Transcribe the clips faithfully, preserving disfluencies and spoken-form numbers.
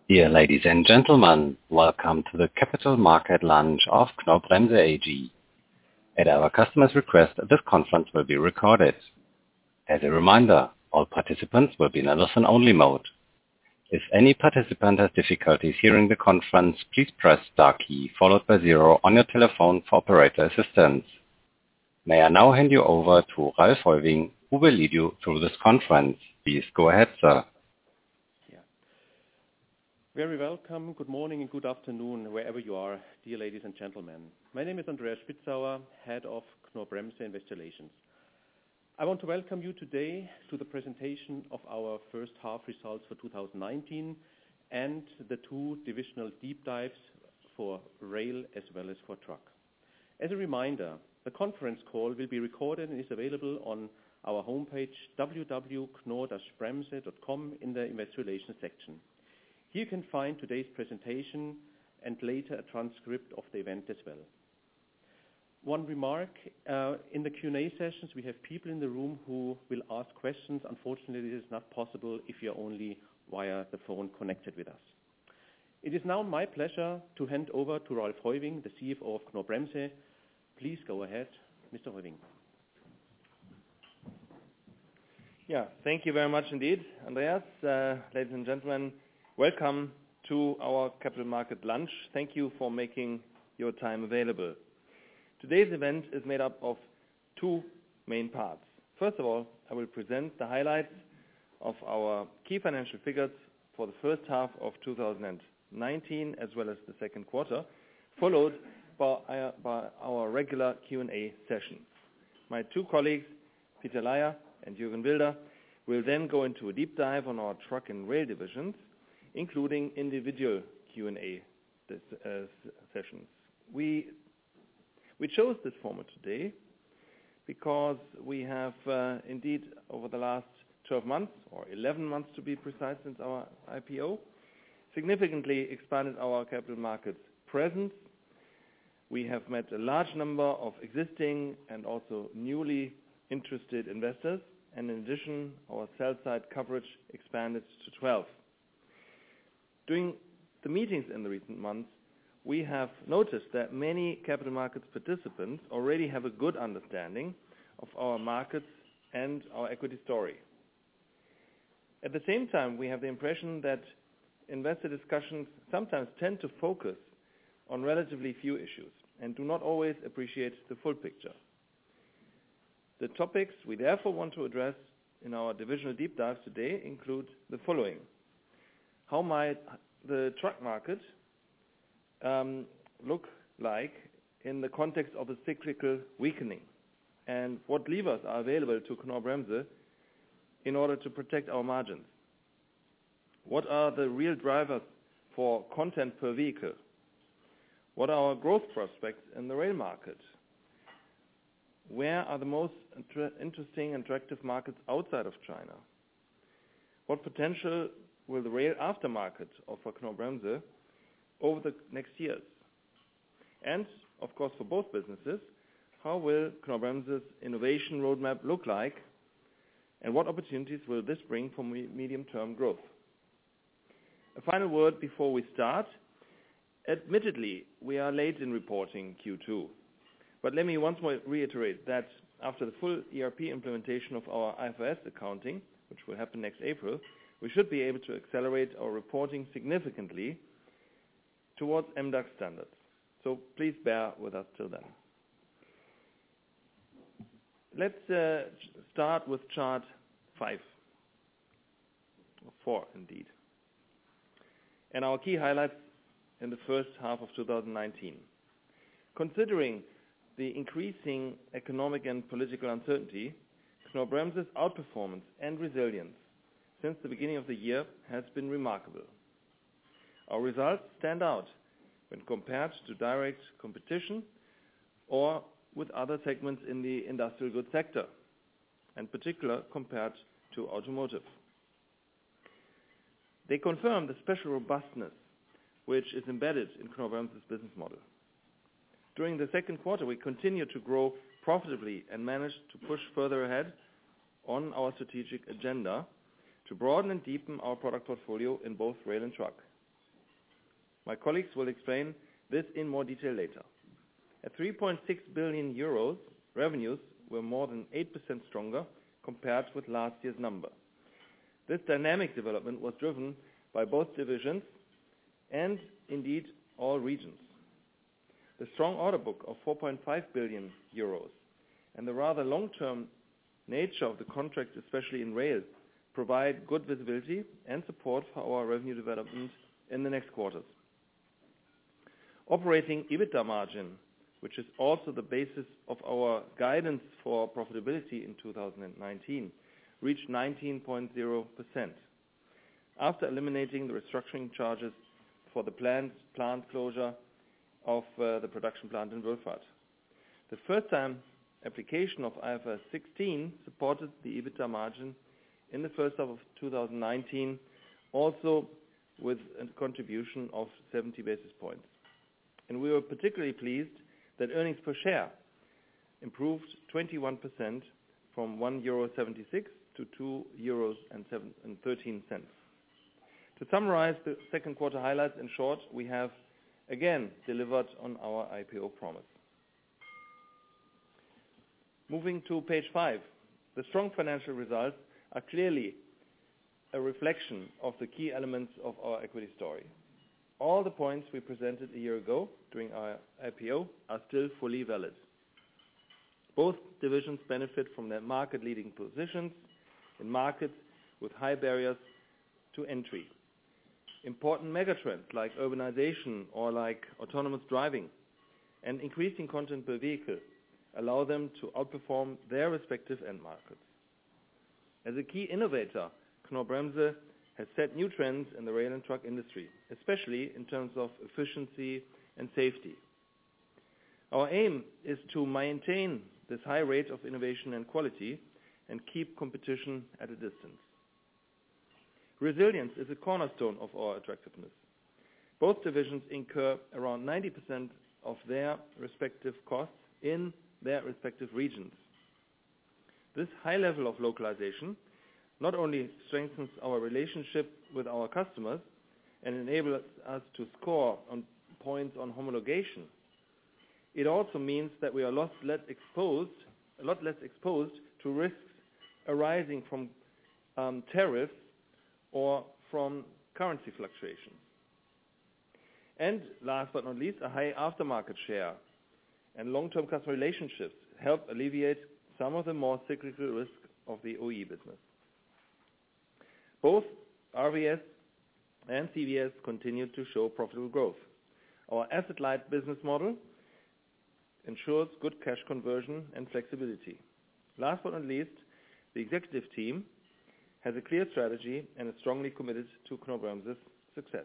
Dear ladies and gentlemen, welcome to the Capital Market Lunch of Knorr-Bremse A G. At our customer's request, this conference will be recorded. As a reminder, all participants will be in a listen-only mode. If any participant has difficulties hearing the conference, please press star key followed by zero on your telephone for operator assistance. May I now hand you over to Ralf Heuwing, who will lead you through this conference. Please go ahead, sir. Very welcome. Good morning and good afternoon, wherever you are, dear ladies and gentlemen. My name is Andreas Spitzauer, Head of Knorr-Bremse Investor Relations. I want to welcome you today to the presentation of our first half results for two thousand nineteen and the two divisional deep dives for rail as well as for truck. As a reminder, the conference call will be recorded and is available on our homepage w w w dot knorr dash bremse dot com in the Investor Relations section. Here you can find today's presentation and later a transcript of the event as well. One remark, uh, in the Q and A sessions we have people in the room who will ask questions. Unfortunately, this is not possible if you're only via the phone connected with us. It is now my pleasure to hand over to Ralf Heuwing, the C F O of Knorr-Bremse. Please go ahead, Mister Heuwing. Yeah, thank you very much indeed, Andreas. Uh, ladies and gentlemen, welcome to our Capital Market Lunch. Thank you for making your time available. Today's event is made up of two main parts. First of all, I will present the highlights of our key financial figures for the first half of two thousand nineteen as well as the second quarter, followed by our, by our regular Q and A session. My two colleagues, Peter Laier and Jürgen Wilder, will then go into a deep dive on our truck and rail divisions, including individual Q and A this, uh, sessions. We, we chose this format today because we have uh, indeed over the last twelve months, or eleven months to be precise since our I P O, significantly expanded our capital markets presence. We have met a large number of existing and also newly interested investors, and in addition, our sell-side coverage expanded to twelve. During the meetings in the recent months, we have noticed that many capital markets participants already have a good understanding of our markets and our equity story. At the same time, we have the impression that investor discussions sometimes tend to focus on relatively few issues and do not always appreciate the full picture. The topics we therefore want to address in our divisional deep dives today include the following. How might the truck market um, look like in the context of a cyclical weakening? And what levers are available to Knorr-Bremse in order to protect our margins? What are the real drivers for content per vehicle? What are our growth prospects in the rail market? Where are the most inter- interesting and attractive markets outside of China? What potential will the rail aftermarket offer Knorr-Bremse over the next years? And, of course, for both businesses, how will Knorr-Bremse's innovation roadmap look like, and what opportunities will this bring for me- medium-term growth? A final word before we start. Admittedly, we are late in reporting Q two, but let me once more reiterate that after the full E R P implementation of our I F R S accounting, which will happen next April, we should be able to accelerate our reporting significantly towards M DAX standards. So please bear with us till then. Let's uh, start with chart five, or four indeed, and our key highlights in the first half of two thousand nineteen. Considering the increasing economic and political uncertainty, Knorr-Bremse's outperformance and resilience since the beginning of the year has been remarkable. Our results stand out when compared to direct competition or with other segments in the industrial goods sector, and particularly compared to automotive. They confirm the special robustness which is embedded in Knorr-Bremse's business model. During the second quarter, we continued to grow profitably and managed to push further ahead on our strategic agenda to broaden and deepen our product portfolio in both rail and truck. My colleagues will explain this in more detail later. At three point six billion euros, revenues were more than eight percent stronger compared with last year's number. This dynamic development was driven by both divisions and indeed all regions. The strong order book of four point five billion euros and the rather long-term nature of the contract, especially in rail, provide good visibility and support for our revenue development in the next quarters. Operating EBITDA margin, which is also the basis of our guidance for profitability in two thousand nineteen, reached nineteen point zero percent. After eliminating the restructuring charges for the planned plant closure of uh, the production plant in Wolfurt. The first-time application of I F R S sixteen supported the EBITDA margin in the first half of two thousand nineteen, also with a contribution of seventy basis points. And we were particularly pleased that earnings per share improved twenty-one percent from one euro seventy-six to two euros thirteen. To summarize the second quarter highlights in short, we have again delivered on our I P O promise. Moving to page five, the strong financial results are clearly a reflection of the key elements of our equity story. All the points we presented a year ago during our I P O are still fully valid. Both divisions benefit from their market-leading positions in markets with high barriers to entry. Important megatrends like urbanization or like autonomous driving and increasing content per vehicle allow them to outperform their respective end markets. As a key innovator, Knorr-Bremse has set new trends in the rail and truck industry, especially in terms of efficiency and safety. Our aim is to maintain this high rate of innovation and quality and keep competition at a distance. Resilience is a cornerstone of our attractiveness. Both divisions incur around ninety percent of their respective costs in their respective regions. This high level of localization not only strengthens our relationship with our customers and enables us to score on points on homologation, it also means that we are a lot less exposed, a lot less exposed to risks arising from um, tariffs or from currency fluctuations. And last but not least, a high aftermarket share and long-term customer relationships help alleviate some of the more cyclical risks of the O E business. Both R V S and C V S continue to show profitable growth. Our asset-light business model ensures good cash conversion and flexibility. Last but not least, the executive team has a clear strategy and is strongly committed to Knorr-Bremse's success.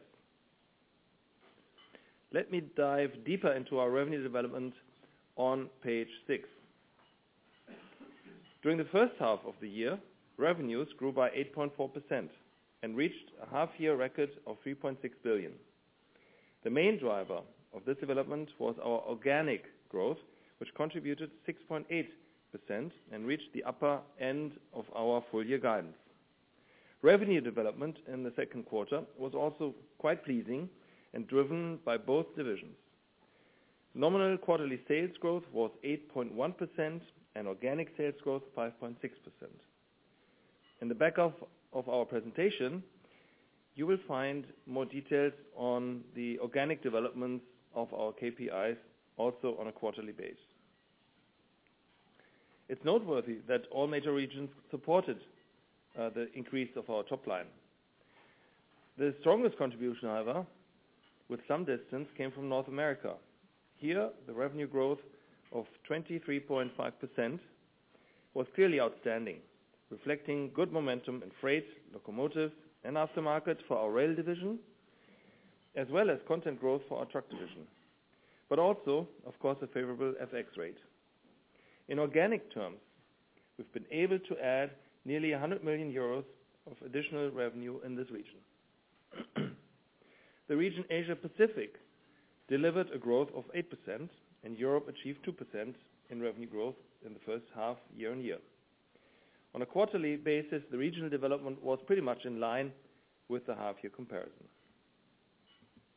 Let me dive deeper into our revenue development on page six. During the first half of the year, revenues grew by eight point four percent and reached a half-year record of three point six billion. The main driver of this development was our organic growth, which contributed six point eight percent and reached the upper end of our full-year guidance. Revenue development in the second quarter was also quite pleasing and driven by both divisions. Nominal quarterly sales growth was eight point one percent and organic sales growth five point six percent. In the back of, of our presentation, you will find more details on the organic developments of our K P Is, also on a quarterly basis. It's noteworthy that all major regions supported uh, the increase of our top line. The strongest contribution, however, with some distance, came from North America. Here, the revenue growth of twenty-three point five percent was clearly outstanding, reflecting good momentum in freight, locomotives, and aftermarket for our rail division, as well as content growth for our truck division, but also, of course, a favorable F X rate. In organic terms, we've been able to add nearly one hundred million euros of additional revenue in this region. The region Asia Pacific delivered a growth of eight percent, and Europe achieved two percent in revenue growth in the first half year on year. On a quarterly basis, the regional development was pretty much in line with the half-year comparison.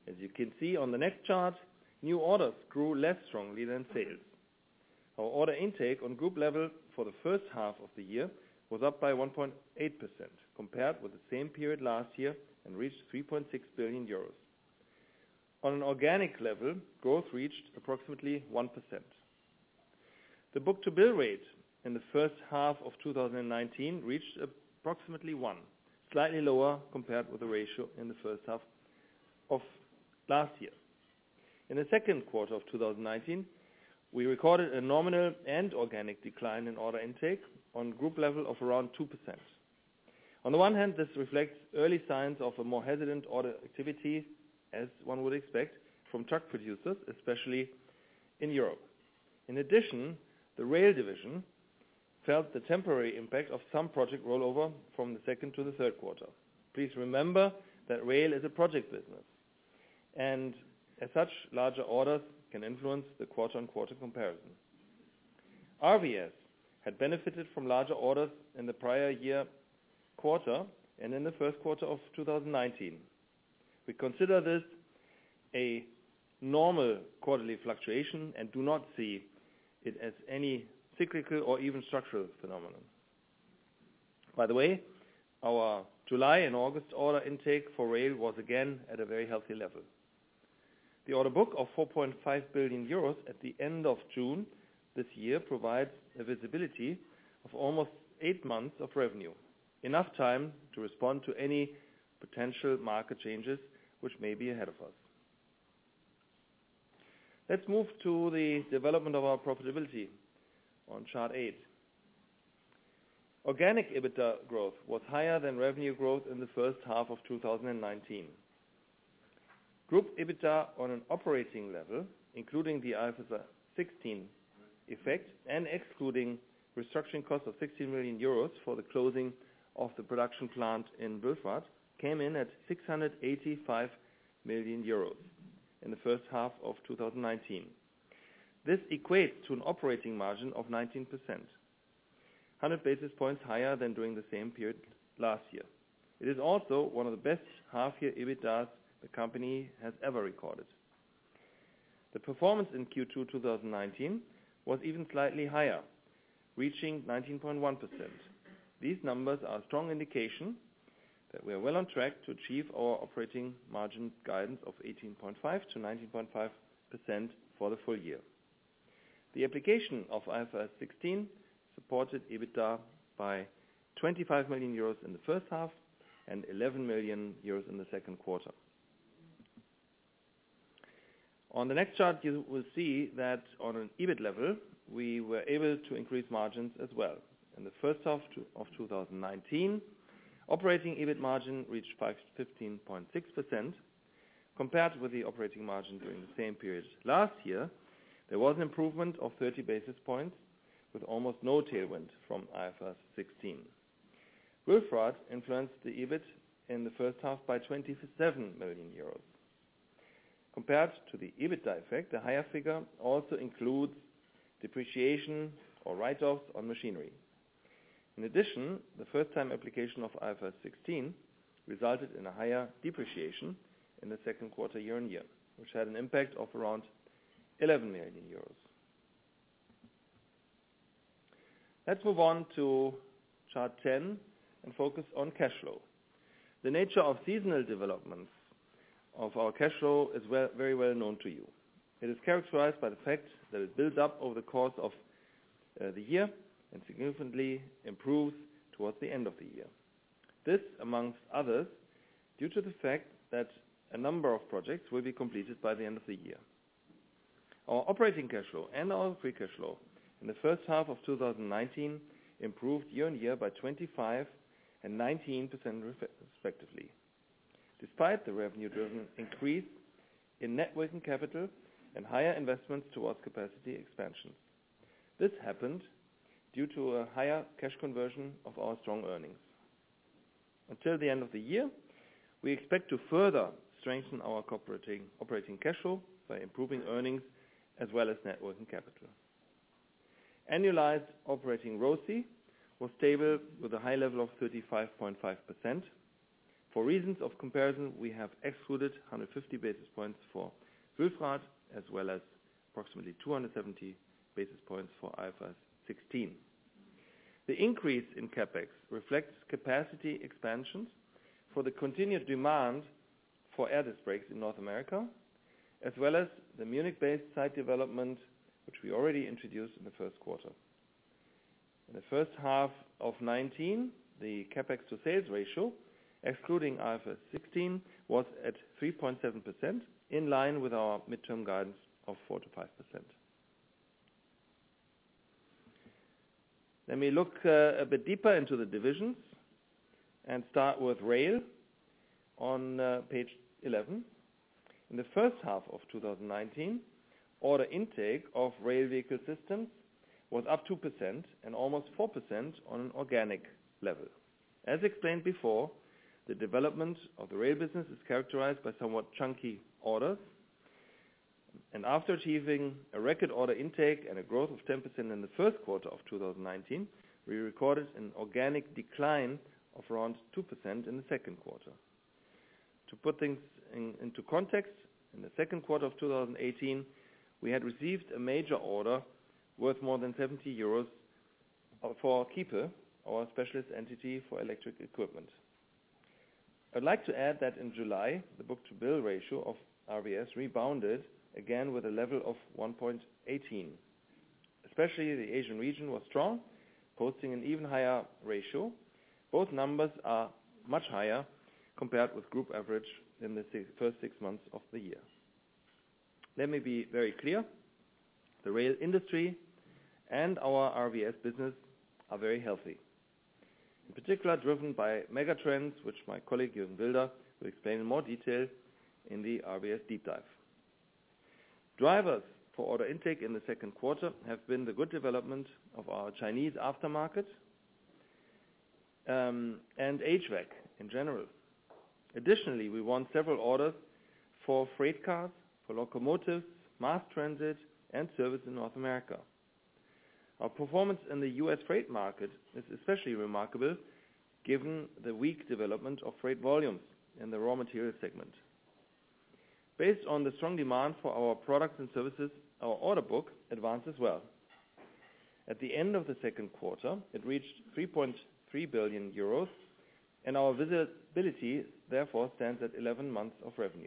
As you can see on the next chart, new orders grew less strongly than sales. Our order intake on group level for the first half of the year was up by one point eight percent compared with the same period last year and reached three point six billion euros. On an organic level, growth reached approximately one percent. The book-to-bill rate in the first half of two thousand nineteen reached approximately one, slightly lower compared with the ratio in the first half of last year. In the second quarter of two thousand nineteen, we recorded a nominal and organic decline in order intake on group level of around two percent. On the one hand, this reflects early signs of a more hesitant order activity, as one would expect, from truck producers, especially in Europe. In addition, the rail division felt the temporary impact of some project rollover from the second to the third quarter. Please remember that rail is a project business, and as such, larger orders can influence the quarter-on-quarter comparison. R V S had benefited from larger orders in the prior year quarter and in the first quarter of two thousand nineteen. We consider this a normal quarterly fluctuation and do not see it as any cyclical or even structural phenomenon. By the way, our July and August order intake for rail was again at a very healthy level. The order book of four point five billion euros at the end of June this year provides a visibility of almost eight months of revenue, enough time to respond to any potential market changes which may be ahead of us. Let's move to the development of our profitability on chart eight. Organic EBITDA growth was higher than revenue growth in the first half of two thousand nineteen. Group EBITDA on an operating level, including the I F R S sixteen effect and excluding restructuring costs of sixteen million euros for the closing of the production plant in Wülfrath, came in at six hundred eighty-five million euros in the first half of two thousand nineteen. This equates to an operating margin of nineteen percent, one hundred basis points higher than during the same period last year. It is also one of the best half-year EBITDAs the company has ever recorded. The performance in Q two two thousand nineteen was even slightly higher, reaching nineteen point one percent. These numbers are a strong indication that we are well on track to achieve our operating margin guidance of eighteen point five to nineteen point five percent for the full year. The application of I F R S sixteen supported EBITDA by twenty-five million euros in the first half and eleven million euros in the second quarter. On the next chart, you will see that on an EBIT level, we were able to increase margins as well. In the first half of two thousand nineteen, operating EBIT margin reached fifteen point six percent. Compared with the operating margin during the same period last year, there was an improvement of thirty basis points with almost no tailwind from I F R S sixteen. Wülfrath influenced the EBIT in the first half by twenty-seven million euros. Compared to the EBITDA effect, the higher figure also includes depreciation or write-offs on machinery. In addition, the first-time application of I F R S sixteen resulted in a higher depreciation in the second quarter year-on-year, which had an impact of around eleven million euros. Let's move on to chart ten and focus on cash flow. The nature of seasonal developments of our cash flow is well, very well known to you. It is characterized by the fact that it builds up over the course of uh, the year and significantly improves towards the end of the year. This, amongst others, due to the fact that a number of projects will be completed by the end of the year. Our operating cash flow and our free cash flow in the first half of two thousand nineteen improved year-on-year by twenty-five and nineteen percent respectively, despite the revenue-driven increase in net working capital and higher investments towards capacity expansions. This happened due to a higher cash conversion of our strong earnings. Until the end of the year, we expect to further strengthen our operating, operating cash flow by improving earnings as well as net working capital. Annualized operating R O C E was stable with a high level of thirty-five point five percent. For reasons of comparison, we have excluded one hundred fifty basis points for Wülfrath, as well as approximately two hundred seventy basis points for I F R S sixteen. The increase in CapEx reflects capacity expansions for the continued demand for air disc brakes in North America, as well as the Munich-based site development, which we already introduced in the first quarter. In the first half of nineteen, the CapEx to sales ratio, excluding I F R S sixteen, was at three point seven percent, in line with our midterm guidance of four to five percent. Let me look uh, a bit deeper into the divisions and start with rail on uh, page eleven. In the first half of two thousand nineteen, order intake of rail vehicle systems was up two percent and almost four percent on an organic level. As explained before, the development of the rail business is characterized by somewhat chunky orders. And after achieving a record order intake and a growth of ten percent in the first quarter of two thousand nineteen, we recorded an organic decline of around two percent in the second quarter. To put things in, into context, in the second quarter of two thousand eighteen, we had received a major order worth more than seventy euros for Kiepe, our specialist entity for electric equipment. I'd like to add that in July, the book-to-bill ratio of R V S rebounded again with a level of one point one eight. Especially the Asian region was strong, posting an even higher ratio. Both numbers are much higher compared with group average in the six, first six months of the year. Let me be very clear. The rail industry and our R V S business are very healthy. In particular, driven by megatrends, which my colleague Jürgen Wilder will explain in more detail in the R V S deep dive. Drivers for order intake in the second quarter have been the good development of our Chinese aftermarket um, and H V A C in general. Additionally, we won several orders for freight cars, for locomotives, mass transit, and service in North America. Our performance in the U S freight market is especially remarkable given the weak development of freight volumes in the raw material segment. Based on the strong demand for our products and services, our order book advanced as well. At the end of the second quarter, it reached three point three billion euros, and our visibility therefore stands at eleven months of revenue.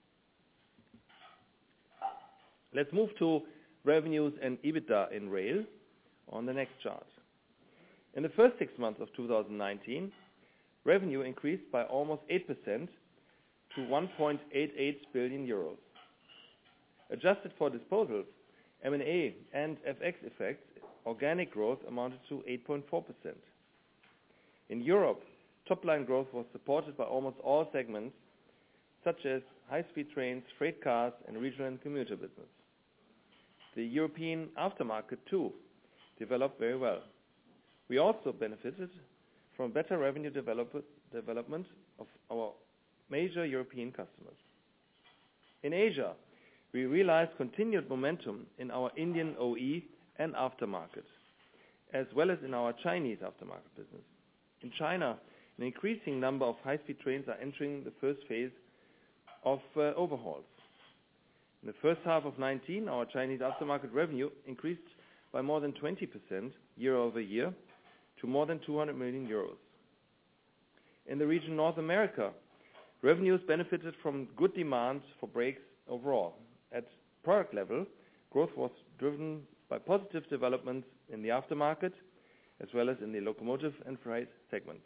Let's move to revenues and EBITDA in rail on the next chart. In the first six months of two thousand nineteen, revenue increased by almost eight percent to one point eight eight billion euros. Adjusted for disposals, M and A and F X effects, organic growth amounted to eight point four percent. In Europe, top-line growth was supported by almost all segments, such as high-speed trains, freight cars, and regional and commuter business. The European aftermarket, too, developed very well. We also benefited from better revenue develop development of our major European customers. In Asia, we realized continued momentum in our Indian O E and aftermarket, as well as in our Chinese aftermarket business. In China, an increasing number of high-speed trains are entering the first phase of uh, overhauls. In the first half of nineteen, our Chinese aftermarket revenue increased by more than twenty percent year over year to more than two hundred million euros. In the region North America, revenues benefited from good demand for brakes overall. At product level, growth was driven by positive developments in the aftermarket as well as in the locomotive and freight segments.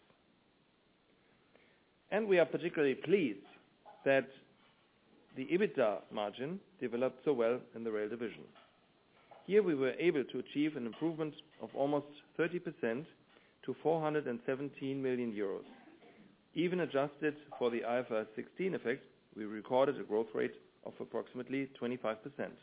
And we are particularly pleased that the EBITDA margin developed so well in the rail division. Here we were able to achieve an improvement of almost thirty percent to four hundred seventeen million euros. Even adjusted for the I F R S sixteen effect, we recorded a growth rate of approximately twenty-five percent.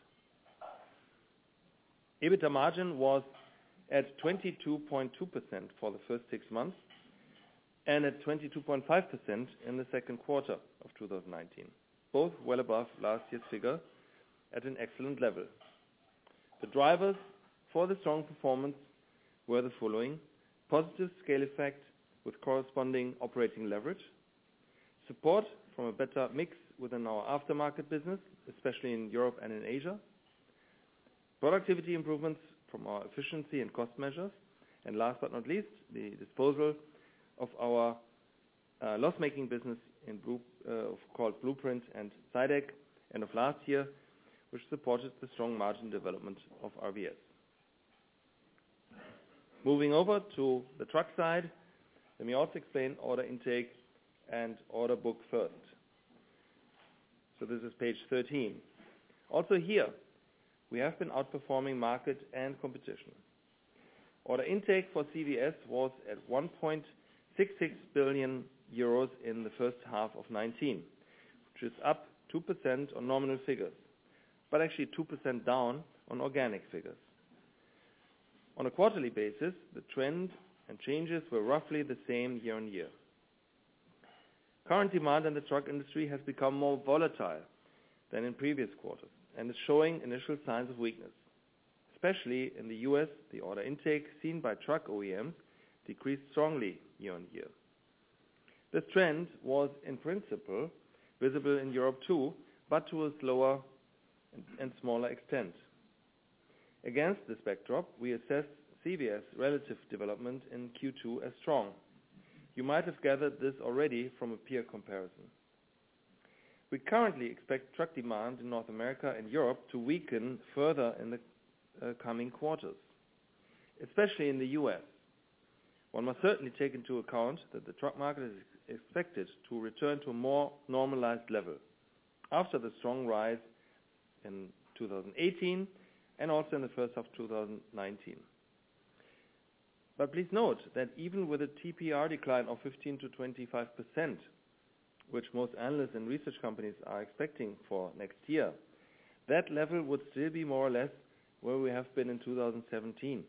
EBITDA margin was at twenty-two point two percent for the first six months and at twenty-two point five percent in the second quarter of two thousand nineteen, both well above last year's figure at an excellent level. The drivers for the strong performance were the following: positive scale effect with corresponding operating leverage, support from a better mix within our aftermarket business, especially in Europe and in Asia, productivity improvements from our efficiency and cost measures, and last but not least, the disposal of our uh, loss-making business in Blue, uh, called Blueprint and Zydeck end of last year, which supported the strong margin development of R V S. Moving over to the truck side, let me also explain order intake and order book first. So this is page thirteen. Also here, we have been outperforming market and competition. Order intake for C V S was at one point six six billion euros in the first half of nineteen, which is up two percent on nominal figures, but actually two percent down on organic figures. On a quarterly basis, the trend and changes were roughly the same year on year. Current demand in the truck industry has become more volatile than in previous quarters and is showing initial signs of weakness. Especially in the U S, the order intake seen by truck O E Ms decreased strongly year on year. This trend was in principle visible in Europe too, but to a slower and smaller extent. Against this backdrop, we assess C V S relative development in Q two as strong. You might have gathered this already from a peer comparison. We currently expect truck demand in North America and Europe to weaken further in the uh, coming quarters, especially in the U S. One must certainly take into account that the truck market is expected to return to a more normalized level after the strong rise in two thousand eighteen and also in the first half of two thousand nineteen. But please note that even with a T P R decline of fifteen to twenty-five percent, which most analysts and research companies are expecting for next year, that level would still be more or less where we have been in two thousand seventeen.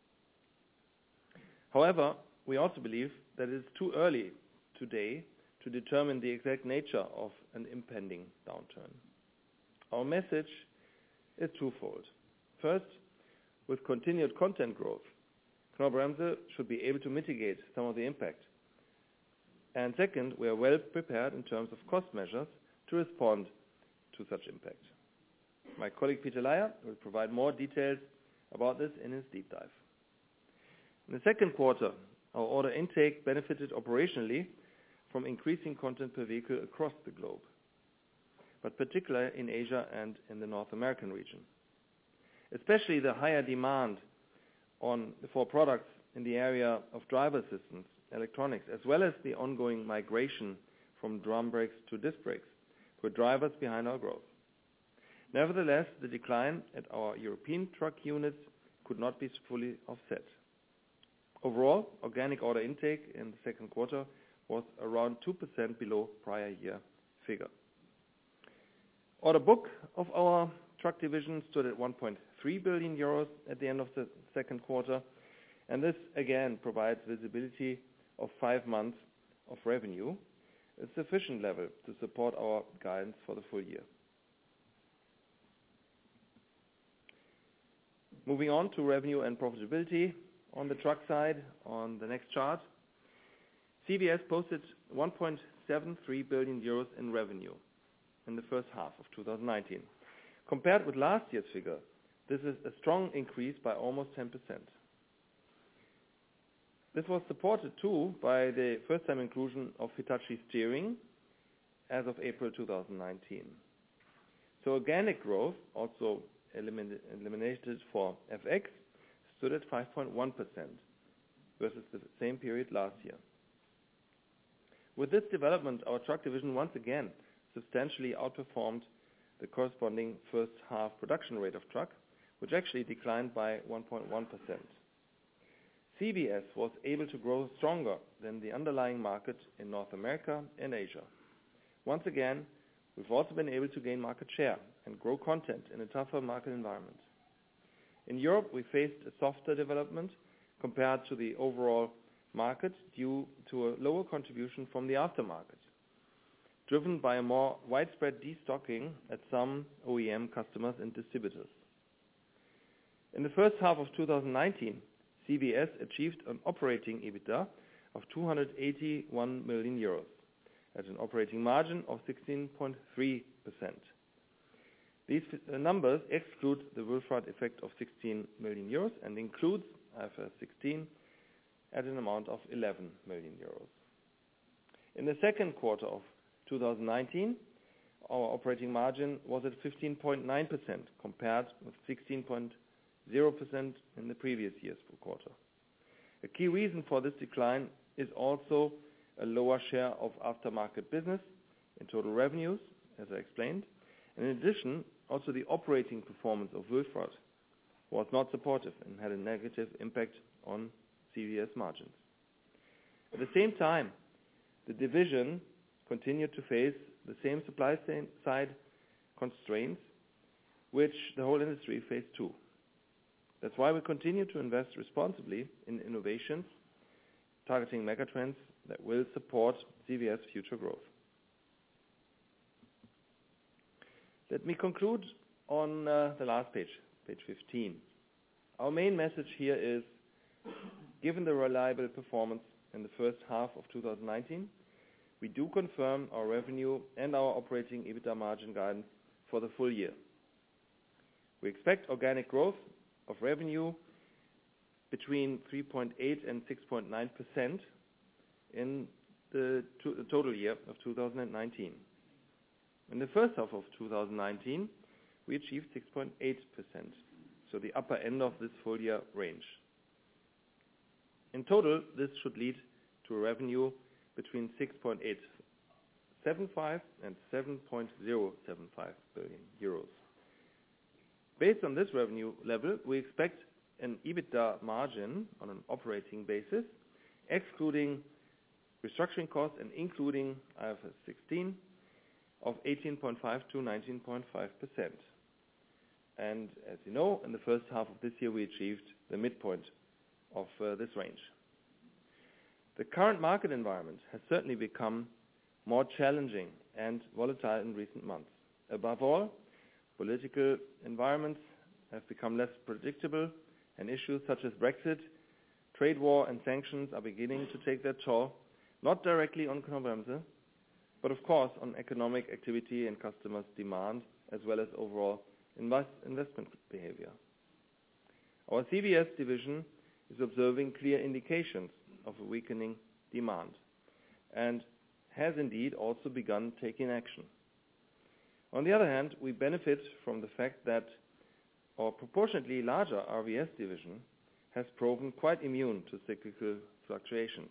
However, we also believe that it is too early today to determine the exact nature of an impending downturn. Our message is twofold. First, with continued content growth, Knorr-Bremse should be able to mitigate some of the impact. And second, we are well prepared in terms of cost measures to respond to such impact. My colleague Peter Laier will provide more details about this in his deep dive. In the second quarter, our order intake benefited operationally from increasing content per vehicle across the globe, but particularly in Asia and in the North American region. Especially the higher demand on for products in the area of driver assistance, electronics, as well as the ongoing migration from drum brakes to disc brakes, were drivers behind our growth. Nevertheless, the decline at our European truck units could not be fully offset. Overall, organic order intake in the second quarter was around two percent below prior year figure. Order book of our truck division stood at one point three billion euros at the end of the second quarter, and this again provides visibility of five months of revenue, a sufficient level to support our guidance for the full year. Moving on to revenue and profitability on the truck side, on the next chart, C V S posted one point seven three billion euros in revenue in the first half of two thousand nineteen. Compared with last year's figure, this is a strong increase by almost ten percent. This was supported too by the first-time inclusion of Hitachi Steering as of April two thousand nineteen. So organic growth, also elimin- eliminated for F X, stood at five point one percent versus the same period last year. With this development, our truck division once again substantially outperformed the corresponding first half production rate of truck, which actually declined by one point one percent. C V S was able to grow stronger than the underlying market in North America and Asia. Once again, we've also been able to gain market share and grow content in a tougher market environment. In Europe, we faced a softer development compared to the overall market due to a lower contribution from the aftermarket, driven by a more widespread destocking at some O E M customers and distributors. In the first half of two thousand nineteen, C V S achieved an operating EBITDA of two hundred eighty-one million euros, at an operating margin of sixteen point three percent. These uh, numbers exclude the Wolfurt effect of sixteen million euros and includes I F R S sixteen at an amount of eleven million euros. In the second quarter of two thousand nineteen, our operating margin was at fifteen point nine percent compared with sixteen point zero percent in the previous year's quarter. A key reason for this decline is also a lower share of aftermarket business in total revenues, as I explained. In addition, also the operating performance of Wolfurt was not supportive and had a negative impact on C V S margins. At the same time, the division continued to face the same supply side constraints which the whole industry faced too. That's why we continue to invest responsibly in innovations targeting megatrends that will support C V S future growth. Let me conclude on uh, the last page, page fifteen. Our main message here is, given the reliable performance in the first half of two thousand nineteen, we do confirm our revenue and our operating EBITDA margin guidance for the full year. We expect organic growth of revenue between three point eight and six point nine percent in the, to, the total year of two thousand nineteen. In the first half of two thousand nineteen, we achieved six point eight percent, so the upper end of this full year range. In total, this should lead to a revenue between six point eight seven five and seven point zero seven five billion euros. Based on this revenue level, we expect an EBITDA margin on an operating basis, excluding restructuring costs and including I F R S sixteen, of eighteen point five to nineteen point five percent. And as you know, in the first half of this year, we achieved the midpoint of uh, this range. The current market environment has certainly become more challenging and volatile in recent months. Above all, political environments have become less predictable, and issues such as Brexit, trade war, and sanctions are beginning to take their toll, not directly on Knorr-Bremse, but of course on economic activity and customers' demand, as well as overall invest investment behavior. Our C V S division is observing clear indications of a weakening demand, and has indeed also begun taking action. On the other hand, we benefit from the fact that our proportionately larger R V S division has proven quite immune to cyclical fluctuations.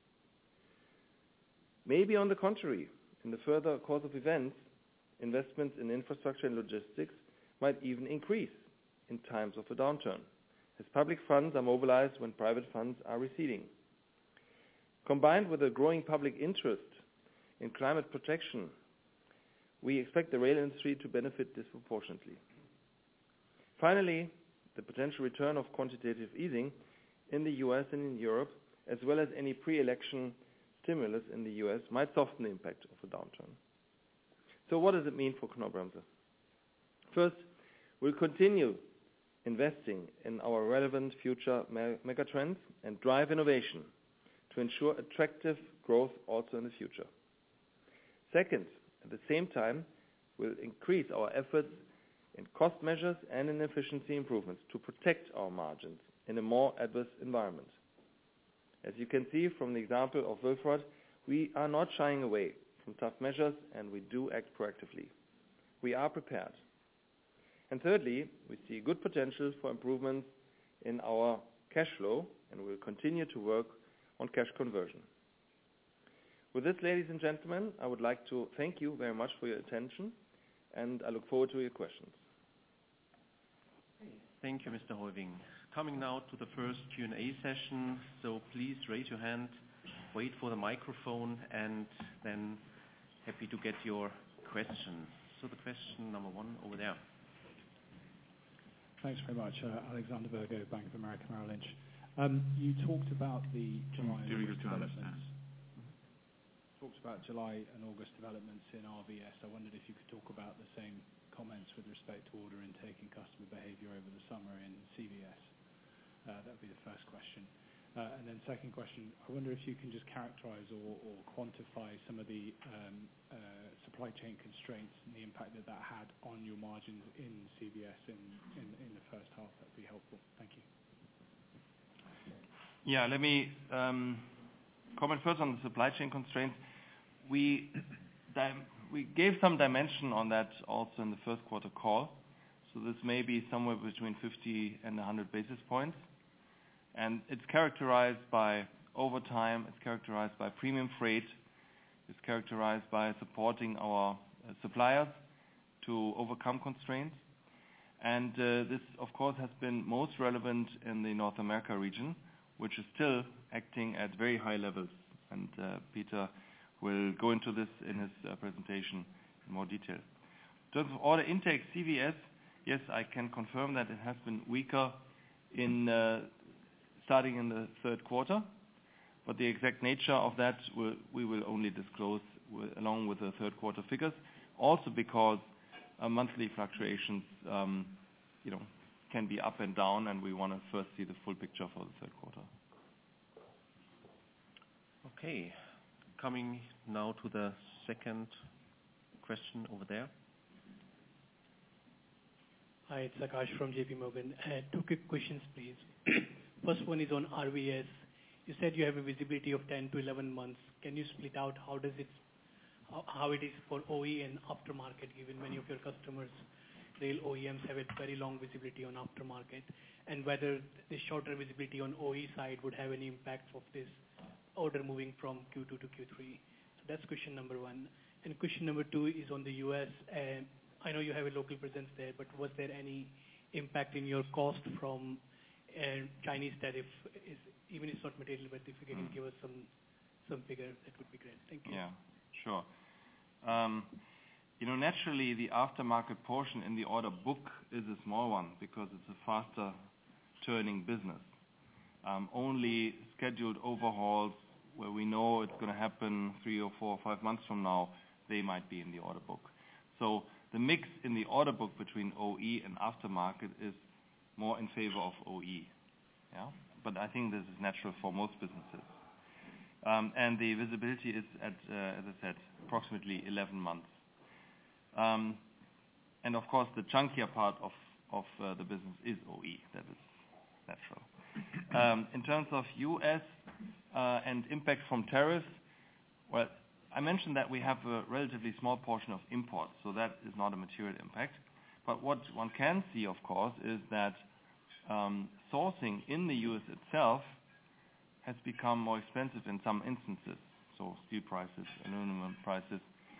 Maybe on the contrary, in the further course of events, investments in infrastructure and logistics might even increase in times of a downturn, as public funds are mobilized when private funds are receding. Combined with a growing public interest in climate protection, we expect the rail industry to benefit disproportionately. Finally, the potential return of quantitative easing in the U S and in Europe, as well as any pre-election stimulus in the U S, might soften the impact of a downturn. So what does it mean for Knorr-Bremse? First, we'll continue investing in our relevant future me megatrends and drive innovation to ensure attractive growth also in the future. Second, at the same time, we'll increase our efforts in cost measures and in efficiency improvements to protect our margins in a more adverse environment. As you can see from the example of Wolfurt, we are not shying away from tough measures, and we do act proactively. We are prepared. And thirdly, we see good potential for improvements in our cash flow, and we'll continue to work on cash conversion. With this, ladies and gentlemen, I would like to thank you very much for your attention, and I look forward to your questions. Thank you, Mister Heuwing. Coming now to the first Q and A session, so please raise your hand, wait for the microphone, and then happy to get your questions. So the question number one over there. Thanks very much. Uh, Alexander Virgo, Bank of America Merrill Lynch. Um, you talked about the July and August developments. Talked about July and August developments in R V S. I wondered if you could talk about the same comments with respect to order intake and customer behavior over the summer in C V S. Uh, that would be the first question. Uh, and then second question, I wonder if you can just characterize or, or quantify some of the um, uh, supply chain constraints and the impact that that had on your margins in C V S in, in, in the first half. That would be helpful. Thank you. Yeah, let me um, comment first on the supply chain constraints. We we gave some dimension on that also in the first quarter call. So this may be somewhere between fifty and one hundred basis points. And it's characterized by overtime, it's characterized by premium freight, it's characterized by supporting our uh, suppliers to overcome constraints. And uh, this, of course, has been most relevant in the North America region, which is still acting at very high levels. And uh, Peter will go into this in his uh, presentation in more detail. In terms of order intake, C V S, yes, I can confirm that it has been weaker in uh, starting in the third quarter, but the exact nature of that will, we will only disclose with, along with the third quarter figures, also because uh, monthly fluctuations um, you know, can be up and down, and we want to first see the full picture for the third quarter. Okay, coming now to the second question over there. Hi, it's Akash from J P Morgan. Uh, two quick questions, please. First one is on R V S. You said you have a visibility of ten to eleven months. Can you split out how does it, how, how it is for O E and aftermarket, given many of your customers, rail O E Ms, have a very long visibility on aftermarket, and whether the shorter visibility on O E side would have any impact of this order moving from Q two to Q three? So that's question number one. And question number two is on the U S. Uh, I know you have a local presence there, but was there any impact in your cost from uh, Chinese tariff? Is, even if it's not material, but if you can mm. give us some some figure, that would be great. Thank you. Yeah, sure. Um, you know, naturally, the aftermarket portion in the order book is a small one because it's a faster turning business. Um, only scheduled overhauls where we know it's going to happen three or four or five months from now, they might be in the order book. So the mix in the order book between O E and aftermarket is more in favor of O E. Yeah? But I think this is natural for most businesses. Um, and the visibility is at, uh, as I said, approximately eleven months. Um, and of course, the chunkier part of, of uh, the business is O E. That is natural. Um, in terms of U S uh, and impact from tariffs, well, I mentioned that we have a relatively small portion of imports, so that is not a material impact. But what one can see, of course, is that um, sourcing in the U S itself has become more expensive in some instances. So steel prices, aluminum prices,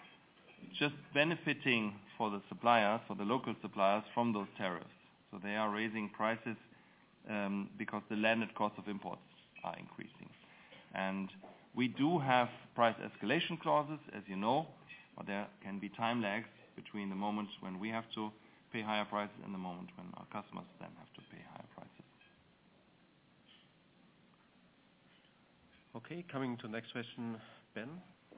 just benefiting for the suppliers, for the local suppliers from those tariffs. So they are raising prices um, because the landed cost of imports are increasing. And we do have price escalation clauses, as you know, but there can be time lags between the moment when we have to pay higher prices and the moment when our customers then have to pay higher prices. Okay, coming to the next question, Ben.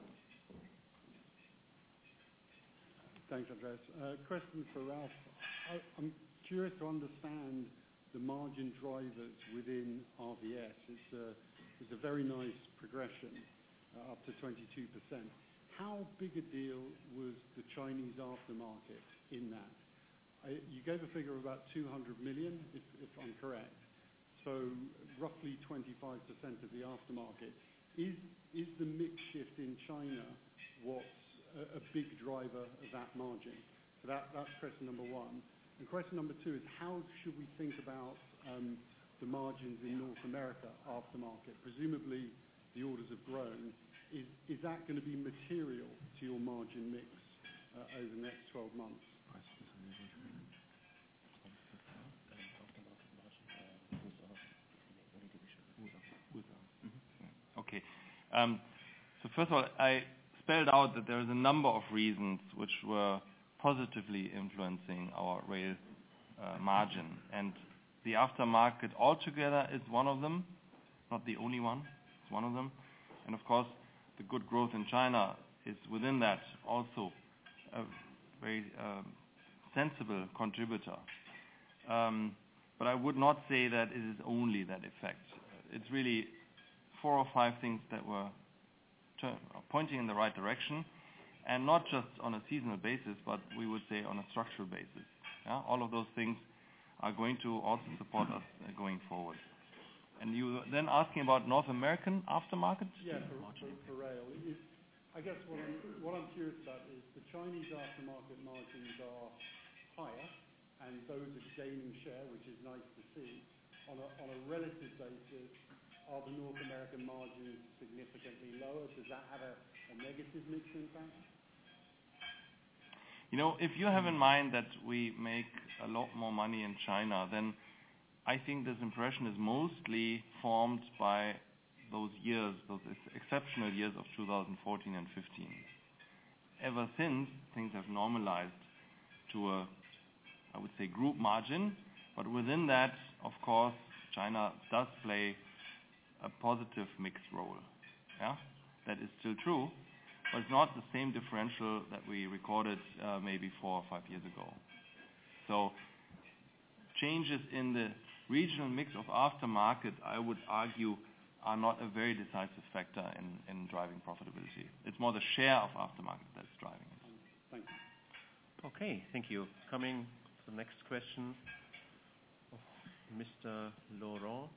Thanks, Andreas. Uh, question for Ralph. I, I'm curious to understand the margin drivers within R V S. It's a, it's a very nice progression, uh, up to twenty-two percent. How big a deal was the Chinese aftermarket in that? I, you gave a figure of about two hundred million, if, if I'm correct. So roughly twenty-five percent of the aftermarket. Is, is the mix shift in China what's a, a big driver of that margin? So that, that's question number one. And question number two is, how should we think about um, the margins in North America aftermarket? Presumably the orders have grown. Is, is that going to be material to your margin mix uh, over the next twelve months? Okay. Um, so first of all, I spelled out that there is a number of reasons which were positively influencing our rail uh, margin. And the aftermarket altogether is one of them, not the only one, it's one of them. And of course, the good growth in China is within that also a very um, sensible contributor. Um, but I would not say that it is only that effect. it's really four or five things that were turn, pointing in the right direction, and not just on a seasonal basis, but we would say on a structural basis. Yeah? All of those things are going to also support us uh, going forward. And you then asking about North American aftermarket? Yeah, for, for, for rail. It, I guess what I'm, what I'm curious about is the Chinese aftermarket margins are higher, and those are gaining share, which is nice to see. On a, on a relative basis, are the North American margins significantly lower? Does that have a, a negative mix impact? You know, if you have in mind that we make a lot more money in China, then I think this impression is mostly formed by those years, those exceptional years of two thousand fourteen and fifteen. Ever since, things have normalized to a, I would say, group margin, but within that, of course, China does play a positive mixed role. Yeah, that is still true, but it's not the same differential that we recorded uh, maybe four or five years ago. So changes in the regional mix of aftermarket, I would argue, are not a very decisive factor in, in driving profitability. It's more the share of aftermarket that's driving it. Thank you. Okay, thank you. Coming to the next question of Mister Laurent.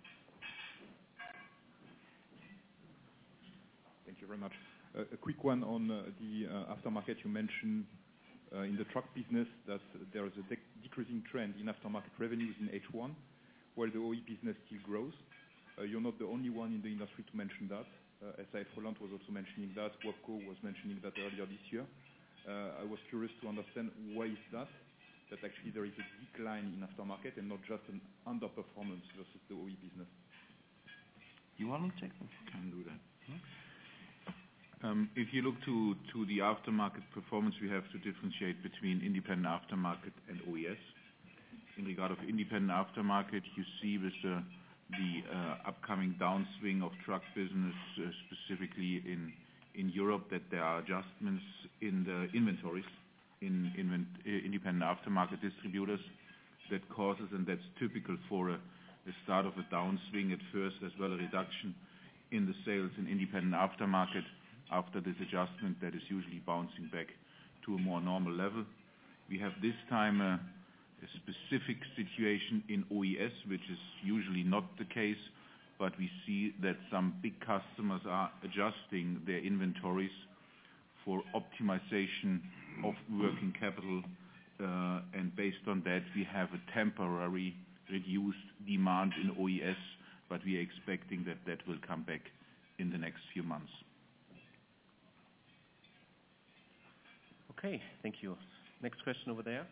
Thank you very much. Uh, a quick one on uh, the uh, aftermarket. You mentioned uh, in the truck business that there is a de- decreasing trend in aftermarket revenues in H one, while the O E business still grows. Uh, you're not the only one in the industry to mention that. Uh, S I F Holland was also mentioning that. WABCO was mentioning that earlier this year. Uh, I was curious to understand why is that, that actually there is a decline in aftermarket and not just an underperformance versus the O E business. You want to take this? Can do that. Hmm? Um, if you look to, to the aftermarket performance, we have to differentiate between independent aftermarket and O E S. In regard of independent aftermarket, you see with the, the uh, upcoming downswing of truck business, uh, specifically in, in Europe, that there are adjustments in the inventories in invent, uh, independent aftermarket distributors that causes, and that's typical for a, the start of a downswing at first, as well a reduction in the sales in independent aftermarket. After this adjustment, that is usually bouncing back to a more normal level. We have this time a, a specific situation in O E S, which is usually not the case, but we see that some big customers are adjusting their inventories for optimization of working capital, uh, and based on that, we have a temporary reduced demand in O E S, but we are expecting that that will come back in the next few months. Okay, thank you. Next question over there.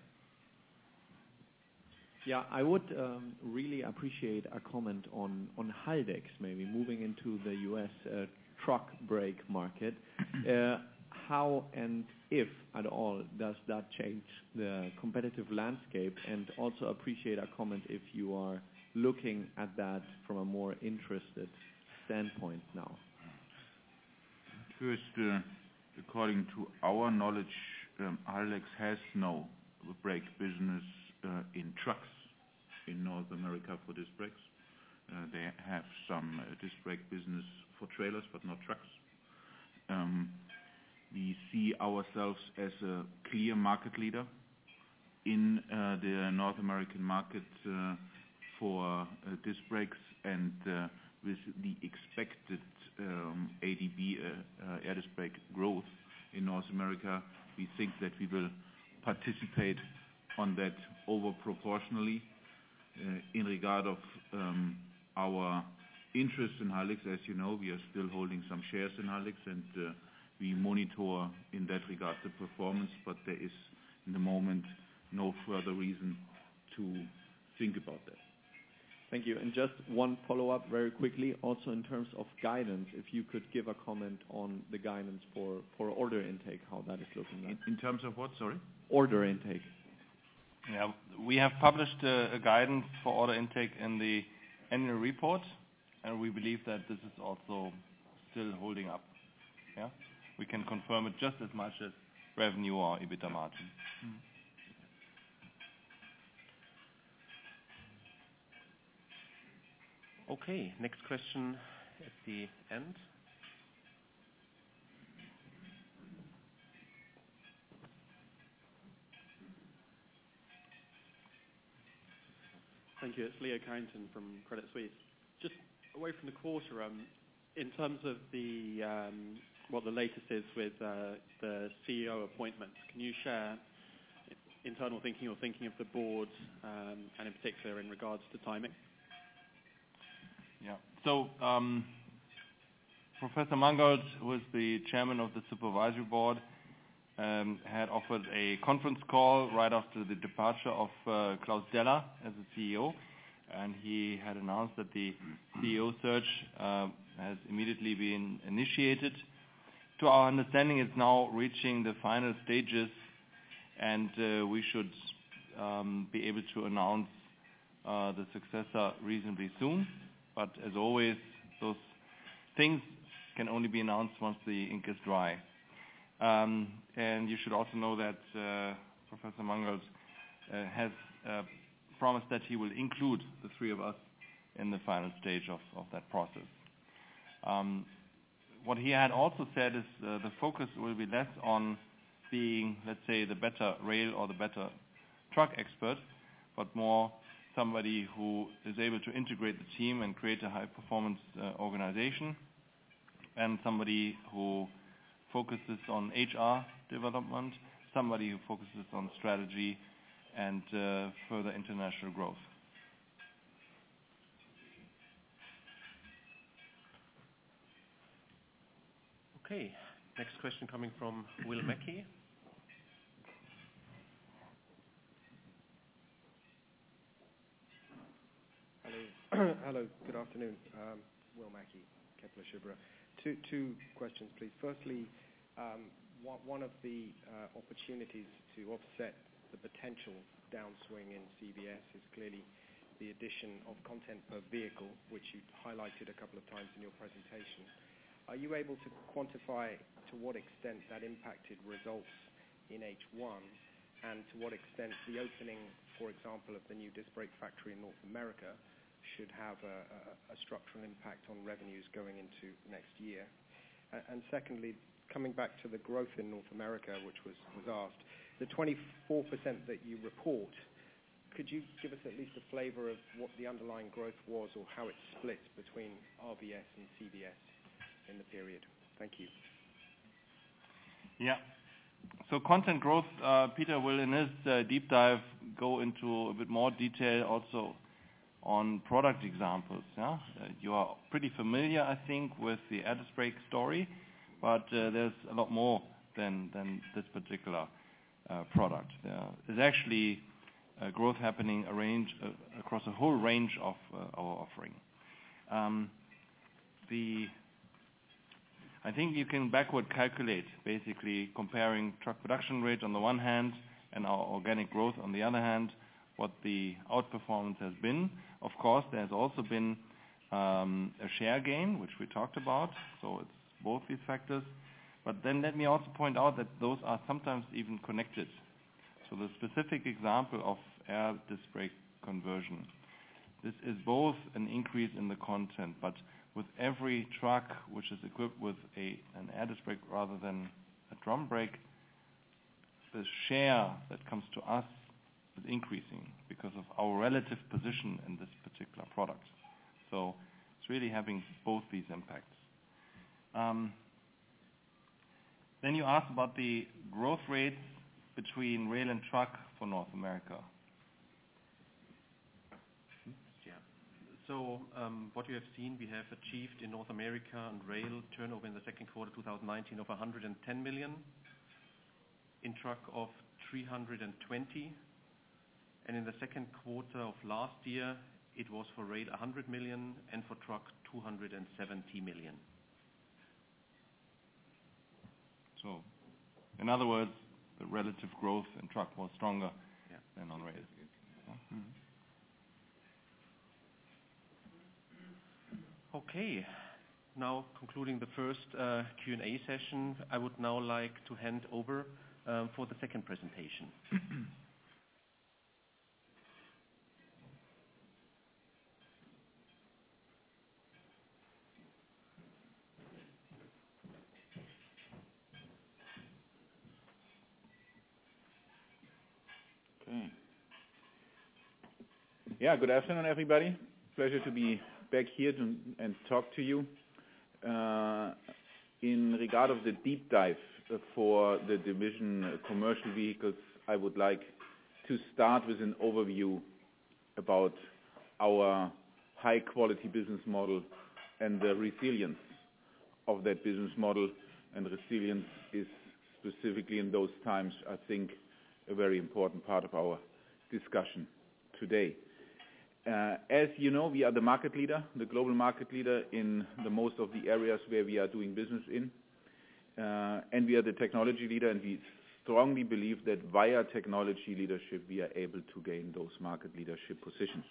Yeah, I would um, really appreciate a comment on, on Haldex, maybe moving into the U S uh, truck brake market. Uh, how and if at all does that change the competitive landscape? And also appreciate a comment if you are looking at that from a more interested standpoint now. First, uh, according to our knowledge, um, Haldex has no brake business uh, in trucks in North America for disc brakes. Uh, they have some uh, disc brake business for trailers, but not trucks. Um, we see ourselves as a clear market leader in uh, the North American market uh, for uh, disc brakes, and uh, with the expected um, A D B, uh, uh, air disc brake growth in North America, we think that we will participate on that over proportionally. Uh, in regard of um, our interest in Haldex, as you know, we are still holding some shares in Haldex, and uh, we monitor in that regard the performance, but there is, in the moment, no further reason to think about that. Thank you. And just one follow-up very quickly, also in terms of guidance, if you could give a comment on the guidance for, for order intake, how that is looking like. In, in terms of what, sorry? Order intake. Yeah, we have published a, a guidance for order intake in the annual report, and we believe that this is also still holding up. Yeah, we can confirm it just as much as revenue or EBITDA margin. Mm. Okay, next question at the end. Thank you. It's Leo Carrington from Credit Suisse. Just away from the quarter, um, in terms of the um, what the latest is with uh, the C E O appointment, can you share internal thinking or thinking of the board, um, and in particular in regards to timing? Yeah. So um, Professor Mangold, who is the chairman of the supervisory board, um, had offered a conference call right after the departure of uh, Klaus Deller as the C E O, and he had announced that the C E O search uh, has immediately been initiated. To our understanding, it's now reaching the final stages, and uh, we should um, be able to announce uh, the successor reasonably soon. But as always, those things can only be announced once the ink is dry. Um, and you should also know that uh, Professor Mangold uh, has uh, promised that he will include the three of us in the final stage of, of that process. Um, what he had also said is uh, the focus will be less on being, let's say, the better rail or the better truck expert, but more somebody who is able to integrate the team and create a high-performance uh, organization, and somebody who focuses on H R development, somebody who focuses on strategy and uh, further international growth. Okay, next question coming from Will Mackey. Hello. Hello, good afternoon. Um, Will Mackey, Kepler Cheuvreux. Two, two questions, please. Firstly, um, one, one of the uh, opportunities to offset the potential downswing in C V S is clearly the addition of content per vehicle, which you highlighted a couple of times in your presentation. Are you able to quantify to what extent that impacted results in H one, and to what extent the opening, for example, of the new disc brake factory in North America should have a, a, a structural impact on revenues going into next year? Uh, and secondly, coming back to the growth in North America, which was, was asked, the twenty-four percent that you report, could you give us at least a flavor of what the underlying growth was or how it splits between R V S and C V S in the period? Thank you. Yeah. So content growth, uh, Peter will in his uh, deep dive go into a bit more detail also on product examples. Yeah? Uh, you are pretty familiar, I think, with the air disc brake story, but uh, there's a lot more than, than this particular uh, product. There is actually uh, growth happening a range, uh, across a whole range of uh, our offering. Um, the I think you can backward calculate, basically comparing truck production rate on the one hand and our organic growth on the other hand, what the outperformance has been. Of course, there's also been um, a share gain, which we talked about, so it's both these factors. But then let me also point out that those are sometimes even connected. So the specific example of air disc brake conversion, this is both an increase in the content, but with every truck which is equipped with a, an air disc brake rather than a drum brake, the share that comes to us is increasing because of our relative position in this particular product. So it's really having both these impacts. Um, then you asked about the growth rates between rail and truck for North America. So um, what you have seen, we have achieved in North America and rail turnover in the second quarter twenty nineteen of one hundred ten million, in truck of three hundred twenty, and in the second quarter of last year it was for rail one hundred million and for truck two hundred seventy million. So, in other words, the relative growth in truck was stronger yeah. than on rail. Yeah. Mm-hmm. Okay, now concluding the first uh, Q and A session, I would now like to hand over um, for the second presentation. Yeah, good afternoon, everybody. Pleasure to be back here to, and talk to you. Uh, in regard of the deep dive for the division uh, commercial vehicles, I would like to start with an overview about our high-quality business model and the resilience of that business model. And resilience is specifically in those times, I think, a very important part of our discussion today. Uh, as you know, we are the market leader, the global market leader in the most of the areas where we are doing business in. Uh, and we are the technology leader, and we strongly believe that via technology leadership we are able to gain those market leadership positions.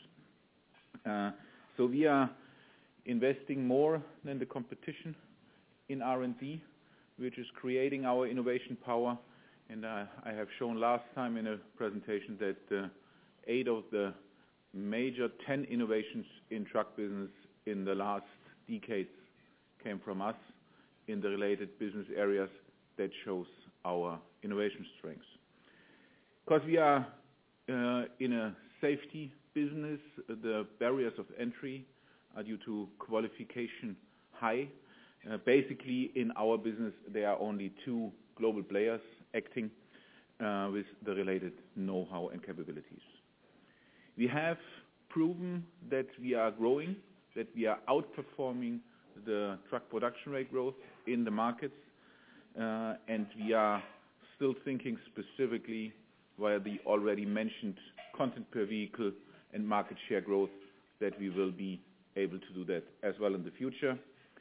Uh, so we are investing more than the competition in R and D, which is creating our innovation power. And uh, I have shown last time in a presentation that uh, eight of the major ten innovations in truck business in the last decades came from us in the related business areas. That shows our innovation strengths. Because we are uh, in a safety business, the barriers of entry are due to qualification high. Uh, basically, in our business, there are only two global players acting uh, with the related know-how and capabilities. We have proven that we are growing, that we are outperforming the truck production rate growth in the markets, uh, and we are still thinking specifically via the already mentioned content per vehicle and market share growth that we will be able to do that as well in the future.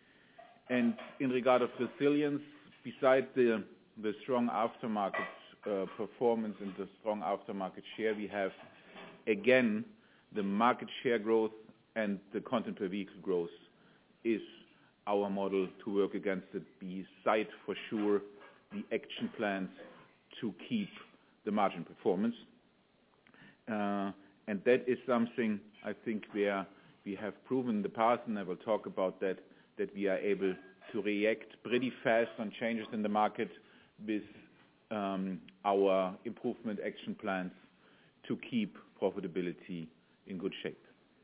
And in regard of resilience, besides the, the strong aftermarket uh, performance and the strong aftermarket share, we have again the market share growth and the content per vehicle growth is our model to work against it, beside for sure the action plans to keep the margin performance. Uh, and that is something I think where we have proven in the past, and I will talk about that, that we are able to react pretty fast on changes in the market with um, our improvement action plans to keep profitability in good shape.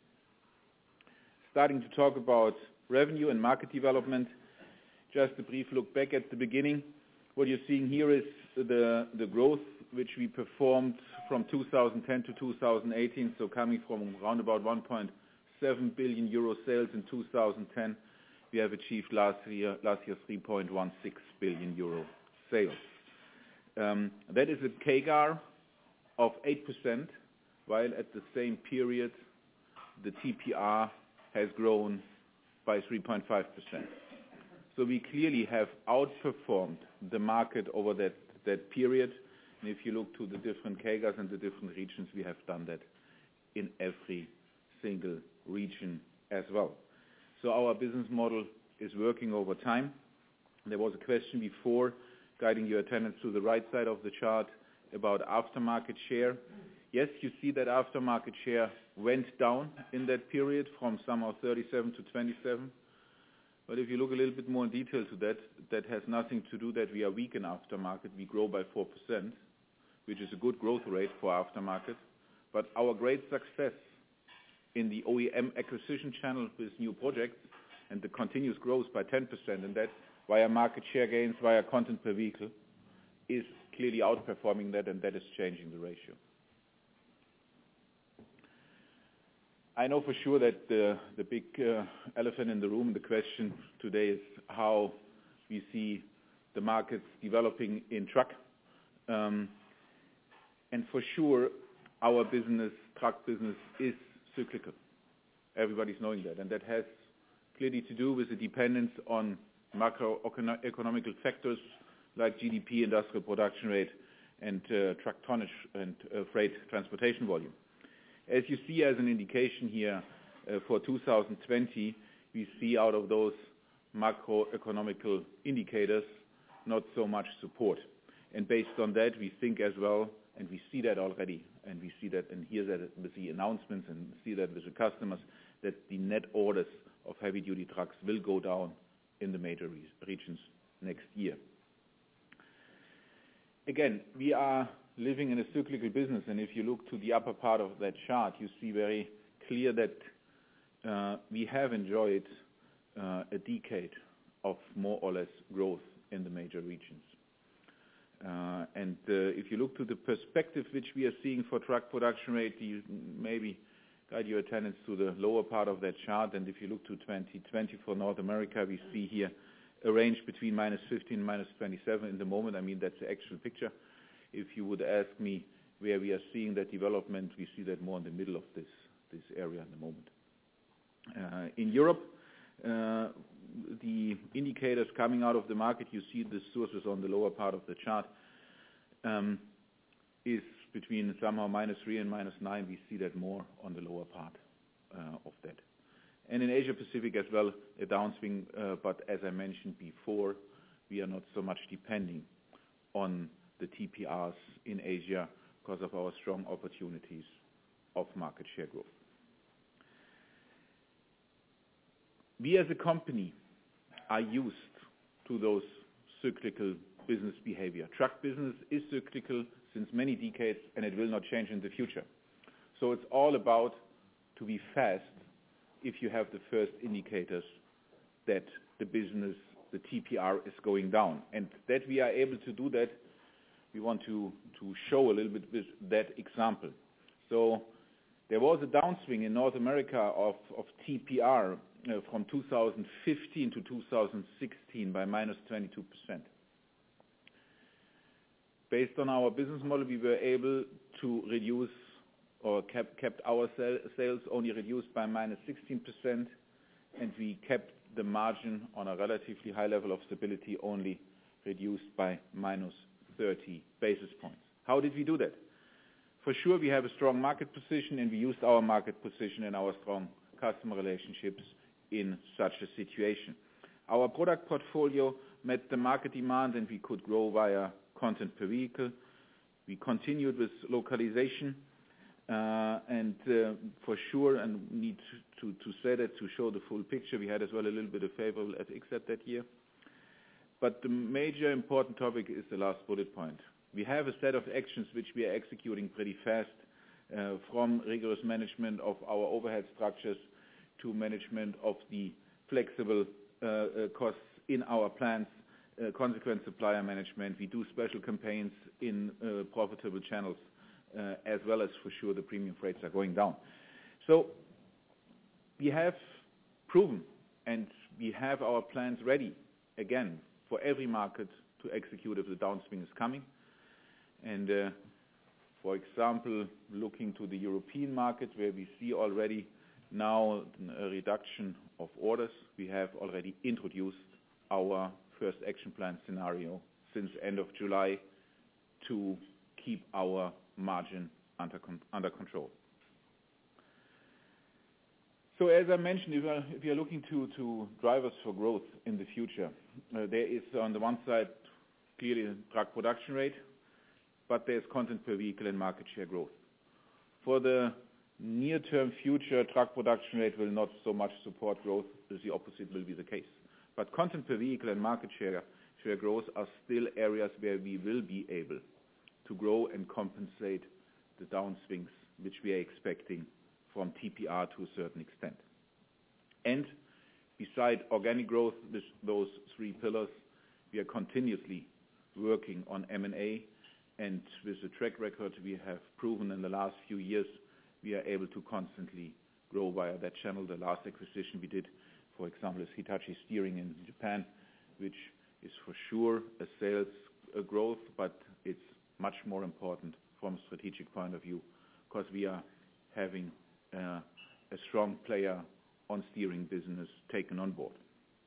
Starting to talk about revenue and market development, just a brief look back at the beginning. What you're seeing here is the, the growth which we performed from two thousand ten to two thousand eighteen, so coming from around about one point seven billion euro sales in two thousand ten, we have achieved last year, last year three point one six billion euro sales. Um, that is a C A G R of eight percent, while at the same period the T P R has grown by three point five percent. So we clearly have outperformed the market over that, that period. And if you look to the different C A G Rs and the different regions, we have done that in every single region as well. So our business model is working over time. There was a question before, guiding your attendance to the right side of the chart, about aftermarket share. Yes, you see that aftermarket share went down in that period from somehow thirty-seven to twenty-seven. But if you look a little bit more in detail to that, that has nothing to do that we are weak in aftermarket. We grow by four percent, which is a good growth rate for aftermarket. But our great success in the O E M acquisition channel with new projects and the continuous growth by ten percent, and that via market share gains, via content per vehicle, is clearly outperforming that, and that is changing the ratio. I know for sure that the, the big uh, elephant in the room, the question today is how we see the markets developing in truck. Um, and for sure, our business, truck business, is cyclical. Everybody's knowing that. And that has clearly to do with the dependence on macroeconomical factors like G D P, industrial production rate, and uh, truck tonnage and uh, freight transportation volume. As you see as an indication here uh, for two thousand twenty, we see out of those macroeconomical indicators not so much support. And based on that, we think as well, and we see that already, and we see that and hear that with the announcements and see that with the customers, that the net orders of heavy-duty trucks will go down in the major re- regions next year. Again, we are living in a cyclical business, and if you look to the upper part of that chart, you see very clear that uh, we have enjoyed uh, a decade of more or less growth in the major regions. Uh, and uh, if you look to the perspective which we are seeing for truck production rate, you maybe guide your attendance to the lower part of that chart. And if you look to twenty twenty for North America, we see here a range between minus fifteen and minus twenty-seven in the moment. I mean, that's the actual picture. If you would ask me where we are seeing that development, we see that more in the middle of this, this area in the moment. Uh, in Europe, uh, the indicators coming out of the market, you see the sources on the lower part of the chart, um, is between somehow minus three and minus nine. We see that more on the lower part uh, of that. And in Asia Pacific as well, a downswing, uh, but as I mentioned before, we are not so much depending on the T P Rs in Asia because of our strong opportunities of market share growth. We as a company are used to those cyclical business behavior. Truck business is cyclical since many decades, and it will not change in the future. So it's all about to be fast if you have the first indicators that the business, the T P R, is going down. And that we are able to do that, we want to, to show a little bit with that example. So there was a downswing in North America of, of T P R uh, from two thousand fifteen to two thousand sixteen by minus twenty-two percent. Based on our business model, we were able to reduce or kept, kept our sell, sales only reduced by minus sixteen percent, and we kept the margin on a relatively high level of stability only reduced by minus thirty basis points. How did we do that? For sure, we have a strong market position, and we used our market position and our strong customer relationships in such a situation. Our product portfolio met the market demand, and we could grow via content per vehicle. We continued with localization, uh, and uh, for sure, and need to, to say that to show the full picture, we had as well a little bit of favorable F X at that year. But the major important topic is the last bullet point. We have a set of actions which we are executing pretty fast, uh, from rigorous management of our overhead structures to management of the flexible uh, uh, costs in our plants, uh, consequent supplier management. We do special campaigns in uh, profitable channels, uh, as well as for sure the premium freights are going down. So we have proven and we have our plans ready again for every market to execute if the downswing is coming. And uh, for example, looking to the European market where we see already now a reduction of orders, we have already introduced our first action plan scenario since end of July to keep our margin under, con under control. So as I mentioned, if, uh, if you're looking to, to drivers for growth in the future, uh, there is on the one side clearly truck production rate, but there's content per vehicle and market share growth. For the near-term future, truck production rate will not so much support growth, as the opposite will be the case. But content per vehicle and market share, share growth are still areas where we will be able to grow and compensate the downswings which we are expecting from T P R to a certain extent. And beside organic growth with those three pillars, we are continuously working on M and A, and with the track record we have proven in the last few years, we are able to constantly grow via that channel. The last acquisition we did, for example, is Hitachi Steering in Japan, which is for sure a sales uh, growth, but it's much more important from a strategic point of view because we are having uh, a strong player on steering business taken on board.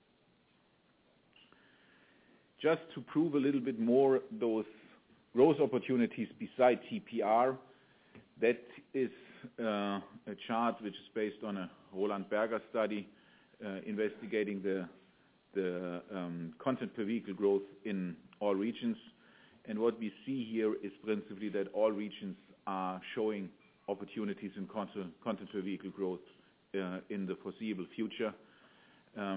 Just to prove a little bit more those growth opportunities beside T P R, that is uh, a chart which is based on a Roland Berger study uh, investigating the, the um, content per vehicle growth in all regions. And what we see here is principally that all regions are showing opportunities in content, content per vehicle growth uh, in the foreseeable future. Um,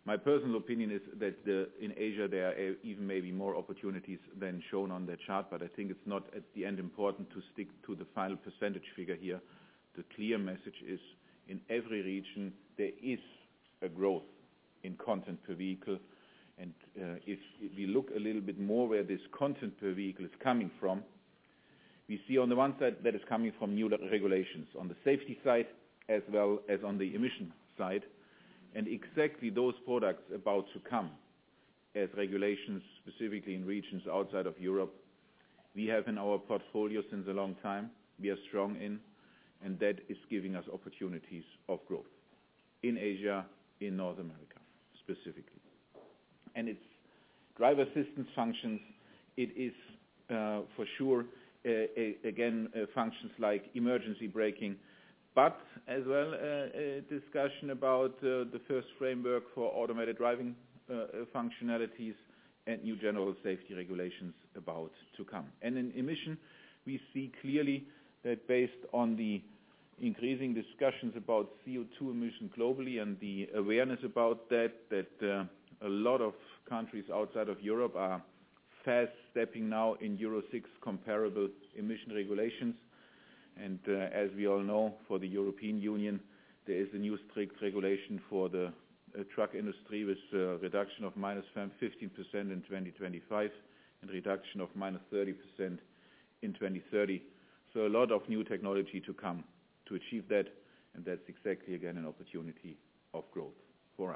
My personal opinion is that the, in Asia there are even maybe more opportunities than shown on that chart, but I think it's not at the end important to stick to the final percentage figure here. The clear message is in every region there is a growth in content per vehicle, and uh, if, if we look a little bit more where this content per vehicle is coming from, we see on the one side that is coming from new regulations on the safety side as well as on the emission side. And exactly those products about to come as regulations, specifically in regions outside of Europe, we have in our portfolio since a long time. We are strong in, and that is giving us opportunities of growth in Asia, in North America specifically. And it's driver assistance functions. It is uh, for sure, uh, a, again, uh, functions like emergency braking, but as well uh, a discussion about uh, the first framework for automated driving uh, functionalities and new general safety regulations about to come. And in emission, we see clearly that based on the increasing discussions about C O two emission globally and the awareness about that, that uh, a lot of countries outside of Europe are fast stepping now in Euro six comparable emission regulations. And uh, as we all know, for the European Union, there is a new strict regulation for the uh, truck industry with a reduction of minus fifteen percent in twenty twenty-five and reduction of minus thirty percent in twenty thirty. So a lot of new technology to come to achieve that, and that's exactly, again, an opportunity of growth for us.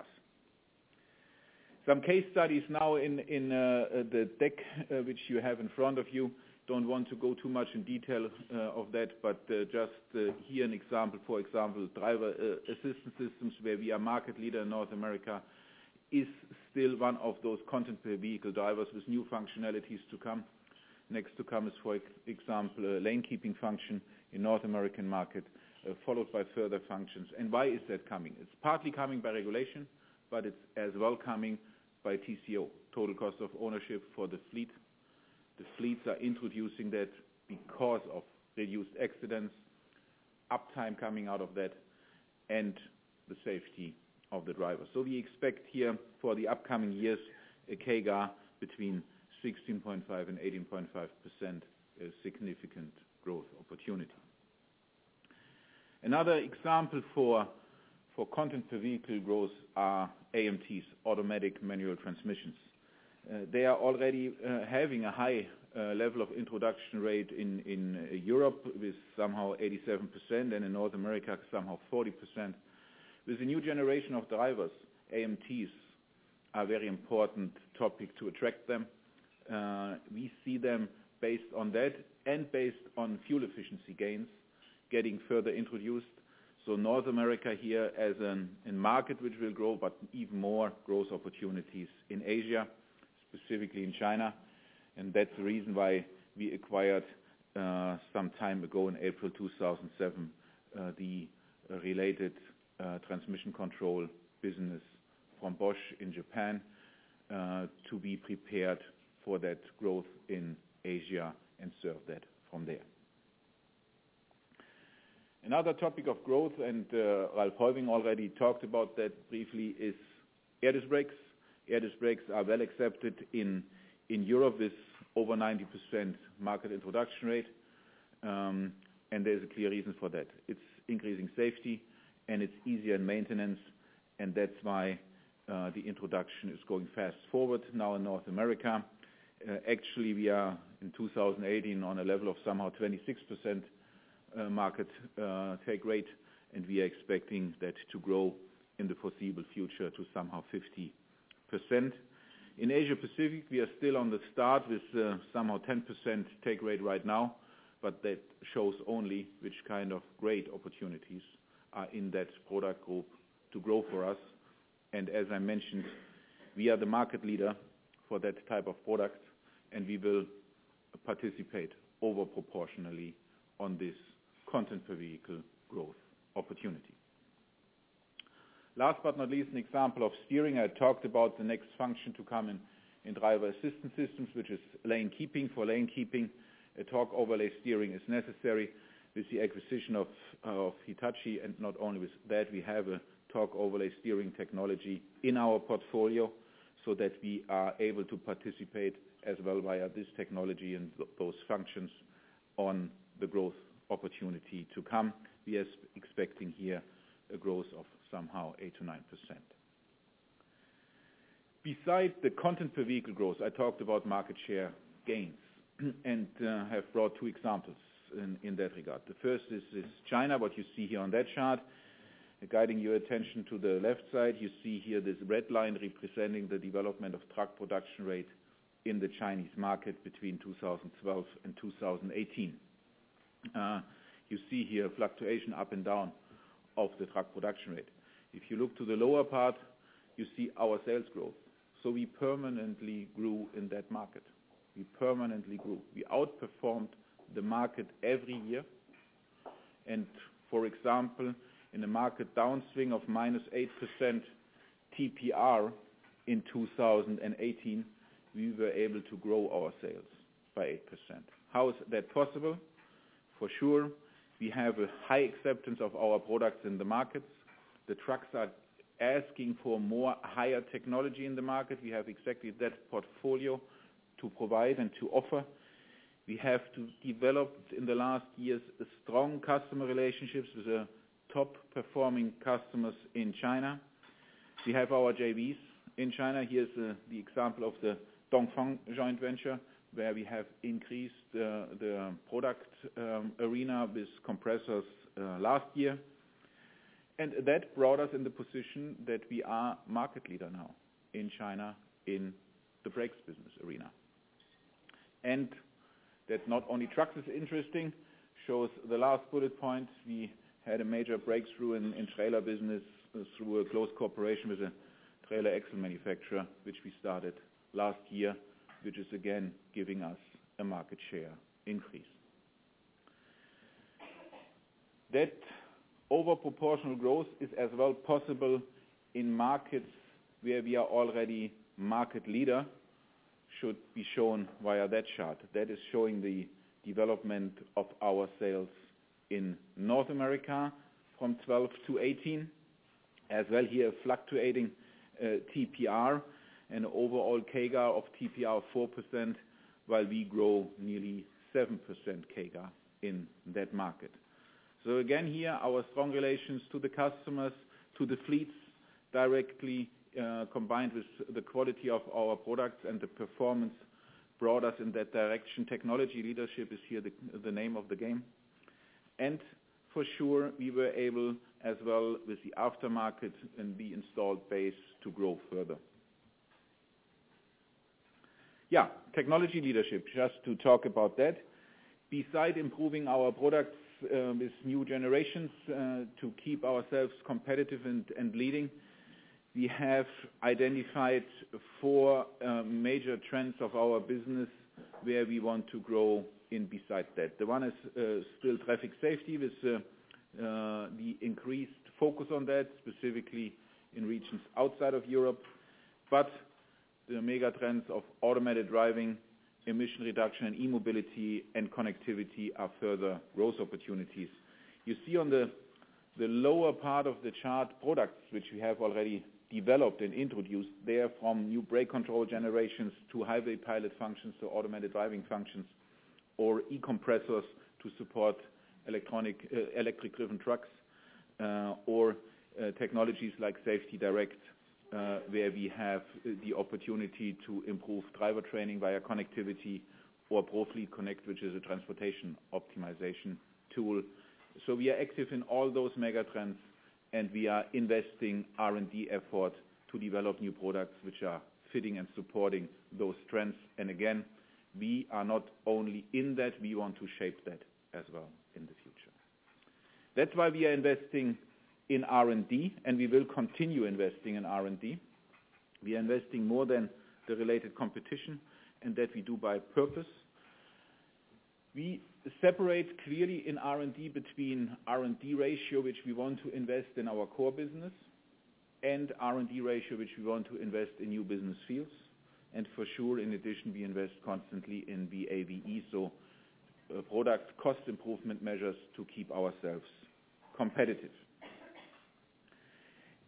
Some case studies now in, in uh, the deck uh, which you have in front of you. Don't want to go too much in detail uh, of that, but uh, just uh, here an example, for example, driver uh, assistance systems where we are market leader in North America is still one of those content per vehicle drivers with new functionalities to come. Next to come is, for example, a lane keeping function in North American market, uh, followed by further functions. And why is that coming? It's partly coming by regulation, but it's as well coming by T C O, total cost of ownership for the fleet. The fleets are introducing that because of reduced accidents, uptime coming out of that, and the safety of the driver. So we expect here for the upcoming years a C A G R between sixteen point five and eighteen point five percent, a significant growth opportunity. Another example for, for content per vehicle growth are A M Ts, automatic manual transmissions. Uh, they are already uh, having a high uh, level of introduction rate in, in uh, Europe with somehow eighty-seven percent and in North America somehow forty percent. With the new generation of drivers, A M Ts are a very important topic to attract them. Uh, we see them based on that and based on fuel efficiency gains getting further introduced. So North America here as an, a market which will grow, but even more growth opportunities in Asia, specifically in China, and that's the reason why we acquired uh, some time ago in April two thousand seven uh, the uh, related uh, transmission control business from Bosch in Japan uh, to be prepared for that growth in Asia and serve that from there. Another topic of growth, and uh, Ralf Heuwing already talked about that briefly, is air disc brakes. Air disc brakes are well accepted in, in Europe with over ninety percent market introduction rate, um, and there's a clear reason for that. It's increasing safety, and it's easier in maintenance, and that's why uh, the introduction is going fast forward now in North America. Uh, actually, we are in two thousand eighteen on a level of somehow twenty-six percent uh, market uh, take rate, and we are expecting that to grow in the foreseeable future to somehow fifty percent. In Asia Pacific, we are still on the start with uh, somehow ten percent take rate right now, but that shows only which kind of great opportunities are in that product group to grow for us. And as I mentioned, we are the market leader for that type of product, and we will participate over proportionally on this content per vehicle growth opportunity. Last but not least, an example of steering. I talked about the next function to come in, in driver assistance systems, which is lane keeping. For lane keeping, a torque overlay steering is necessary. With the acquisition of, of Hitachi, and not only with that, we have a torque overlay steering technology in our portfolio so that we are able to participate as well via this technology and th- those functions on the growth opportunity to come. We are expecting here a growth of somehow eight to nine percent. Besides the content per vehicle growth, I talked about market share gains and uh, have brought two examples in, in that regard. The first is, is China, what you see here on that chart. Guiding your attention to the left side, you see here this red line representing the development of truck production rate in the Chinese market between two thousand twelve and two thousand eighteen. Uh, you see here fluctuation up and down of the truck production rate. If you look to the lower part, you see our sales growth. So we permanently grew in that market. We permanently grew. We outperformed the market every year. And for example, in a market downswing of minus eight percent T P R in two thousand eighteen, we were able to grow our sales by eight percent. How is that possible? For sure, we have a high acceptance of our products in the markets. The trucks are asking for more higher technology in the market. We have exactly that portfolio to provide and to offer. We have to develop in the last years a strong customer relationships with the top performing customers in China. We have our J Vs in China. Here's uh, the example of the Dongfeng joint venture, where we have increased uh, the product um, arena with compressors uh, last year. And that brought us in the position that we are market leader now in China in the brakes business arena. And that not only trucks is interesting, shows the last bullet point. We had a major breakthrough in, in trailer business uh, through a close cooperation with a trailer axle manufacturer, which we started last year, which is again giving us a market share increase. That overproportional growth is as well possible in markets where we are already market leader, should be shown via that chart. That is showing the development of our sales in North America from twelve to eighteen, as well here fluctuating uh, T P R, and overall C A G R of T P R of four percent, while we grow nearly seven percent C A G R in that market. So again here, our strong relations to the customers, to the fleets directly, uh, combined with the quality of our products and the performance brought us in that direction. Technology leadership is here the, the name of the game. And for sure, we were able as well with the aftermarket and the installed base to grow further. Yeah, technology leadership, just to talk about that. Beside improving our products uh, with new generations uh, to keep ourselves competitive and, and leading, we have identified four uh, major trends of our business where we want to grow in beside that. The one is uh, still traffic safety with uh, uh, the increased focus on that, specifically in regions outside of Europe. But the mega trends of automated driving, emission reduction and e-mobility and connectivity are further growth opportunities. You see on the, the lower part of the chart products which we have already developed and introduced there, from new brake control generations to highway pilot functions to automated driving functions, or e-compressors to support electronic, uh, electric-driven trucks, uh, or uh, technologies like Safety Direct, uh, where we have the opportunity to improve driver training via connectivity, or ProFleet Connect, which is a transportation optimization tool. So we are active in all those megatrends, and we are investing R and D effort to develop new products which are fitting and supporting those trends. And again, we are not only in that, we want to shape that as well in the future. That's why we are investing in R and D, and we will continue investing in R and D. We are investing more than the related competition, and that we do by purpose. We separate clearly in R and D between R and D ratio, which we want to invest in our core business, and R and D ratio, which we want to invest in new business fields. And for sure, in addition, we invest constantly in V A V E, so uh, product cost improvement measures to keep ourselves competitive.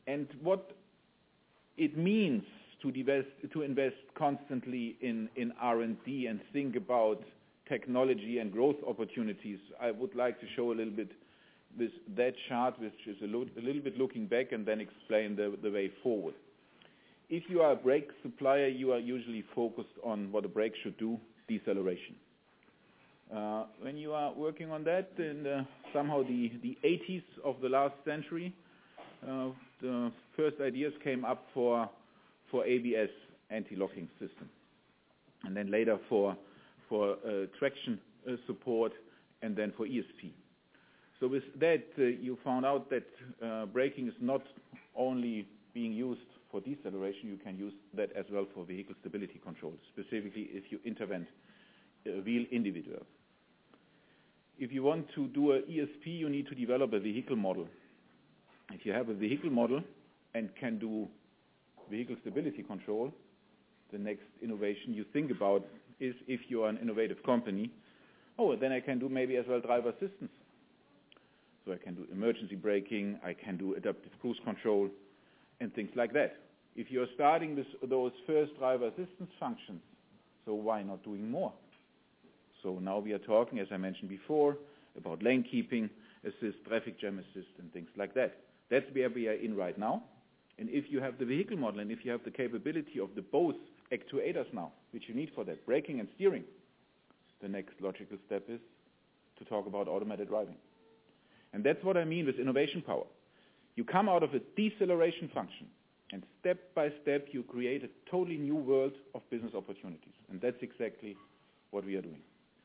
and what it means to invest, to invest constantly in, in R and D and think about technology and growth opportunities, I would like to show a little bit with that chart, which is a, lo- a little bit looking back and then explain the, the way forward. If you are a brake supplier, you are usually focused on what a brake should do, deceleration. Uh, when you are working on that in the, somehow the, the eighties of the last century, uh, the first ideas came up for, for A B S, anti-locking system, and then later for, for uh, traction uh, support, and then for E S P. So with that, uh, you found out that uh, braking is not only being used for deceleration, you can use that as well for vehicle stability control, specifically if you intervent a wheel individual. If you want to do a E S P, you need to develop a vehicle model. If you have a vehicle model and can do vehicle stability control, the next innovation you think about is, if you are an innovative company, oh, then I can do maybe as well driver assistance. So I can do emergency braking, I can do adaptive cruise control, and things like that. If you're starting with those first driver assistance functions, so why not doing more? So now we are talking, as I mentioned before, about lane keeping assist, traffic jam assist, and things like that. That's where we are in right now. And if you have the vehicle model and if you have the capability of the both actuators now, which you need for that, braking and steering, the next logical step is to talk about automated driving. And that's what I mean with innovation power. You come out of a deceleration function, and step by step you create a totally new world of business opportunities. And that's exactly what we are doing.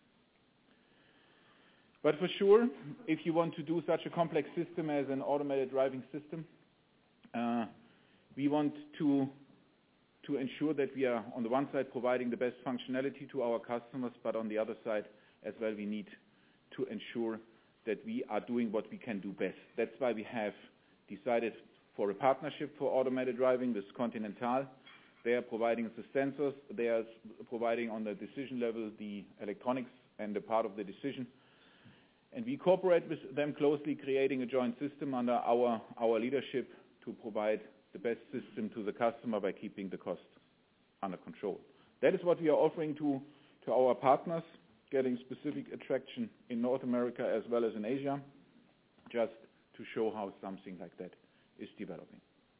But for sure, if you want to do such a complex system as an automated driving system, uh, we want to, to ensure that we are, on the one side, providing the best functionality to our customers, but on the other side, as well, we need to ensure that we are doing what we can do best. That's why we have decided for a partnership for automated driving with Continental. They are providing the sensors, they are providing on the decision level the electronics and the part of the decision. And we cooperate with them closely, creating a joint system under our, our leadership to provide the best system to the customer by keeping the cost under control. That is what we are offering to, to our partners, getting specific attraction in North America as well as in Asia, just to show how something like that is developing.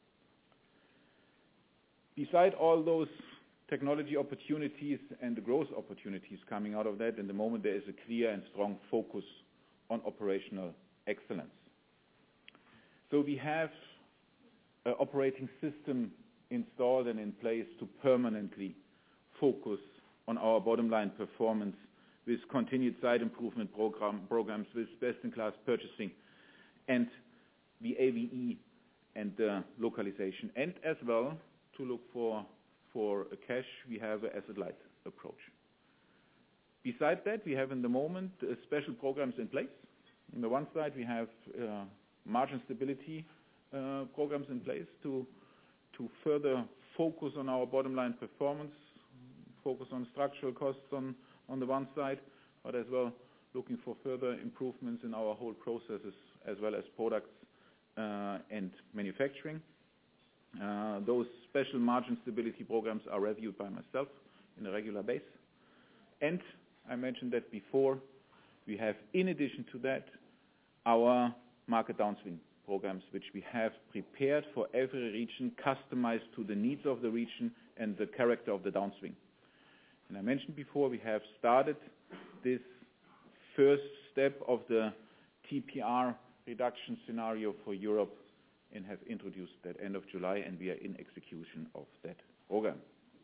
Beside all those technology opportunities and the growth opportunities coming out of that, in the moment there is a clear and strong focus on operational excellence. So we have an operating system installed and in place to permanently focus on our bottom line performance with continued site improvement program, programs, with best-in-class purchasing, and the A V E and uh, localization, and as well to look for for a cash, we have an asset-light approach. Besides that, we have in the moment uh, special programs in place. On the one side, we have uh, margin stability uh, programs in place to to further focus on our bottom line performance, focus on structural costs on, on the one side, but as well looking for further improvements in our whole processes as well as products uh, and manufacturing. Uh, those special margin stability programs are reviewed by myself on a regular basis. And I mentioned that before, we have, in addition to that, our market downswing programs, which we have prepared for every region, customized to the needs of the region and the character of the downswing. And I mentioned before, we have started this first step of the T P R reduction scenario for Europe and have introduced that end of July, and we are in execution of that program.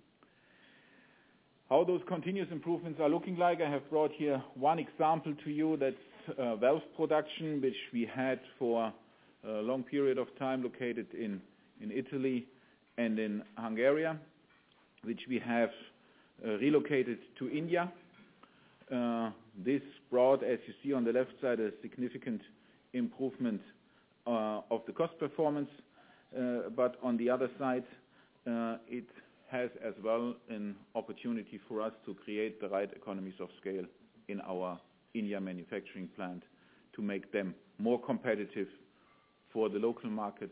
How those continuous improvements are looking like, I have brought here one example to you. That's uh, valve production, which we had for a long period of time located in, in Italy and in Hungary, which we have uh, relocated to India. Uh, this brought, as you see on the left side, a significant improvement uh, of the cost performance, uh, but on the other side, uh, it has as well an opportunity for us to create the right economies of scale in our India manufacturing plant to make them more competitive for the local market,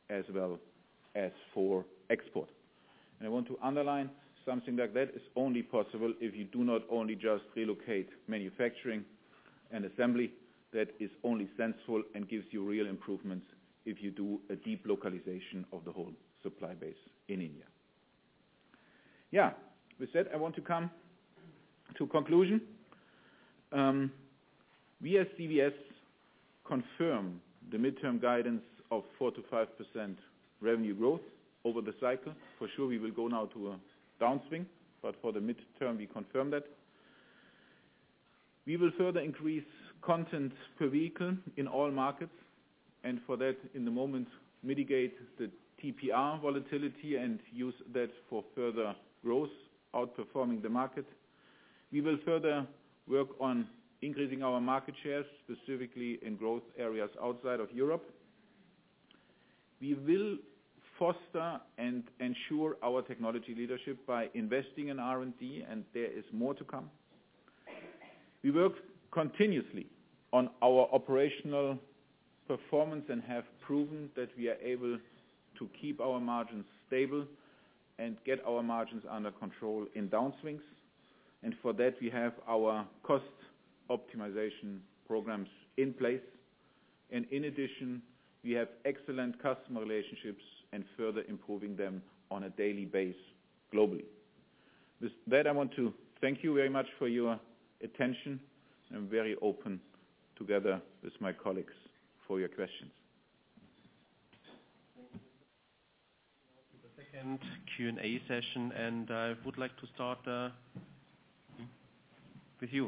as well as for export. And I want to underline something like that is only possible if you do not only just relocate manufacturing and assembly. That is only sensible and gives you real improvements if you do a deep localization of the whole supply base in India. Yeah, with that I want to come to conclusion. Um, we as C V S confirm the midterm guidance of four to five percent revenue growth over the cycle. For sure we will go now to a downswing, but for the midterm we confirm that. We will further increase content per vehicle in all markets, and for that in the moment mitigate the T P R volatility and use that for further growth, outperforming the market. We will further work on increasing our market shares, specifically in growth areas outside of Europe. We will foster and ensure our technology leadership by investing in R and D, and there is more to come. We work continuously on our operational performance and have proven that we are able to keep our margins stable and get our margins under control in downswings. And for that we have our cost optimization programs in place. And in addition, we have excellent customer relationships and further improving them on a daily basis globally. With that, I want to thank you very much for your attention. I'm very open together with my colleagues for your questions. The second Q and A session, and I would like to start uh, with you.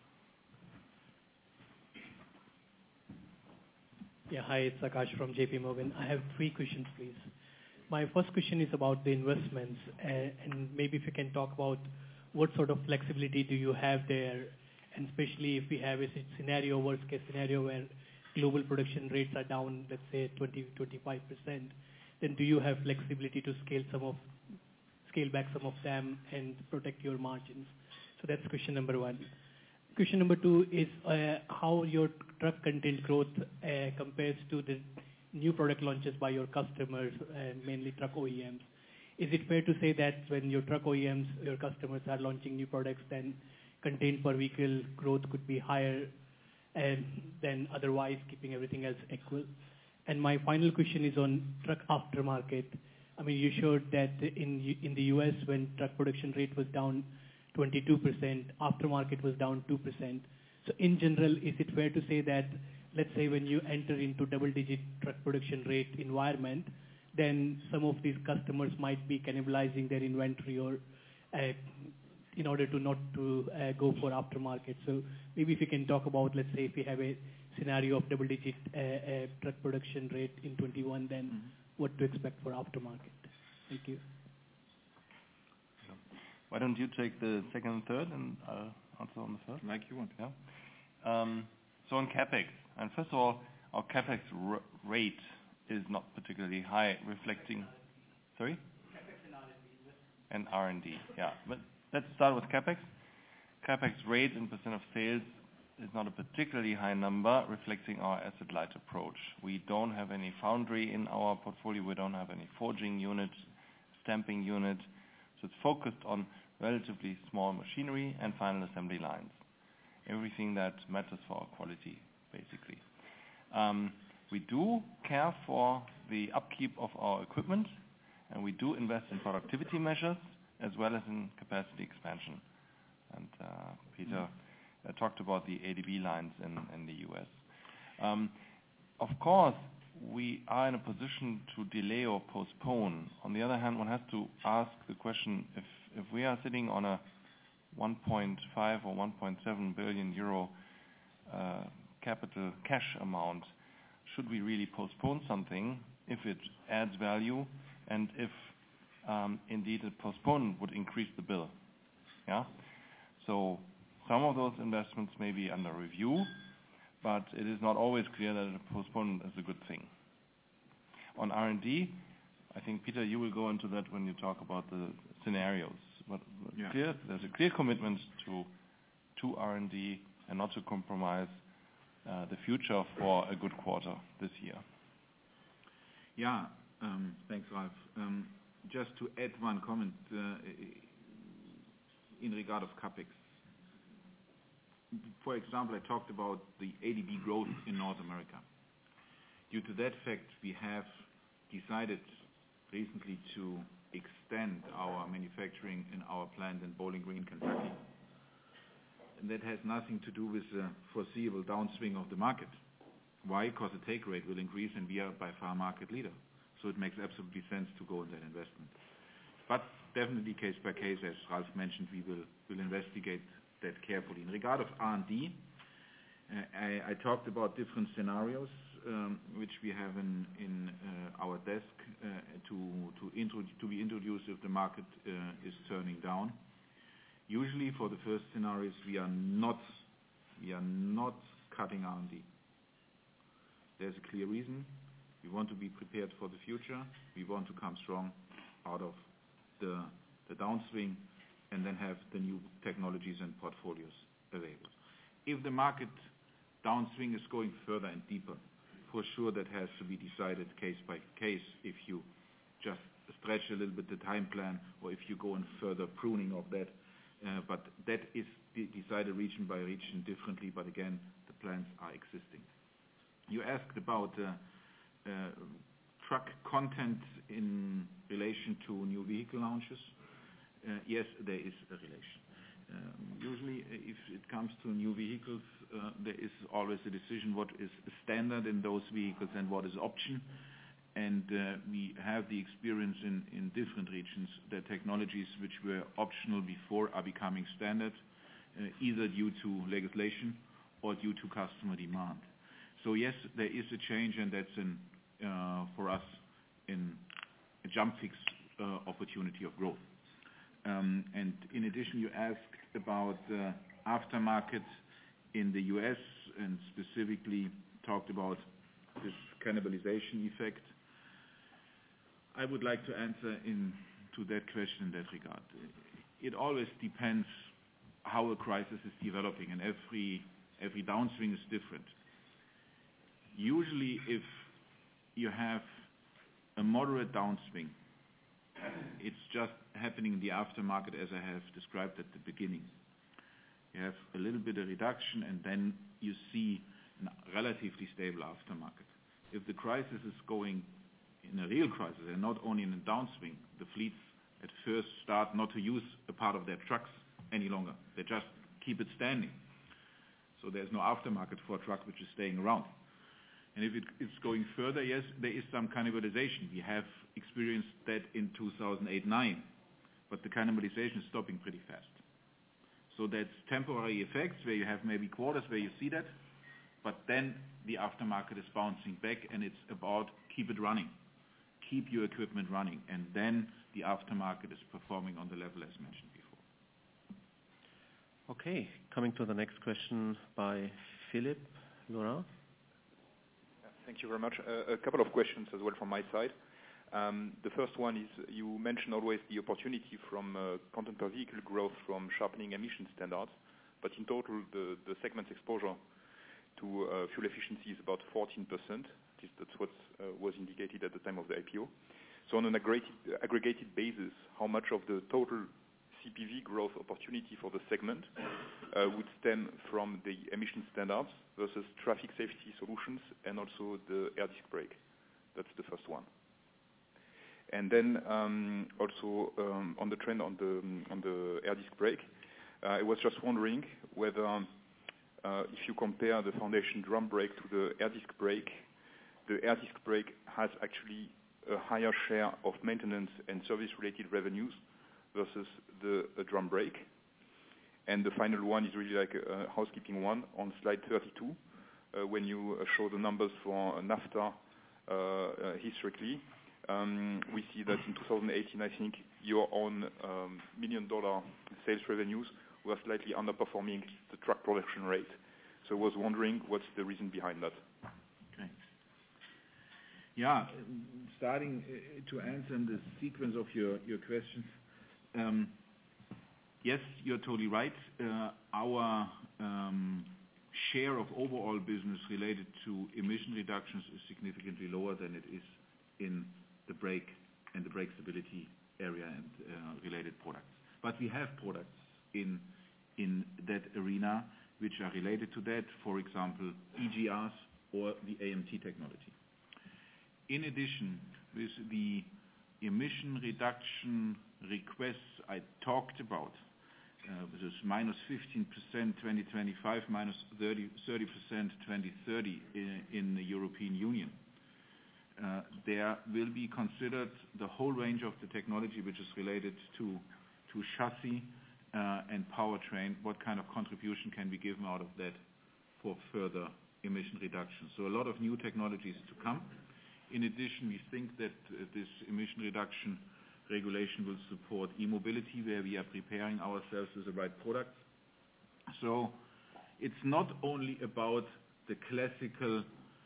Yeah, hi, it's Akash from J P Morgan. I have three questions, please. My first question is about the investments, uh, and maybe if you can talk about what sort of flexibility do you have there, and especially if we have a scenario, worst case scenario, where global production rates are down, let's say twenty to twenty-five percent, then do you have flexibility to scale some of, scale back some of them and protect your margins? So that's question number one. Question number two is uh, how your truck content growth uh, compares to the new product launches by your customers, uh, mainly truck O E Ms. Is it fair to say that when your truck O E Ms, your customers are launching new products, then content per vehicle growth could be higher uh, than otherwise, keeping everything else equal? And my final question is on truck aftermarket. I mean, you showed that in in the U S when truck production rate was down twenty-two percent, aftermarket was down two percent. So in general, is it fair to say that, let's say when you enter into double-digit truck production rate environment, then some of these customers might be cannibalizing their inventory or uh, in order to not to uh, go for aftermarket? So maybe if you can talk about, let's say if we have a scenario of double-digit uh, uh, truck production rate in twenty-one, then mm-hmm. what to expect for aftermarket? Thank you. Why don't you take the second and third, and I'll answer on the first? Like you want. Yeah. Um, so on CapEx, and first of all, our CapEx r- rate is not particularly high, reflecting. Sorry? CapEx and R and D. And R and D, yeah. But let's start with CapEx. CapEx rate in percent of sales is not a particularly high number, reflecting our asset-light approach. We don't have any foundry in our portfolio. We don't have any forging unit, stamping unit. So it's focused on relatively small machinery and final assembly lines. Everything that matters for our quality, basically. Um, we do care for the upkeep of our equipment, and we do invest in productivity measures as well as in capacity expansion. And uh, Peter mm-hmm. uh, talked about the A D B lines in, in the U S. Um, of course, we are in a position to delay or postpone. On the other hand, one has to ask the question, if, if we are sitting on a one point five or one point seven billion euro uh, capital cash amount, should we really postpone something if it adds value and if um, indeed a postponement would increase the bill? Yeah. So some of those investments may be under review, but it is not always clear that a postponement is a good thing. On R and D, I think, Peter, you will go into that when you talk about the scenarios. But yeah. clear, there's a clear commitment to to R and D and not to compromise uh, the future for a good quarter this year. Yeah, Um, Thanks, Ralf. Um, Just to add one comment uh, in regard of CapEx. For example, I talked about the A D B growth in North America. Due to that fact, we have decided recently to extend our manufacturing in our plant in Bowling Green, Kentucky. And that has nothing to do with the foreseeable downswing of the market. Why? Because the take rate will increase and we are by far market leader. So it makes absolutely sense to go in that investment. But definitely case by case, as Ralf mentioned, we will, will investigate that carefully. In regard of R and D, uh, I, I talked about different scenarios um, which we have in, in uh, our desk uh, to, to, introdu- to be introduced if the market uh, is turning down. Usually for the first scenarios, we are not, we are not cutting R and D. There's a clear reason. We want to be prepared for the future. We want to come strong out of the, the downswing and then have the new technologies and portfolios available. If the market downswing is going further and deeper, for sure that has to be decided case by case if you just stretch a little bit the time plan or if you go in further pruning of that. Uh, but that is de- decided region by region differently, but again, the plans are existing. You asked about uh, uh, truck content in relation to new vehicle launches. Uh, yes, there is a relation. Um, usually, if it comes to new vehicles, uh, there is always a decision what is standard in those vehicles and what is option. And uh, we have the experience in, in different regions that technologies which were optional before are becoming standard, uh, either due to legislation or due to customer demand. So yes, there is a change, and that's in, uh, for us in a jump fix uh, opportunity of growth. Um, and in addition, you asked about uh, aftermarket in the U S and specifically talked about this cannibalization effect. I would like to answer in to that question in that regard. It always depends how a crisis is developing, and every every downswing is different. Usually, if you have a moderate downswing, it's just happening in the aftermarket as I have described at the beginning. You have a little bit of reduction, and then you see a relatively stable aftermarket. If the crisis is going in a real crisis and not only in a downswing, the fleets at first start not to use a part of their trucks any longer. They just keep it standing. So there's no aftermarket for a truck which is staying around. And if it, it's going further, yes, there is some cannibalization. We have experienced that in two thousand eight nine, but the cannibalization is stopping pretty fast. So that's temporary effects where you have maybe quarters where you see that, but then the aftermarket is bouncing back, and it's about keep it running. Keep your equipment running, and then the aftermarket is performing on the level as mentioned before. Okay, coming to the next question by Philippe Laurent. Thank you very much. Uh, a couple of questions as well from my side. Um, the first one is you mentioned always the opportunity from uh, content per vehicle growth from sharpening emission standards, but in total the, the segment's exposure to uh, fuel efficiency is about fourteen percent. That's what uh, was indicated at the time of the I P O. So on an aggregated, aggregated basis, how much of the total C P V growth opportunity for the segment uh, would stem from the emission standards versus traffic safety solutions and also the air disc brake? That's the first one. And then um, also um, on the trend on the on the air disc brake, uh, I was just wondering whether uh, if you compare the foundation drum brake to the air disc brake, the air disc brake has actually a higher share of maintenance and service-related revenues versus the a drum brake. And the final one is really like a housekeeping one on slide thirty-two, uh, when you uh, show the numbers for NAFTA uh, uh, historically. Um, we see that in two thousand eighteen, I think your own um, million dollar sales revenues were slightly underperforming the truck production rate. So I was wondering what's the reason behind that. Okay. Yeah, starting uh, to answer in the sequence of your, your questions. Um, yes, you're totally right. Uh, our um, share of overall business related to emission reductions is significantly lower than it is in the brake and the brake stability area and uh, related products. But we have products in in that arena which are related to that, for example, E G Rs or the A M T technology. In addition, with the emission reduction requests I talked about, uh, which is minus fifteen percent twenty twenty-five, minus thirty percent twenty thirty in, in the European Union, uh, there will be considered the whole range of the technology which is related to, to chassis uh, and powertrain, what kind of contribution can be given out of that for further emission reduction. So a lot of new technologies to come. In addition, we think that uh, this emission reduction regulation will support e-mobility, where we are preparing ourselves with the right products. So it's not only about the classical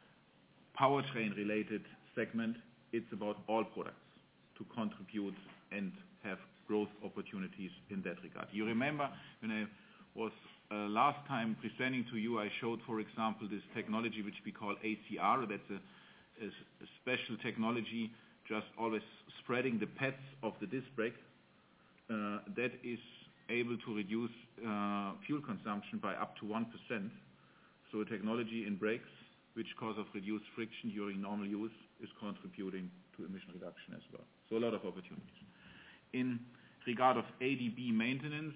powertrain-related segment, it's about all products to contribute and have growth opportunities in that regard. You remember when I was uh, last time presenting to you, I showed, for example, this technology which we call A C R. That's a, a, a special technology, just always spreading the pads of the disc brake. Uh, that is able to reduce uh, fuel consumption by up to one percent. So a technology in brakes which cause of reduced friction during normal use is contributing to emission reduction as well. So a lot of opportunities. In regard of A D B maintenance,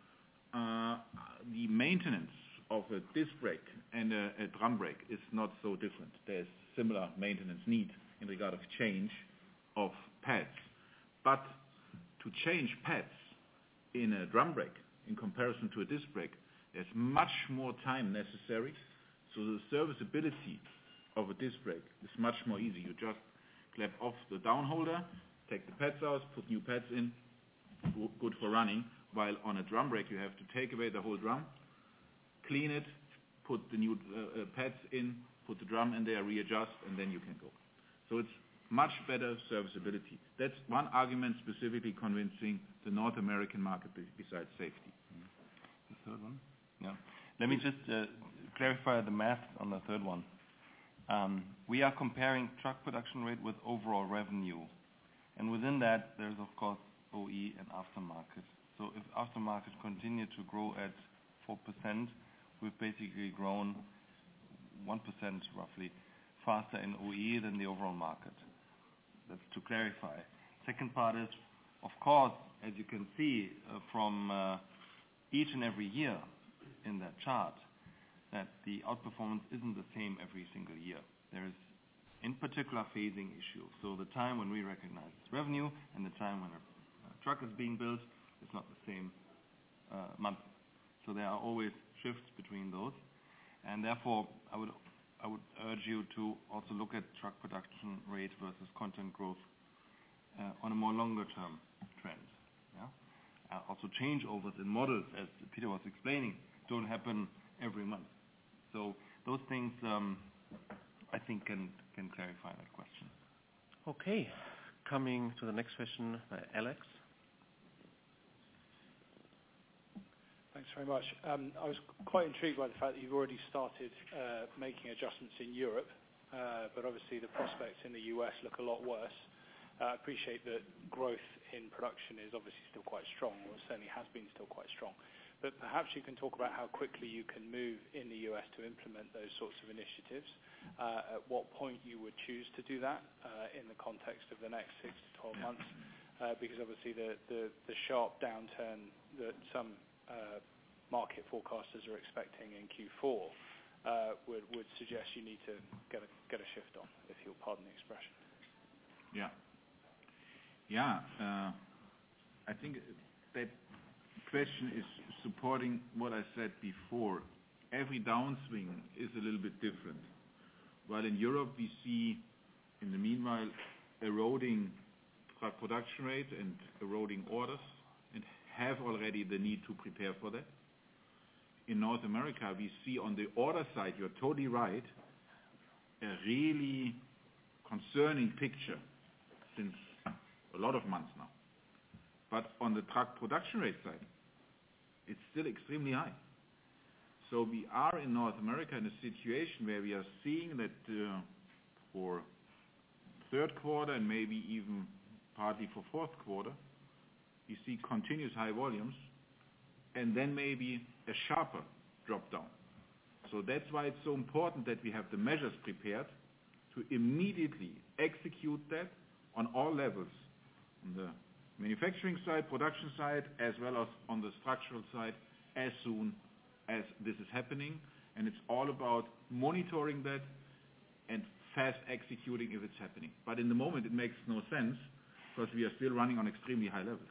uh, the maintenance of a disc brake and a, a drum brake is not so different. There's similar maintenance need in regard of change of pads. But to change pads in a drum brake in comparison to a disc brake, there's much more time necessary. So the serviceability of a disc brake is much more easy. You just clap off the down holder, take the pads out, put new pads in, good for running, while on a drum brake you have to take away the whole drum, clean it, put the new uh, uh, pads in, put the drum in there, readjust, and then you can go. So it's much better serviceability. That's one argument specifically convincing the North American market besides safety. The third one? Yeah. Let me just uh, clarify the math on the third one. Um, we are comparing truck production rate with overall revenue. And within that, there's of course O E and aftermarket. So if aftermarket continue to grow at four percent, we've basically grown one percent roughly faster in O E than the overall market. That's to clarify. Second part is, of course, as you can see uh, from uh, each and every year in that chart, that the outperformance isn't the same every single year. There is, in particular, phasing issue. So the time when we recognize revenue and the time when a, a truck is being built is not the same uh, month. So there are always shifts between those, and therefore I would I would urge you to also look at truck production rate versus content growth uh, on a more longer term trend. Yeah? Uh, also changeovers in models, as Peter was explaining, don't happen every month. So those things um, I think can, can clarify that question. Okay, coming to the next question by Alex. Thanks very much. Um, I was quite intrigued by the fact that you've already started uh, making adjustments in Europe, uh, but obviously the prospects in the U S look a lot worse. Uh, I appreciate that growth in production is obviously still quite strong, or certainly has been still quite strong. But perhaps you can talk about how quickly you can move in the U S to implement those sorts of initiatives, uh, at what point you would choose to do that uh, in the context of the next six to twelve months, uh, because obviously the, the, the sharp downturn that some Uh, market forecasters are expecting in Q four uh, would, would suggest you need to get a, get a shift on, if you'll pardon the expression. Yeah. Yeah. Uh, I think that question is supporting what I said before. Every downswing is a little bit different. While in Europe we see, in the meanwhile, eroding truck production rate and eroding orders, and have already the need to prepare for that. In North America, we see on the order side, you're totally right, a really concerning picture since a lot of months now. But on the truck production rate side, it's still extremely high. So we are in North America in a situation where we are seeing that uh, for third quarter and maybe even partly for fourth quarter, you see continuous high volumes and then maybe a sharper drop down. So that's why it's so important that we have the measures prepared to immediately execute that on all levels, on the manufacturing side, production side, as well as on the structural side, as soon as this is happening. And it's all about monitoring that and fast executing if it's happening. But in the moment, it makes no sense because we are still running on extremely high levels.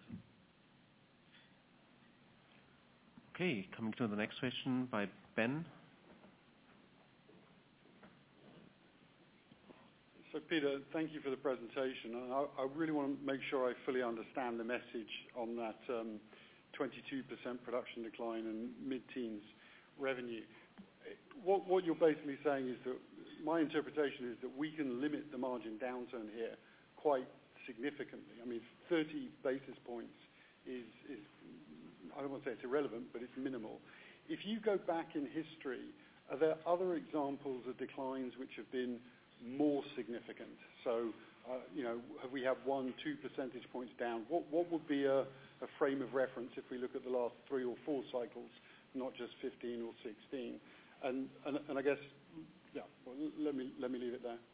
Okay, coming to the next question by Ben. So Peter, thank you for the presentation. And I, I really want to make sure I fully understand the message on that um, twenty-two percent production decline and mid-teens revenue. What, what you're basically saying is that my interpretation is that we can limit the margin downturn here quite significantly. I mean, thirty basis points is, is, I don't want to say it's irrelevant, but it's minimal. If you go back in history, are there other examples of declines which have been more significant? So, uh, you know, have we had one, two percentage points down? What, what would be a, a frame of reference if we look at the last three or four cycles, not just fifteen or sixteen? And, and, and I guess, yeah, well, let me let me leave it there.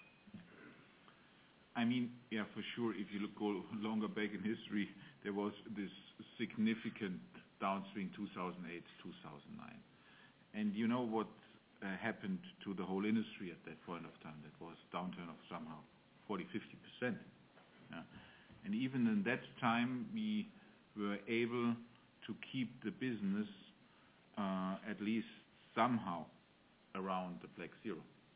I mean, yeah, for sure, if you look go longer back in history, there was this significant downswing two thousand eight, two thousand nine. And you know what uh, happened to the whole industry at that point of time? That was downturn of somehow forty, fifty percent. Yeah. And even in that time, we were able to keep the business uh, at least somehow around the black zero.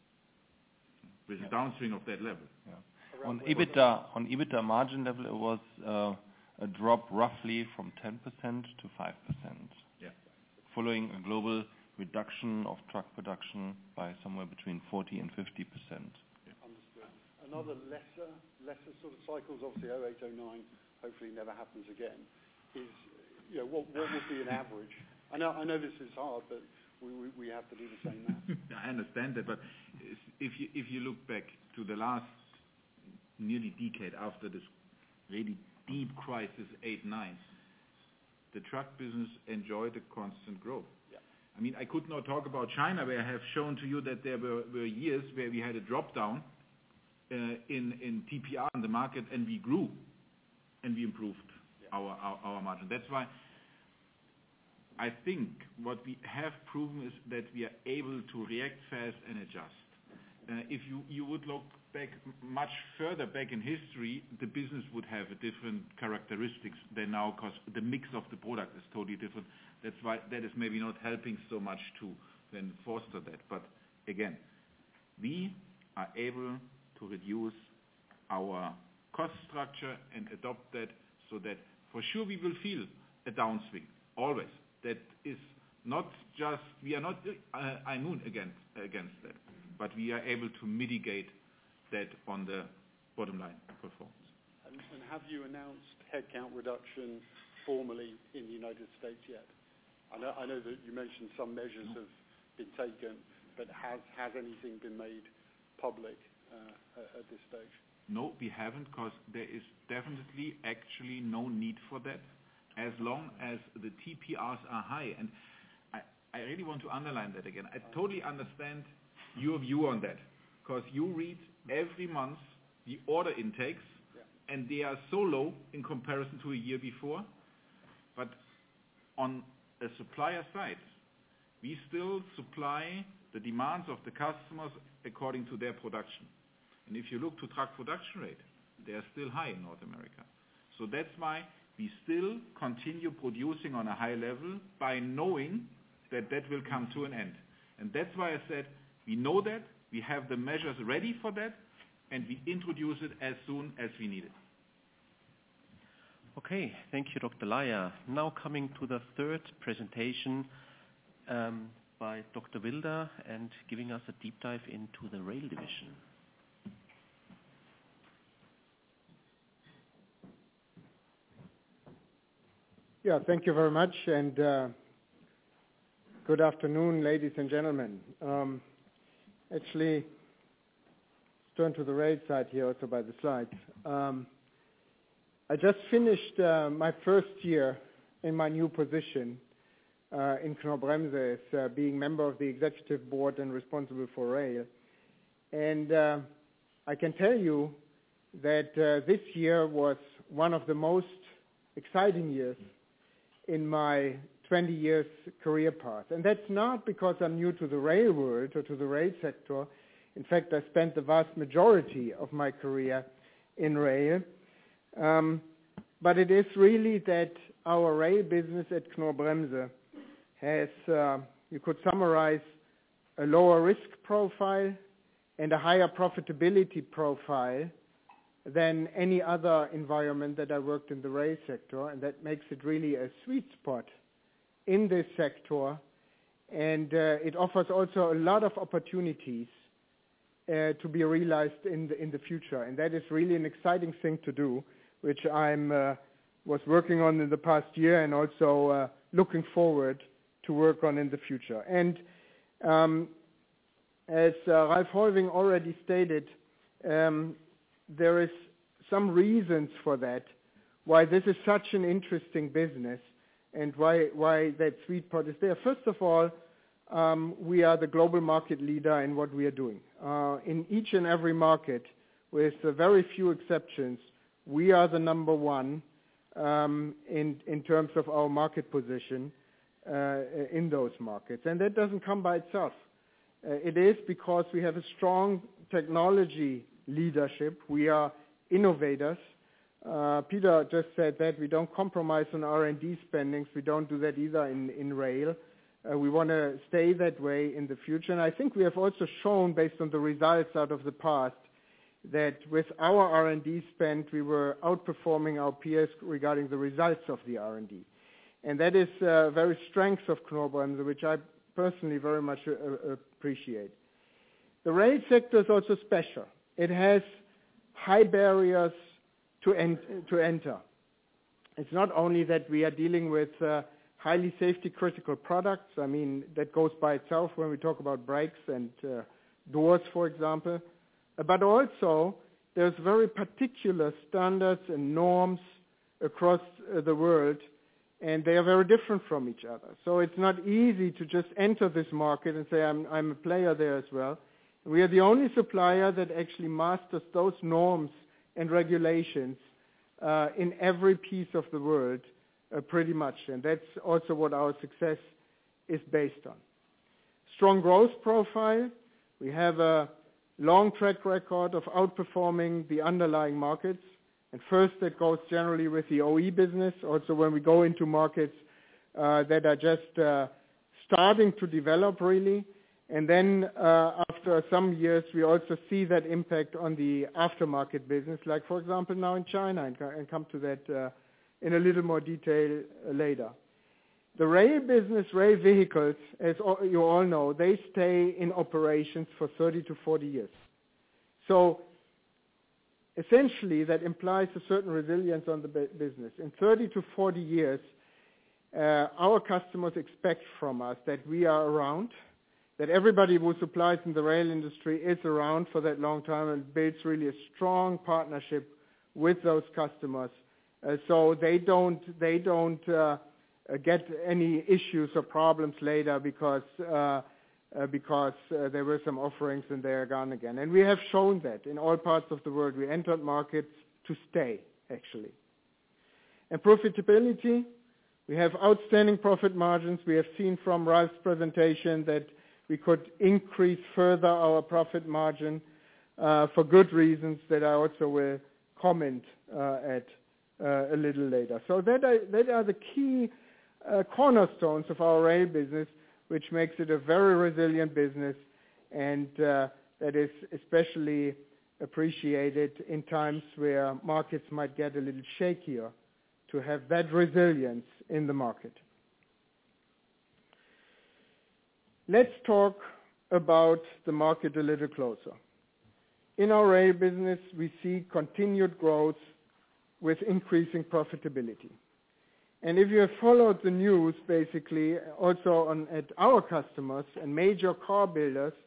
With Yeah. a downswing of that level. Yeah. On EBITDA, on EBITDA margin level, it was uh, a drop roughly from ten percent to five percent. Yeah. Following a global reduction of truck production by somewhere between forty and fifty percent. Understood. Another lesser, lesser sort of cycles, obviously oh eight, oh nine, hopefully never happens again, is, you know, what, what would be an average? I know, I know this is hard, but we, we, we have to do the same math. I understand that, but if you, if you look back to the last nearly decade after this really deep crisis, eight, nine, the truck business enjoyed a constant growth. Yeah. I mean, I could not talk about China, where I have shown to you that there were, were years where we had a drop down uh, in, in T P R in the market, and we grew and we improved yeah. our, our, our margin. That's why I think what we have proven is that we are able to react fast and adjust. Uh, if you, you would look back much further back in history, the business would have a different characteristics than now, because the mix of the product is totally different. That's why that is maybe not helping so much to then foster that. But again, we are able to reduce our cost structure and adopt that so that for sure we will feel a downswing, always. That is not just, we are not uh, immune against, against that, but we are able to mitigate that on the bottom line performance. And, and have you announced headcount reduction formally in the United States yet? I know, I know that you mentioned some measures no. have been taken, but has, has anything been made public uh, at, at this stage? No, we haven't, because there is definitely actually no need for that, as long as the T P Rs are high. And I, I really want to underline that again. I totally understand your view on that, because you read every month the order intakes, yeah. and they are so low in comparison to a year before. But on a supplier side, we still supply the demands of the customers according to their production. And if you look to truck production rate, they are still high in North America. So that's why we still continue producing on a high level by knowing that that will come to an end. And that's why I said we know that, we have the measures ready for that, and we introduce it as soon as we need it. Okay, thank you, Doctor Laier. Now coming to the third presentation um, by Doctor Wilder and giving us a deep dive into the rail division. Yeah, thank you very much, and uh, good afternoon, ladies and gentlemen. Um, actually, turn to the rail side here also by the slides. Um, I just finished uh, my first year in my new position uh, in Knorr-Bremse as uh, being member of the executive board and responsible for rail. And uh, I can tell you that uh, this year was one of the most exciting years in my twenty years career path. And that's not because I'm new to the rail world or to the rail sector. In fact, I spent the vast majority of my career in rail. Um, but it is really that our rail business at Knorr-Bremse has, uh, you could summarize, a lower risk profile and a higher profitability profile than any other environment that I worked in the rail sector, and that makes it really a sweet spot in this sector, and uh, it offers also a lot of opportunities uh, to be realized in the, in the future, and that is really an exciting thing to do, which I'm uh, was working on in the past year and also uh, looking forward to work on in the future. And um, as uh, Ralf Heuwing already stated, um, there is some reasons for that, why this is such an interesting business and why, why that sweet spot is there. First of all, um, we are the global market leader in what we are doing. Uh, in each and every market, with uh, very few exceptions, we are the number one um, in, in terms of our market position uh, in those markets. And that doesn't come by itself. Uh, it is because we have a strong technology leadership. We are innovators. Uh, Peter just said that we don't compromise on R and D spendings. We don't do that either in, in rail. Uh, we want to stay that way in the future. And I think we have also shown, based on the results out of the past, that with our R and D spend, we were outperforming our peers regarding the results of the R and D. And that is uh, very strength of Knorr-Bremse, which I personally very much uh, appreciate. The rail sector is also special. It has high barriers to, en- to enter. It's not only that we are dealing with uh, highly safety critical products. I mean, that goes by itself when we talk about brakes and uh, doors, for example. But also, there's very particular standards and norms across uh, the world, and they are very different from each other. So it's not easy to just enter this market and say, I'm, I'm a player there as well. We are the only supplier that actually masters those norms and regulations uh, in every piece of the world, uh, pretty much. And that's also what our success is based on. Strong growth profile. We have a long track record of outperforming the underlying markets. And first, that goes generally with the O E business. Also, when we go into markets uh, that are just uh, starting to develop, really. And then uh, after some years, we also see that impact on the aftermarket business, like, for example, now in China, and, and come to that uh, in a little more detail uh, later. The rail business, rail vehicles, as all, you all know, they stay in operations for thirty to forty years. So essentially, that implies a certain resilience on the business. In thirty to forty years, uh, our customers expect from us that we are around, that everybody who supplies in the rail industry is around for that long time and builds really a strong partnership with those customers. Uh, so they don't, they don't uh, get any issues or problems later because, uh, uh, because uh, there were some offerings and they are gone again. And we have shown that in all parts of the world. We entered markets to stay, actually. And profitability, we have outstanding profit margins. We have seen from Ralph's presentation that we could increase further our profit margin uh, for good reasons that I also will comment uh, at uh, a little later. So that are, that are the key uh, cornerstones of our rail business, which makes it a very resilient business, and uh, that is especially appreciated in times where markets might get a little shakier, to have that resilience in the market. Let's talk about the market a little closer. In our rail business, we see continued growth with increasing profitability. And if you have followed the news, basically, also on, at our customers and major car builders,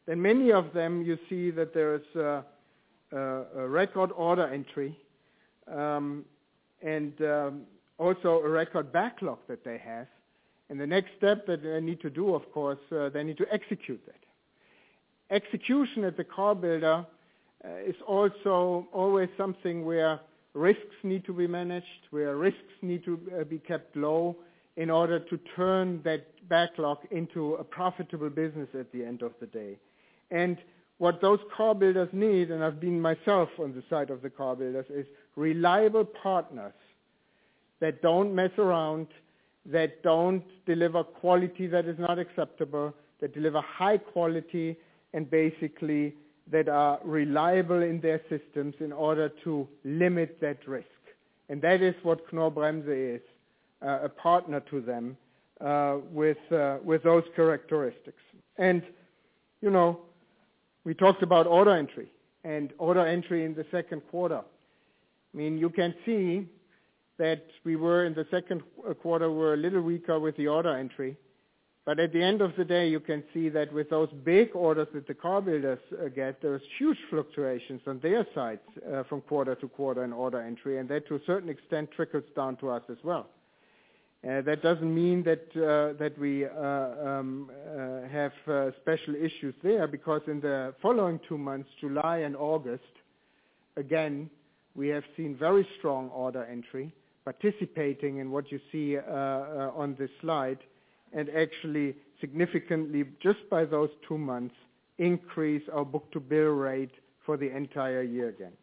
then many of them you see that there's uh, uh, a record order entry um, and um, also a record backlog that they have. And the next step that they need to do, of course, uh, they need to execute that. Execution at the car builder uh, is also always something where risks need to be managed, where risks need to uh, be kept low in order to turn that backlog into a profitable business at the end of the day. And what those car builders need, and I've been myself on the side of the car builders, is reliable partners that don't mess around, that don't deliver quality that is not acceptable, that deliver high quality, and basically that are reliable in their systems in order to limit that risk. And that is what Knorr-Bremse is, uh, a partner to them uh, with, uh, with those characteristics. And, you know, we talked about order entry and order entry in the second quarter. I mean, you can see that we were in the second quarter were a little weaker with the order entry. But at the end of the day, you can see that with those big orders that the car builders uh, get, there's huge fluctuations on their sides uh, from quarter to quarter in order entry, and that to a certain extent trickles down to us as well. Uh, that doesn't mean that uh, that we uh, um, uh, have uh, special issues there, because in the following two months, July and August, again, we have seen very strong order entry, participating in what you see uh, uh, on this slide, and actually significantly, just by those two months, increase our book-to-bill rate for the entire year again.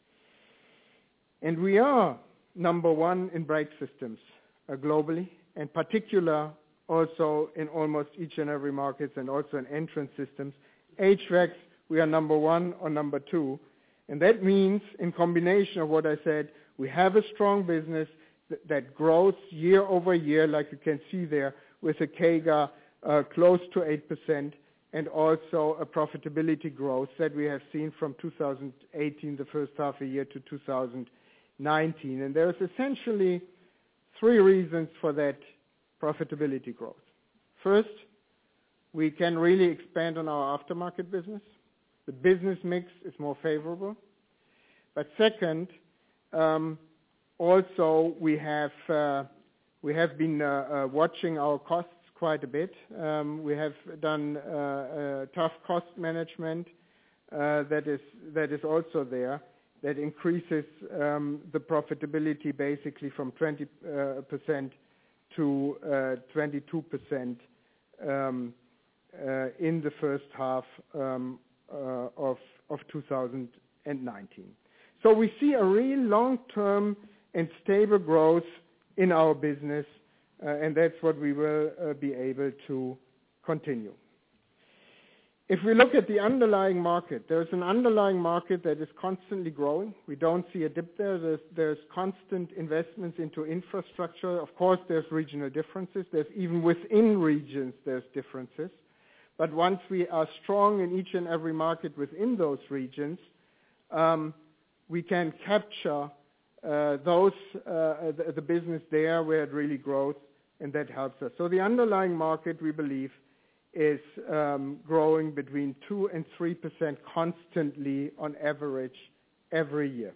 And we are number one in brake systems uh, globally, and particular also in almost each and every market, and also in entrance systems. H V A Cs, we are number one or number two. And that means, in combination of what I said, we have a strong business th- that grows year over year, like you can see there, with a C A G R uh, close to eight percent, and also a profitability growth that we have seen from two thousand eighteen, the first half a year, to two thousand nineteen. And there's essentially three reasons for that profitability growth. First, we can really expand on our aftermarket business. The business mix is more favorable. But second, um, also we have uh, we have been uh, uh, watching our costs quite a bit. Um, we have done uh, uh, tough cost management uh, that is that is also there, that increases um, the profitability basically from twenty percent to uh, twenty-two percent um, uh, in the first half um, uh, of of two thousand nineteen. So we see a real long-term and stable growth in our business, uh, and that's what we will uh, be able to continue. If we look at the underlying market, there's an underlying market that is constantly growing. We don't see a dip there. There's, there's constant investments into infrastructure. Of course, there's regional differences. There's even within regions, there's differences. But once we are strong in each and every market within those regions, um, we can capture uh, those uh, the, the business there where it really grows, and that helps us. So the underlying market, we believe, is um, growing between two and three percent constantly on average every year.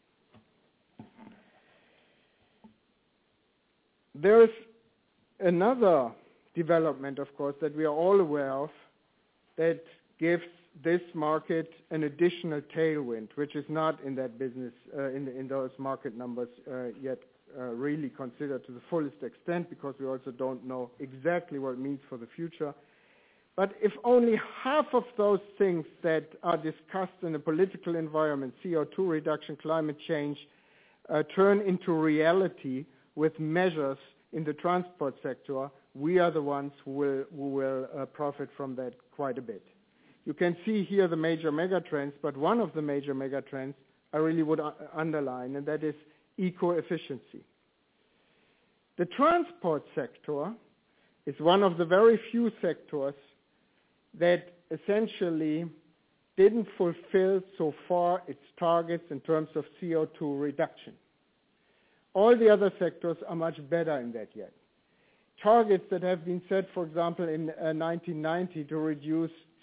There is another development, of course, that we are all aware of that gives this market an additional tailwind, which is not in that business, uh, in, in those market numbers uh, yet uh, really considered to the fullest extent, because we also don't know exactly what it means for the future. But if only half of those things that are discussed in the political environment, C O two reduction, climate change, uh, turn into reality with measures in the transport sector, we are the ones who will, who will uh, profit from that quite a bit. You can see here the major megatrends, but one of the major megatrends I really would uh, underline, and that is eco-efficiency. The transport sector is one of the very few sectors that essentially didn't fulfill so far its targets in terms of C O two reduction. All the other sectors are much better in that yet. Targets that have been set, for example, in uh, nineteen ninety to reduce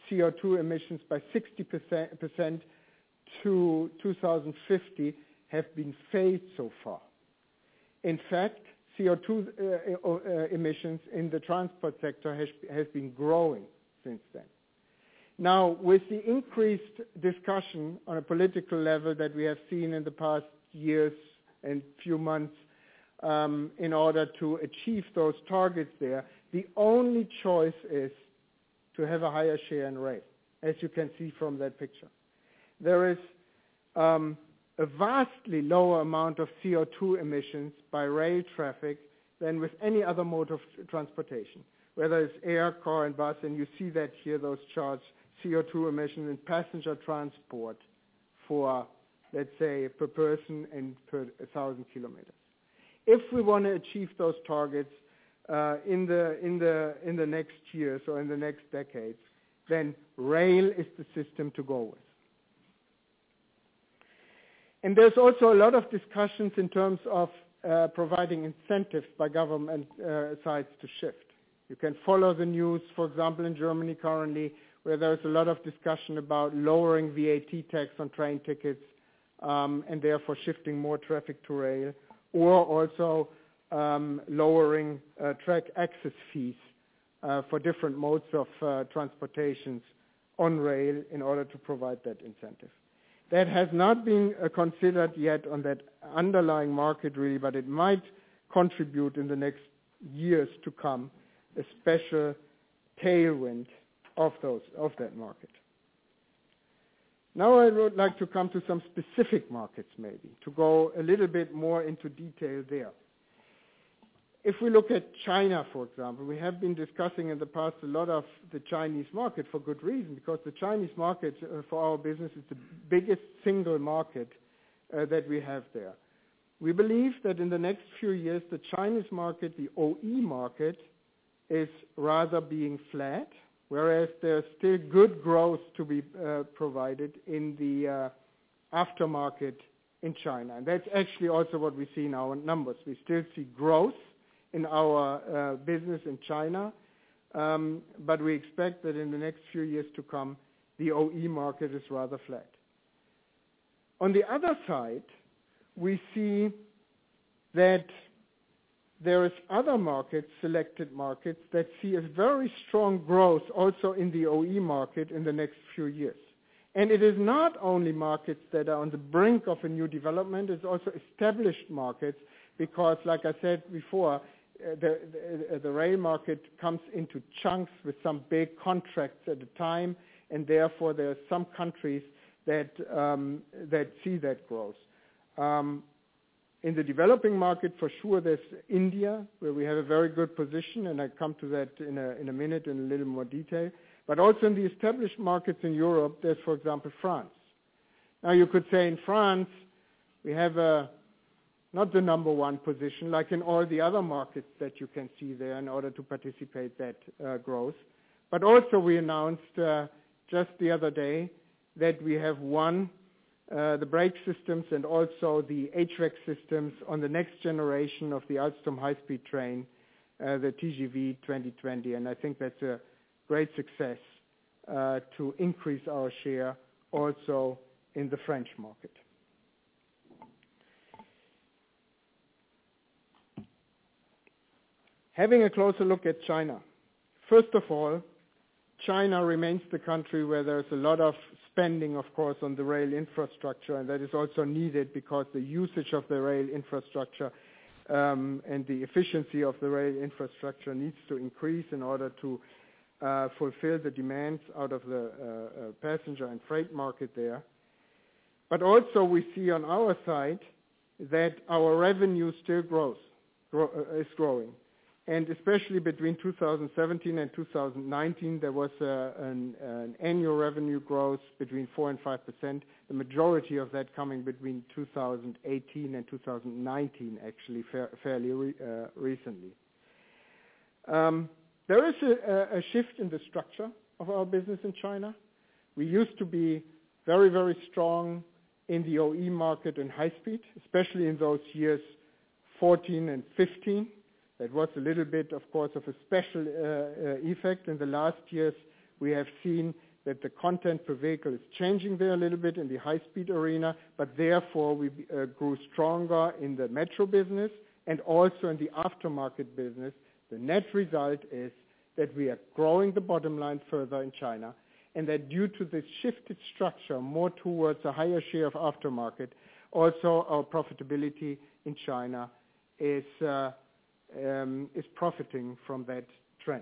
C O two emissions by sixty percent to two thousand fifty have been phased so far. In fact, C O two uh, uh, emissions in the transport sector has, has been growing since then. Now, with the increased discussion on a political level that we have seen in the past years and few months um, in order to achieve those targets there, the only choice is to have a higher share in rail, as you can see from that picture. There is um, a vastly lower amount of C O two emissions by rail traffic than with any other mode of transportation, whether it's air, car, and bus, and you see that here, those charts, C O two emissions in passenger transport for, let's say, per person and per one thousand kilometers. If we want to achieve those targets uh, in the in the in the next years or in the next decades, then rail is the system to go with. And there's also a lot of discussions in terms of uh, providing incentives by government uh, sides to shift. You can follow the news, for example, in Germany currently, where there's a lot of discussion about lowering V A T tax on train tickets um, and therefore shifting more traffic to rail, or also um, lowering uh, track access fees uh, for different modes of uh, transportations on rail in order to provide that incentive. That has not been uh, considered yet on that underlying market really, but it might contribute in the next years to come a special tailwind of those of that market. Now I would like to come to some specific markets maybe, to go a little bit more into detail there. If we look at China, for example, we have been discussing in the past a lot of the Chinese market for good reason, because the Chinese market uh, for our business is the biggest single market uh, that we have there. We believe that in the next few years, the Chinese market, the O E market, is rather being flat, whereas there's still good growth to be uh, provided in the uh, aftermarket in China. And that's actually also what we see in our numbers. We still see growth in our uh, business in China, um, but we expect that in the next few years to come, the O E market is rather flat. On the other side, we see that there is other markets, selected markets, that see a very strong growth also in the O E market in the next few years. And it is not only markets that are on the brink of a new development, it's also established markets, because like I said before, uh, the, the, the rail market comes into chunks with some big contracts at a time, and therefore there are some countries that, um, that see that growth. Um, In the developing market, for sure, there's India, where we have a very good position, and I come to that in a, in a minute in a little more detail. But also in the established markets in Europe, there's, for example, France. Now, you could say in France, we have a, not the number one position, like in all the other markets that you can see there in order to participate that uh, growth. But also we announced uh, just the other day that we have won Uh, the brake systems and also the H V A C systems on the next generation of the Alstom high-speed train, uh, the T G V twenty twenty, and I think that's a great success uh, to increase our share also in the French market. Having a closer look at China. First of all, China remains the country where there's a lot of spending, of course, on the rail infrastructure, and that is also needed because the usage of the rail infrastructure um, and the efficiency of the rail infrastructure needs to increase in order to uh, fulfill the demands out of the uh, uh, passenger and freight market there. But also we see on our side that our revenue still grows, grow, uh, is growing. And especially between two thousand seventeen and two thousand nineteen, there was uh, an, an annual revenue growth between four and five percent. The majority of that coming between two thousand eighteen and two thousand nineteen, actually fa- fairly re- uh, recently. Um, there is a, a shift in the structure of our business in China. We used to be very, very strong in the O E market and high speed, especially in those years fourteen and fifteen. That was a little bit, of course, of a special uh, uh, effect. In the last years, we have seen that the content per vehicle is changing there a little bit in the high-speed arena, but therefore we uh, grew stronger in the metro business and also in the aftermarket business. The net result is that we are growing the bottom line further in China, and that due to this shifted structure more towards a higher share of aftermarket, also our profitability in China is, uh, um, is profiting from that trend.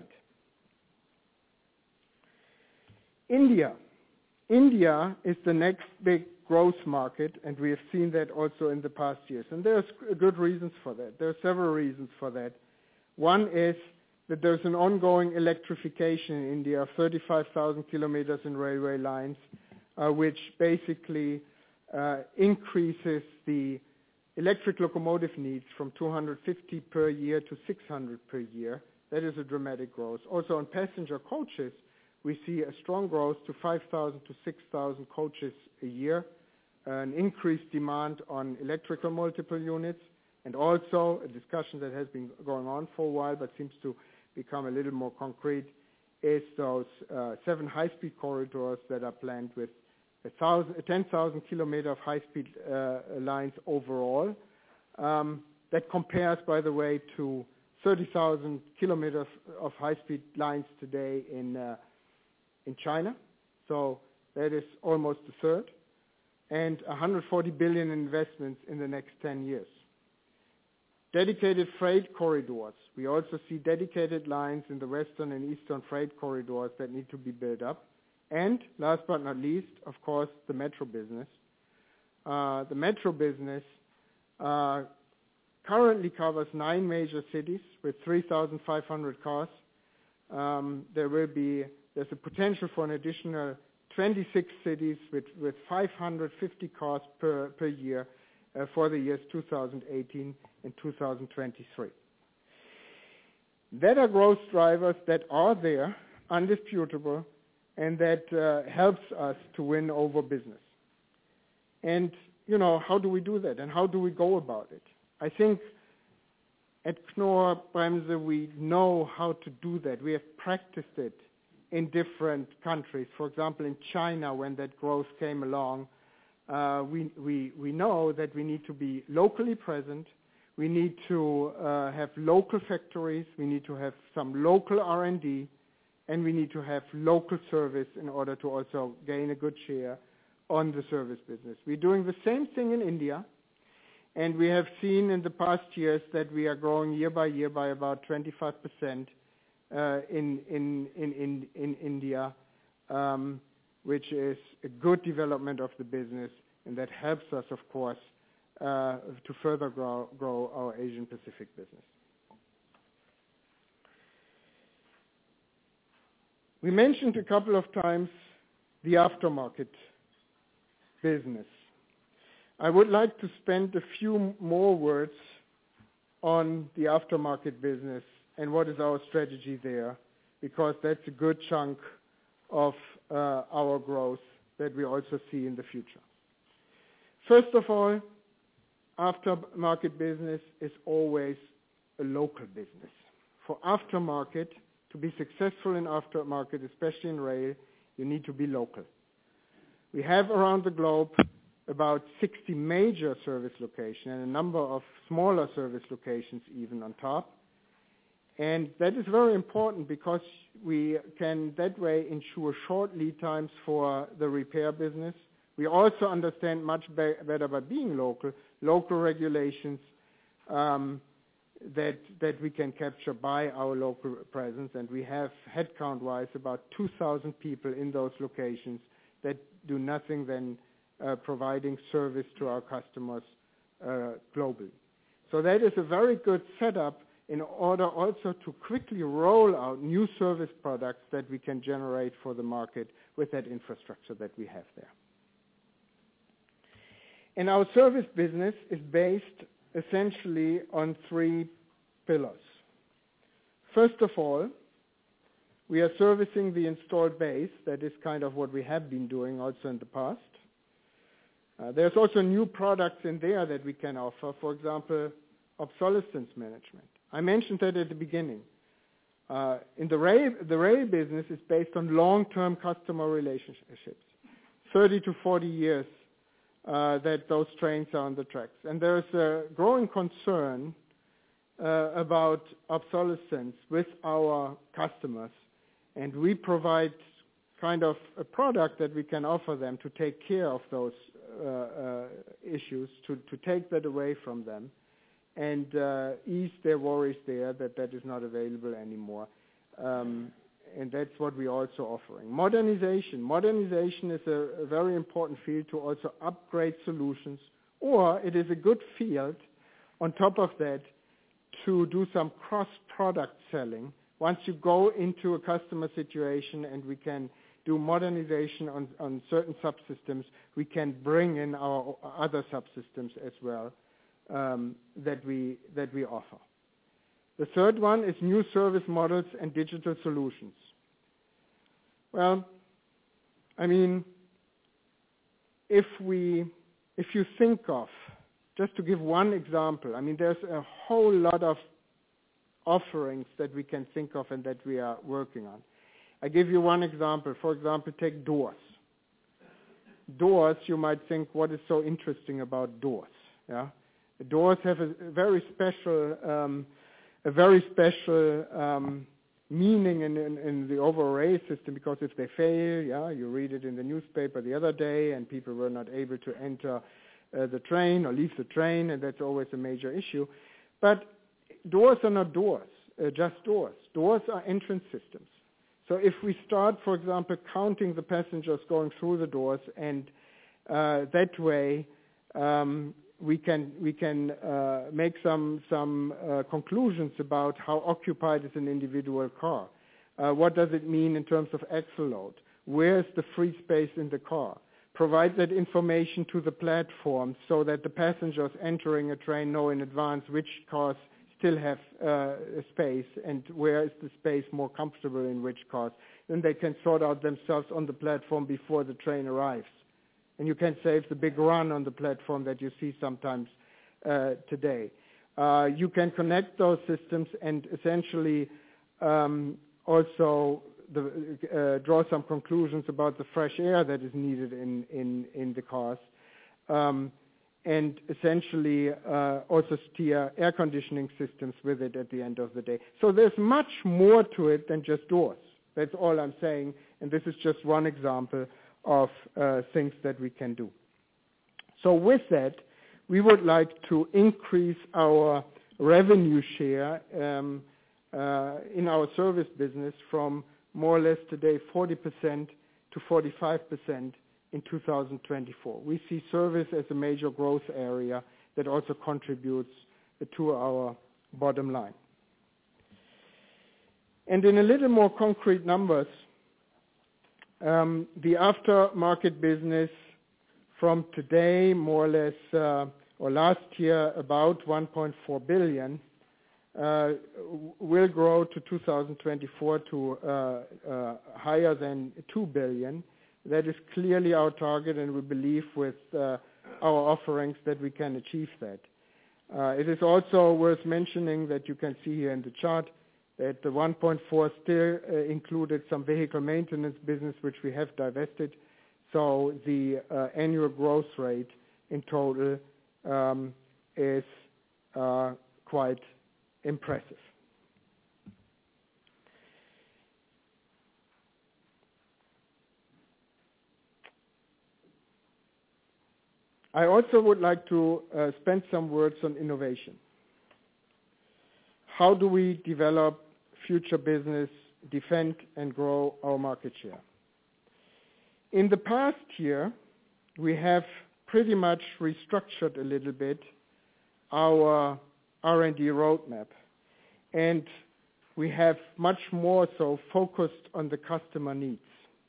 India. India is the next big growth market, and we have seen that also in the past years. And there's good reasons for that. There are several reasons for that. One is that there's an ongoing electrification in India of thirty-five thousand kilometers in railway lines, uh, which basically uh, increases the electric locomotive needs from two hundred fifty per year to six hundred per year. That is a dramatic growth. Also on passenger coaches, we see a strong growth to five thousand to six thousand coaches a year, an increased demand on electrical multiple units, and also a discussion that has been going on for a while but seems to become a little more concrete is those uh, seven high-speed corridors that are planned with a thousand, ten thousand kilometer of high-speed uh, lines overall. Um, that compares, by the way, to thirty thousand kilometers of high-speed lines today in uh, in China. So that is almost a third, and one hundred forty billion investments in the next ten years. Dedicated freight corridors. We also see dedicated lines in the western and eastern freight corridors that need to be built up. And last but not least, of course, the metro business. Uh, the metro business uh, currently covers nine major cities with three thousand five hundred cars. Um, there will be, there's a potential for an additional twenty-six cities with, with five hundred fifty cars per, per year uh, for the years two thousand eighteen and two thousand twenty-three. That are growth drivers that are there, undisputable, and that uh, helps us to win over business. And, you know, how do we do that, and how do we go about it? I think at Knorr-Bremse we know how to do that. We have practiced it in different countries. For example, in China, when that growth came along, uh, we, we, we know that we need to be locally present. We need to uh, have local factories. We need to have some local R and D. And we need to have local service in order to also gain a good share on the service business. We're doing the same thing in India, and we have seen in the past years that we are growing year by year by about twenty-five percent uh, in, in, in, in, in India, um, which is a good development of the business, and that helps us, of course, uh, to further grow, grow our Asian Pacific business. We mentioned a couple of times the aftermarket business. I would like to spend a few more words on the aftermarket business and what is our strategy there, because that's a good chunk of uh, our growth that we also see in the future. First of all, aftermarket business is always a local business. For aftermarket, to be successful in aftermarket, especially in rail, you need to be local. We have around the globe about sixty major service locations and a number of smaller service locations even on top. And that is very important because we can that way ensure short lead times for the repair business. We also understand much be- better by being local, local regulations, um, that that we can capture by our local presence, and we have headcount-wise about two thousand people in those locations that do nothing than uh, providing service to our customers uh, globally. So that is a very good setup in order also to quickly roll out new service products that we can generate for the market with that infrastructure that we have there. And our service business is based essentially on three pillars. First of all, we are servicing the installed base. That is kind of what we have been doing also in the past. Uh, there's also new products in there that we can offer, for example, obsolescence management. I mentioned that at the beginning. Uh, in the rail, the rail business is based on long-term customer relationships, thirty to forty years uh, that those trains are on the tracks. And there's a growing concern uh, about obsolescence with our customers. And we provide kind of a product that we can offer them to take care of those uh, uh, issues, to, to take that away from them, and uh, ease their worries there that that is not available anymore. Um, and that's what we're also offering. Modernization. Modernization is a, a very important field to also upgrade solutions, or it is a good field on top of that to do some cross-product selling. Once you go into a customer situation and we can do modernization on, on certain subsystems, we can bring in our other subsystems as well um, that we that we offer. The third one is new service models and digital solutions. Well, I mean, if we if you think of, just to give one example, I mean, there's a whole lot of offerings that we can think of and that we are working on. I give you one example. For example, take doors. Doors, you might think, what is so interesting about doors? Yeah, the doors have a very special, um, a very special um, meaning in, in, in the overall rail system, because if they fail, yeah, you read it in the newspaper the other day, and people were not able to enter uh, the train or leave the train, and that's always a major issue. But doors are not doors, uh, just doors. Doors are entrance systems. So if we start, for example, counting the passengers going through the doors, and uh, that way um, we can we can uh, make some some uh, conclusions about how occupied is an individual car. Uh, what does it mean in terms of axle load? Where is the free space in the car? Provide that information to the platform so that the passengers entering a train know in advance which cars still have uh, space and where is the space more comfortable in which cars. Then they can sort out themselves on the platform before the train arrives. And you can save the big run on the platform that you see sometimes uh, today. Uh, you can connect those systems and essentially um, also the, uh, draw some conclusions about the fresh air that is needed in, in, in the cars. Um, and essentially uh, also steer air conditioning systems with it at the end of the day. So there's much more to it than just doors. That's all I'm saying, and this is just one example of uh, things that we can do. So with that, we would like to increase our revenue share um, uh, in our service business from more or less today forty percent to forty-five percent in two thousand twenty-four. We see service as a major growth area that also contributes to our bottom line. And in a little more concrete numbers, um, the aftermarket business from today, more or less, uh, or last year, about one point four billion, uh, will grow to two thousand twenty-four to uh, uh, higher than two billion. That is clearly our target, and we believe with uh, our offerings that we can achieve that. Uh, it is also worth mentioning that you can see here in the chart that the one point four still uh, included some vehicle maintenance business which we have divested. So the uh, annual growth rate in total um, is uh, quite impressive. I also would like to uh, spend some words on innovation. How do we develop future business, defend and grow our market share? In the past year, we have pretty much restructured a little bit our R and D roadmap, and we have much more so focused on the customer needs.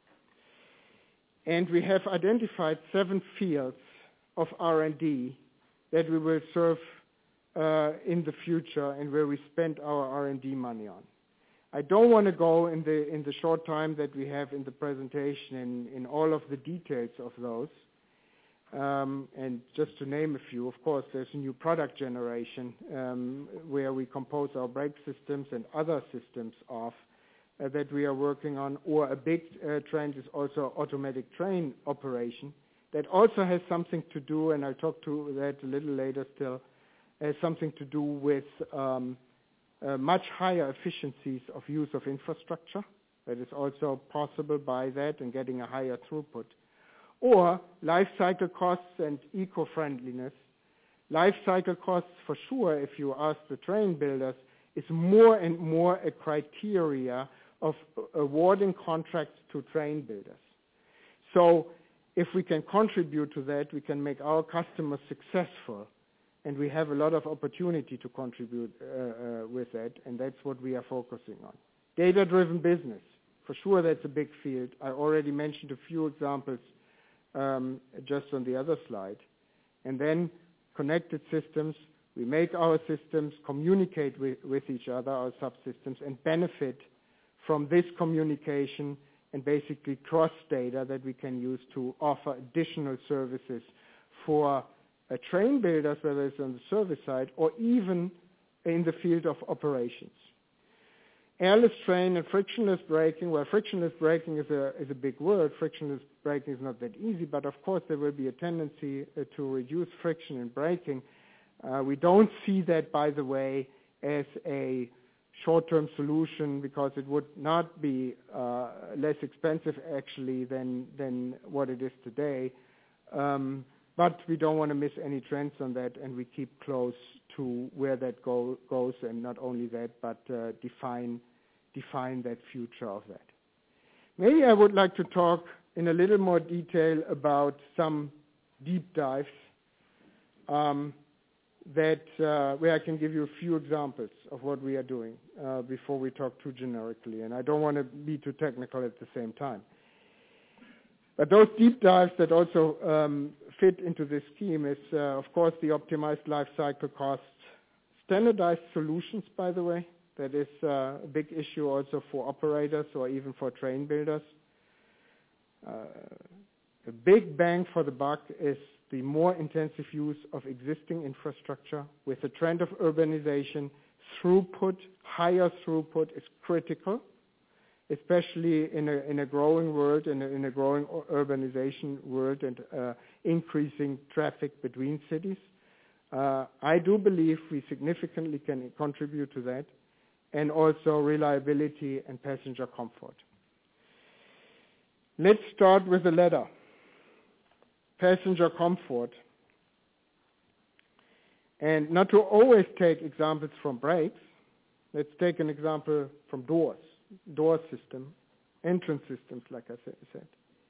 And we have identified seven fields of R and D that we will serve uh, in the future and where we spend our R and D money on. I don't want to go in the in the short time that we have in the presentation in, in all of the details of those. Um, and just to name a few, of course, there's a new product generation um, where we compose our brake systems and other systems of uh, that we are working on. Or a big uh, trend is also automatic train operation that also has something to do, and I'll talk to that a little later still, has something to do with um, uh, much higher efficiencies of use of infrastructure. That is also possible by that and getting a higher throughput. Or life cycle costs and eco-friendliness. Life cycle costs, for sure, if you ask the train builders, is more and more a criteria of awarding contracts to train builders. So if we can contribute to that, we can make our customers successful, and we have a lot of opportunity to contribute uh, uh, with that, and that's what we are focusing on. Data-driven business, for sure that's a big field. I already mentioned a few examples Um, just on the other slide. And then connected systems, we make our systems communicate with, with each other, our subsystems, and benefit from this communication and basically cross data that we can use to offer additional services for uh, train builders, whether it's on the service side or even in the field of operations. Airless train and frictionless braking. Well, frictionless braking is a, is a big word. Frictionless braking is not that easy, but of course there will be a tendency uh, to reduce friction in braking. Uh, we don't see that, by the way, as a short-term solution because it would not be uh, less expensive actually than, than what it is today. Um, but we don't want to miss any trends on that, and we keep close to where that go, goes, and not only that, but uh, define define that future of that. Maybe I would like to talk in a little more detail about some deep dives um, that uh, where I can give you a few examples of what we are doing uh, before we talk too generically, and I don't want to be too technical at the same time. But those deep dives that also um, fit into this scheme is, uh, of course, the optimized life cycle costs, standardized solutions, by the way. That is uh, a big issue also for operators or even for train builders. Uh, the big bang for the buck is the more intensive use of existing infrastructure. With the trend of urbanization, throughput, higher throughput is critical, especially in a, in a growing world, in a, in a growing urbanization world and uh, increasing traffic between cities. Uh, I do believe we significantly can contribute to that, and also reliability and passenger comfort. Let's start with the latter, passenger comfort. And not to always take examples from brakes, let's take an example from doors, door system, entrance systems, like I said.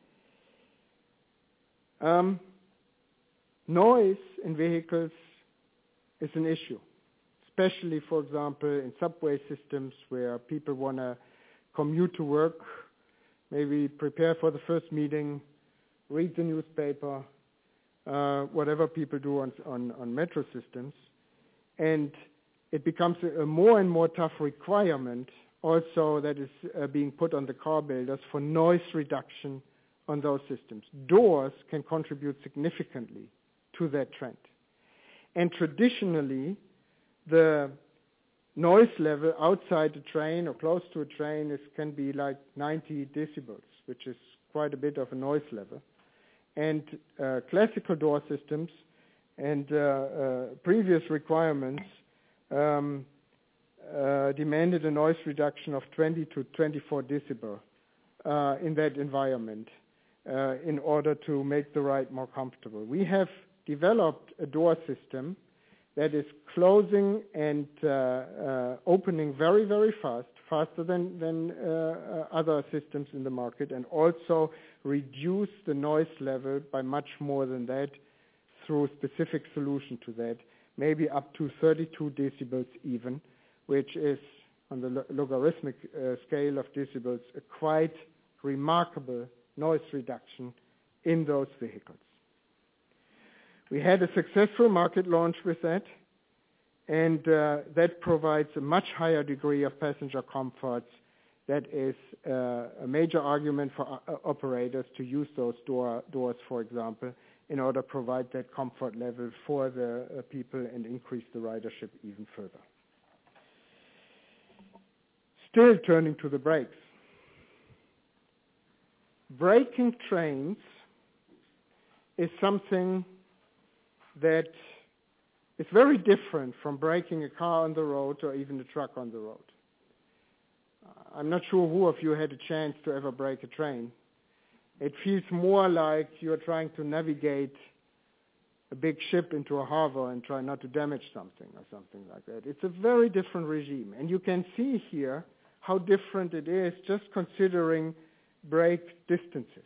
Um, noise in vehicles is an issue, especially, for example, in subway systems where people want to commute to work, maybe prepare for the first meeting, read the newspaper, uh, whatever people do on, on, on metro systems. And it becomes a, a more and more tough requirement also that is uh, being put on the car builders for noise reduction on those systems. Doors can contribute significantly to that trend. And traditionally, the noise level outside a train or close to a train is, can be like ninety decibels, which is quite a bit of a noise level. And uh, classical door systems and uh, uh, previous requirements um, uh, demanded a noise reduction of twenty to twenty-four decibel uh, in that environment uh, in order to make the ride more comfortable. We have developed a door system that is closing and uh, uh, opening very, very fast, faster than, than uh, other systems in the market, and also reduce the noise level by much more than that through a specific solution to that, maybe up to thirty-two decibels even, which is on the logarithmic uh, scale of decibels a quite remarkable noise reduction in those vehicles. We had a successful market launch with that, and uh, that provides a much higher degree of passenger comfort that is uh, a major argument for uh, operators to use those door, doors, for example, in order to provide that comfort level for the uh, people and increase the ridership even further. Still turning to the brakes. Braking trains is something that is very different from braking a car on the road or even a truck on the road. I'm not sure who of you had a chance to ever brake a train. It feels more like you're trying to navigate a big ship into a harbor and try not to damage something or something like that. It's a very different regime. And you can see here how different it is just considering brake distances,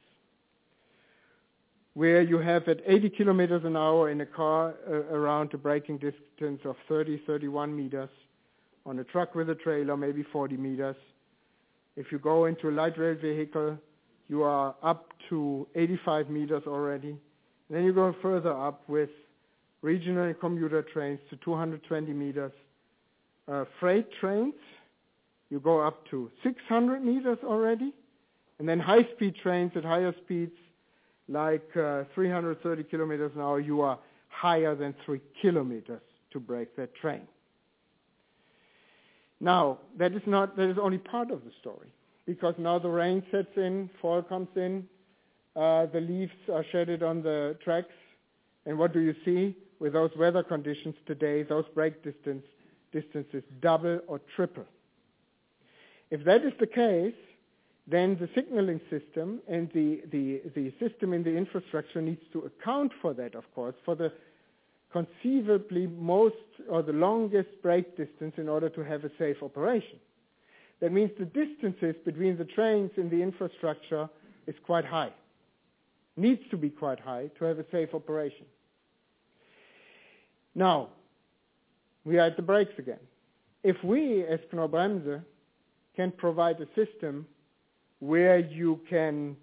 where you have at eighty kilometers an hour in a car uh, around a braking distance of thirty, thirty-one meters. On a truck with a trailer, maybe forty meters. If you go into a light rail vehicle, you are up to eighty-five meters already. And then you go further up with regional and commuter trains to two hundred twenty meters. Uh, freight trains, you go up to six hundred meters already. And then high-speed trains at higher speeds, like uh, three hundred thirty kilometers an hour, you are higher than three kilometers to brake that train. Now, that is not, that is only part of the story, because now the rain sets in, fall comes in, uh, the leaves are shedded on the tracks, and what do you see? With those weather conditions today, those brake distance, distances double or triple. If that is the case, then the signaling system and the, the, the system in the infrastructure needs to account for that, of course, for the conceivably most or the longest brake distance in order to have a safe operation. That means the distances between the trains in the infrastructure is quite high, needs to be quite high to have a safe operation. Now, we are at the brakes again. If we, as Knorr-Bremse, can provide a system where you can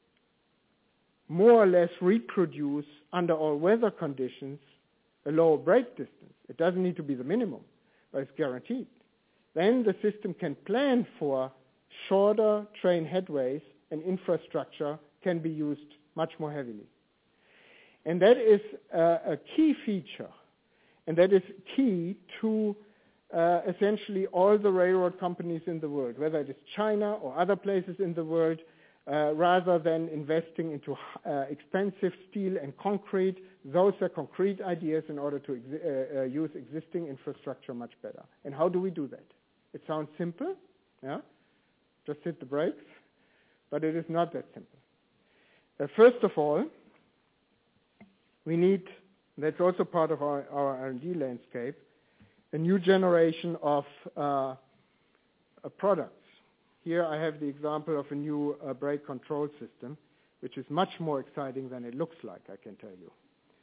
more or less reproduce under all weather conditions a lower brake distance, it doesn't need to be the minimum, but it's guaranteed, then the system can plan for shorter train headways and infrastructure can be used much more heavily. And that is uh, a key feature, and that is key to uh, essentially all the railroad companies in the world, whether it is China or other places in the world, uh, rather than investing into uh, expensive steel and concrete. Those are concrete ideas in order to exi- uh, uh, use existing infrastructure much better. And how do we do that? It sounds simple, yeah? Just hit the brakes, but it is not that simple. Uh, first of all, we need, that's also part of our, our R and D landscape, a new generation of uh, uh, products. Here I have the example of a new uh, brake control system, which is much more exciting than it looks like, I can tell you.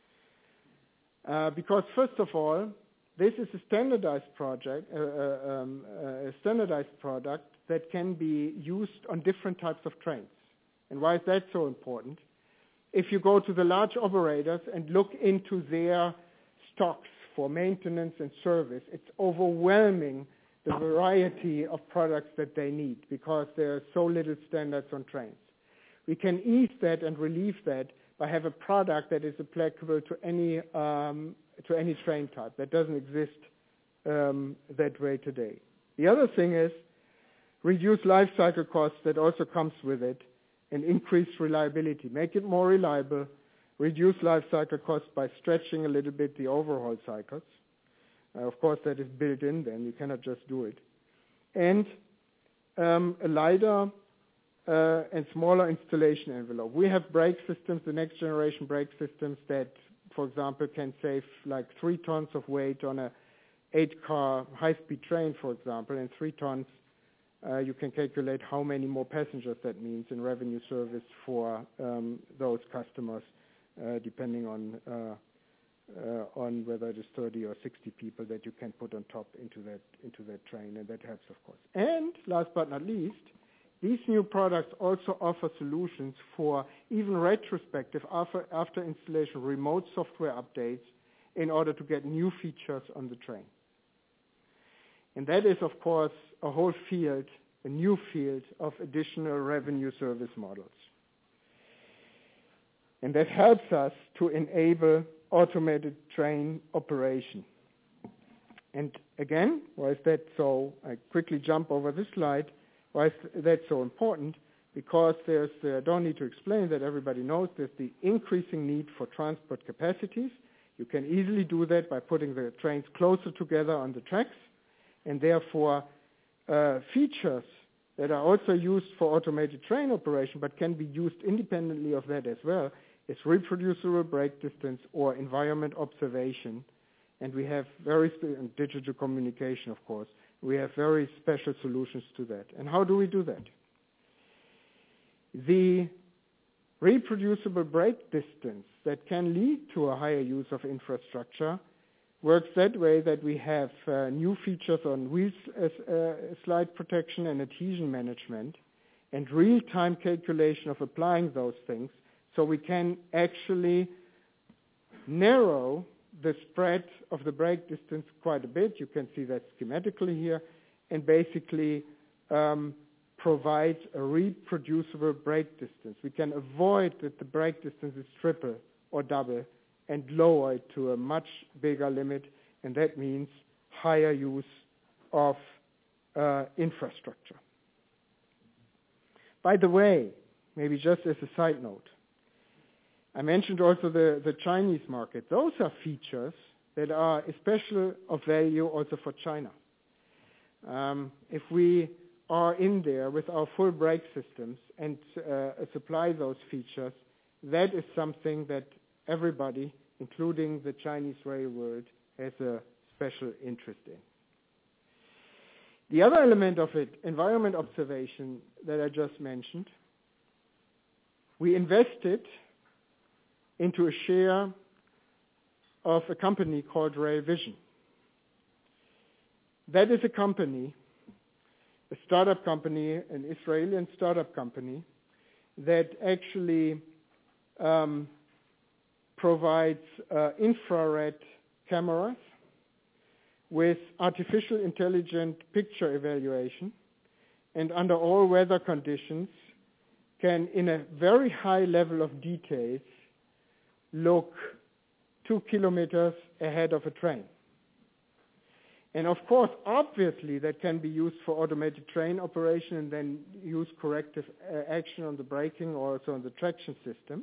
Uh, because first of all, this is a standardized project, uh, uh, um, uh, a standardized product that can be used on different types of trains. And why is that so important? If you go to the large operators and look into their stocks for maintenance and service, it's overwhelming the variety of products that they need because there are so little standards on trains. We can ease that and relieve that by having a product that is applicable to any um, to any train type. That doesn't exist um, that way today. The other thing is reduce life cycle costs that also comes with it and increase reliability. Make it more reliable, reduce life cycle costs by stretching a little bit the overhaul cycles. Uh, of course, that is built in then. You cannot just do it. And um, a lighter uh, and smaller installation envelope. We have brake systems, the next generation brake systems that, for example, can save like three tons of weight on a eight-car high-speed train, for example, and three tons. Uh, you can calculate how many more passengers that means in revenue service for um, those customers, uh, depending on uh, uh, on whether it is thirty or sixty people that you can put on top into that into that train, and that helps, of course. And last but not least, these new products also offer solutions for even retrospective after after installation remote software updates in order to get new features on the train. And that is, of course, a whole field, a new field of additional revenue service models. And that helps us to enable automated train operation. And again, why is that so? I quickly jump over this slide. Why is that so important? Because there's, I don't need to explain that, everybody knows there's the increasing need for transport capacities. You can easily do that by putting the trains closer together on the tracks, and therefore uh, features that are also used for automated train operation but can be used independently of that as well is reproducible brake distance or environment observation. And we have very, spe- digital communication, of course, we have very special solutions to that. And how do we do that? The reproducible brake distance that can lead to a higher use of infrastructure works that way that we have uh, new features on wheel uh, uh, slide protection and adhesion management and real-time calculation of applying those things, so we can actually narrow the spread of the brake distance quite a bit. You can see that schematically here, and basically um, provides a reproducible brake distance. We can avoid that the brake distance is triple or double and lower it to a much bigger limit, and that means higher use of uh, infrastructure. By the way, maybe just as a side note, I mentioned also the, the Chinese market. Those are features that are especially of value also for China. Um, if we are in there with our full brake systems and uh, supply those features, that is something that everybody, including the Chinese rail world, has a special interest in. The other element of it, environment observation, that I just mentioned, we invested into a share of a company called Rail Vision. That is a company, a startup company, an Israeli startup company, that actually um, provides uh, infrared cameras with artificial intelligent picture evaluation, and under all weather conditions can, in a very high level of details, look two kilometers ahead of a train. And of course, obviously, that can be used for automated train operation and then use corrective uh, action on the braking or also on the traction system.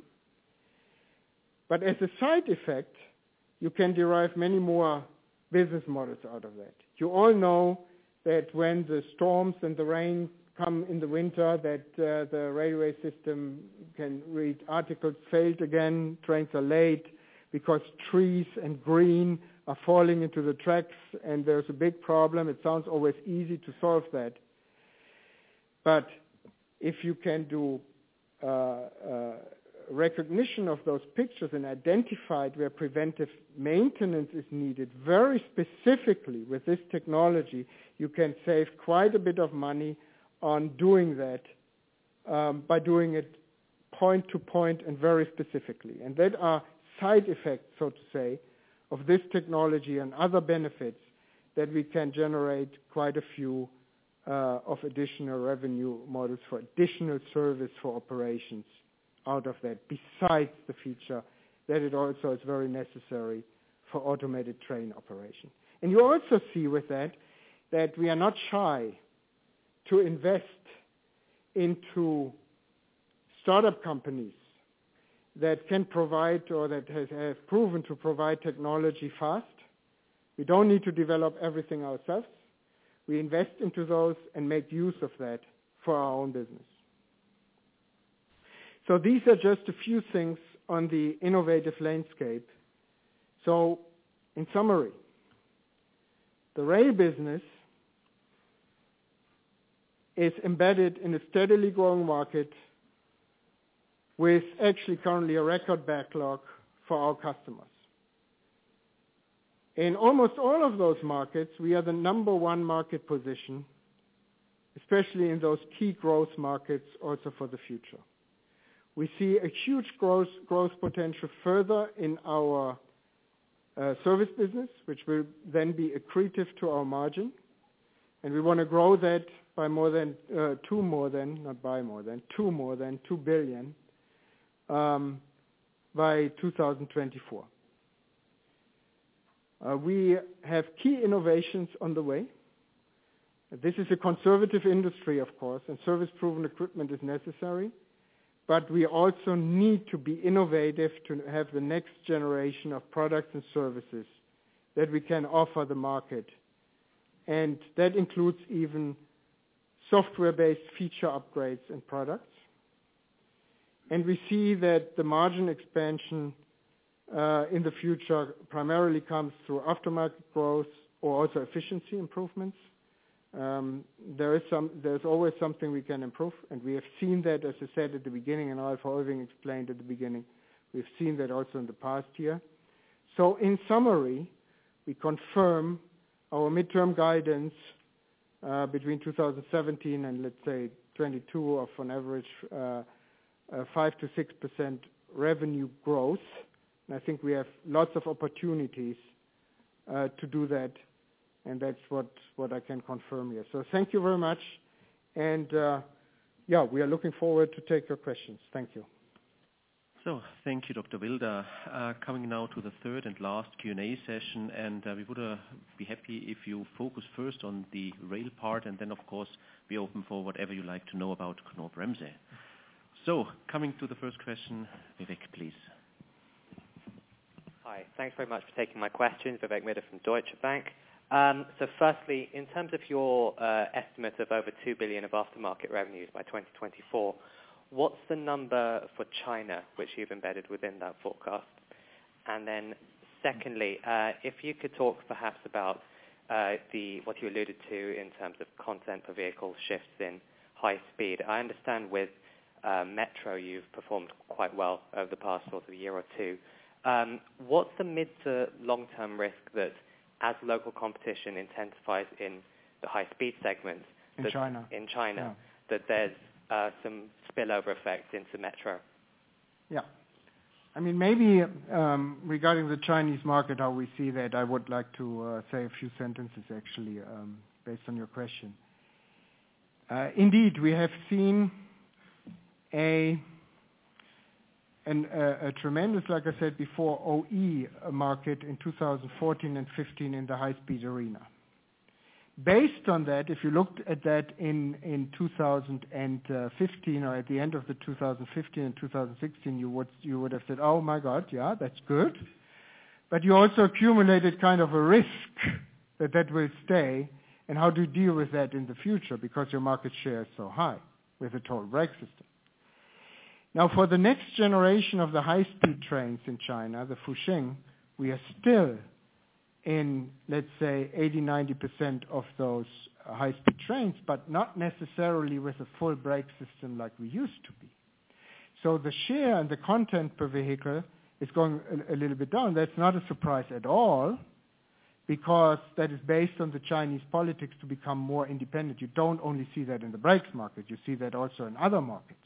But as a side effect, you can derive many more business models out of that. You all know that when the storms and the rain come in the winter, that uh, the railway system can read articles failed again, trains are late because trees and green are falling into the tracks, and there's a big problem. It sounds always easy to solve that. But if you can do uh, uh, recognition of those pictures and identify where preventive maintenance is needed very specifically with this technology, you can save quite a bit of money on doing that um, by doing it point to point and very specifically. And that are side effects, so to say, of this technology and other benefits that we can generate quite a few uh, of additional revenue models for additional service for operations out of that, besides the feature that it also is very necessary for automated train operation. And you also see with that that we are not shy to invest into startup companies that can provide or that has, have proven to provide technology fast. We don't need to develop everything ourselves. We invest into those and make use of that for our own business. So these are just a few things on the innovative landscape. So in summary, the rail business is embedded in a steadily growing market with actually currently a record backlog for our customers. In almost all of those markets, we are the number one market position, especially in those key growth markets also for the future. We see a huge growth, growth potential further in our uh, service business, which will then be accretive to our margin. And we want to grow that by more than uh, two more than not by more than two more than two billion um, by two thousand twenty-four. Uh, we have key innovations on the way. This is a conservative industry, of course, and service-proven equipment is necessary. But we also need to be innovative to have the next generation of products and services that we can offer the market. And that includes even software-based feature upgrades and products. And we see that the margin expansion uh, in the future primarily comes through aftermarket growth or also efficiency improvements. Um, there is some, there's always something we can improve, and we have seen that, as I said at the beginning, and Alf Holving explained at the beginning. We've seen that also in the past year. So in summary, we confirm our midterm guidance uh, between two thousand seventeen and, let's say, twenty-two of, on average, uh, uh, five to six percent revenue growth. And I think we have lots of opportunities uh, to do that. And that's what, what I can confirm here. So thank you very much. And, uh, yeah, we are looking forward to take your questions. Thank you. So thank you, Doctor Wilder. Uh, coming now to the third and last Q and A session, and uh, we would uh, be happy if you focus first on the rail part, and then, of course, be open for whatever you like to know about Knorr-Bremse. So coming to the first question, Vivek, please. Hi. Thanks very much for taking my questions. Vivek Midha from Deutsche Bank. Um, so firstly, in terms of your uh, estimate of over two billion of aftermarket revenues by twenty twenty-four, what's the number for China, which you've embedded within that forecast? And then secondly, uh, if you could talk perhaps about uh, the what you alluded to in terms of content per vehicle shifts in high speed. I understand with uh, Metro you've performed quite well over the past sort of year or two. Um, what's the mid to long-term risk that as local competition intensifies in the high-speed segment in China, in China, yeah. that there's uh, some spillover effects into Metro? Yeah. I mean, maybe um, regarding the Chinese market, how we see that, I would like to uh, say a few sentences, actually, um, based on your question. Uh, indeed, we have seen a And uh, a tremendous, like I said before, O E market in two thousand fourteen and fifteen in the high-speed arena. Based on that, if you looked at that in, in two thousand fifteen or at the end of the two thousand fifteen and two thousand sixteen, you would, you would have said, oh my God, yeah, that's good. But you also accumulated kind of a risk that that will stay, and how do you deal with that in the future because your market share is so high with the total brake system. Now, for the next generation of the high-speed trains in China, the Fuxing, we are still in, let's say, eighty, ninety percent of those uh, high-speed trains, but not necessarily with a full brake system like we used to be. So the share and the content per vehicle is going a, a little bit down. That's not a surprise at all, because that is based on the Chinese politics to become more independent. You don't only see that in the brakes market, you see that also in other markets.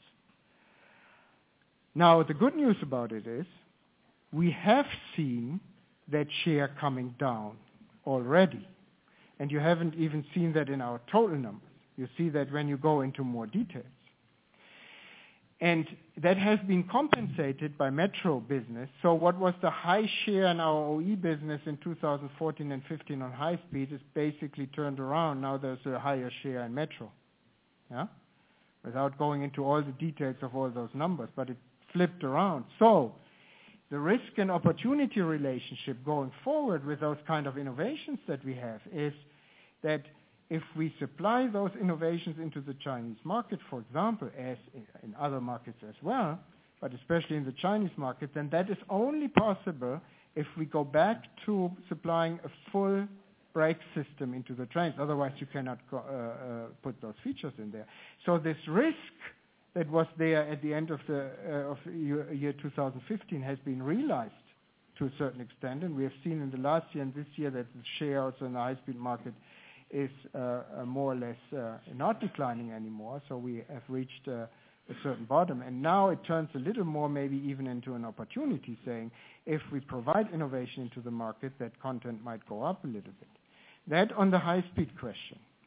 Now, the good news about it is we have seen that share coming down already. And you haven't even seen that in our total numbers. You see that when you go into more details. And that has been compensated by Metro business. So what was the high share in our O E business in two thousand fourteen and fifteen on high speed is basically turned around. Now there's a higher share in Metro. Yeah? Without going into all the details of all those numbers, but it flipped around. So the risk and opportunity relationship going forward with those kind of innovations that we have is that if we supply those innovations into the Chinese market, for example, as in other markets as well, but especially in the Chinese market, then that is only possible if we go back to supplying a full brake system into the trains. Otherwise, you cannot go, uh, uh, put those features in there. So this risk that was there at the end of the uh, of year, year two thousand fifteen has been realized to a certain extent, and we have seen in the last year and this year that the share also in the high-speed market is uh, uh, more or less uh, not declining anymore. So we have reached uh, a certain bottom, and now it turns a little more maybe even into an opportunity, saying if we provide innovation into the market, that content might go up a little bit. That on the high-speed question.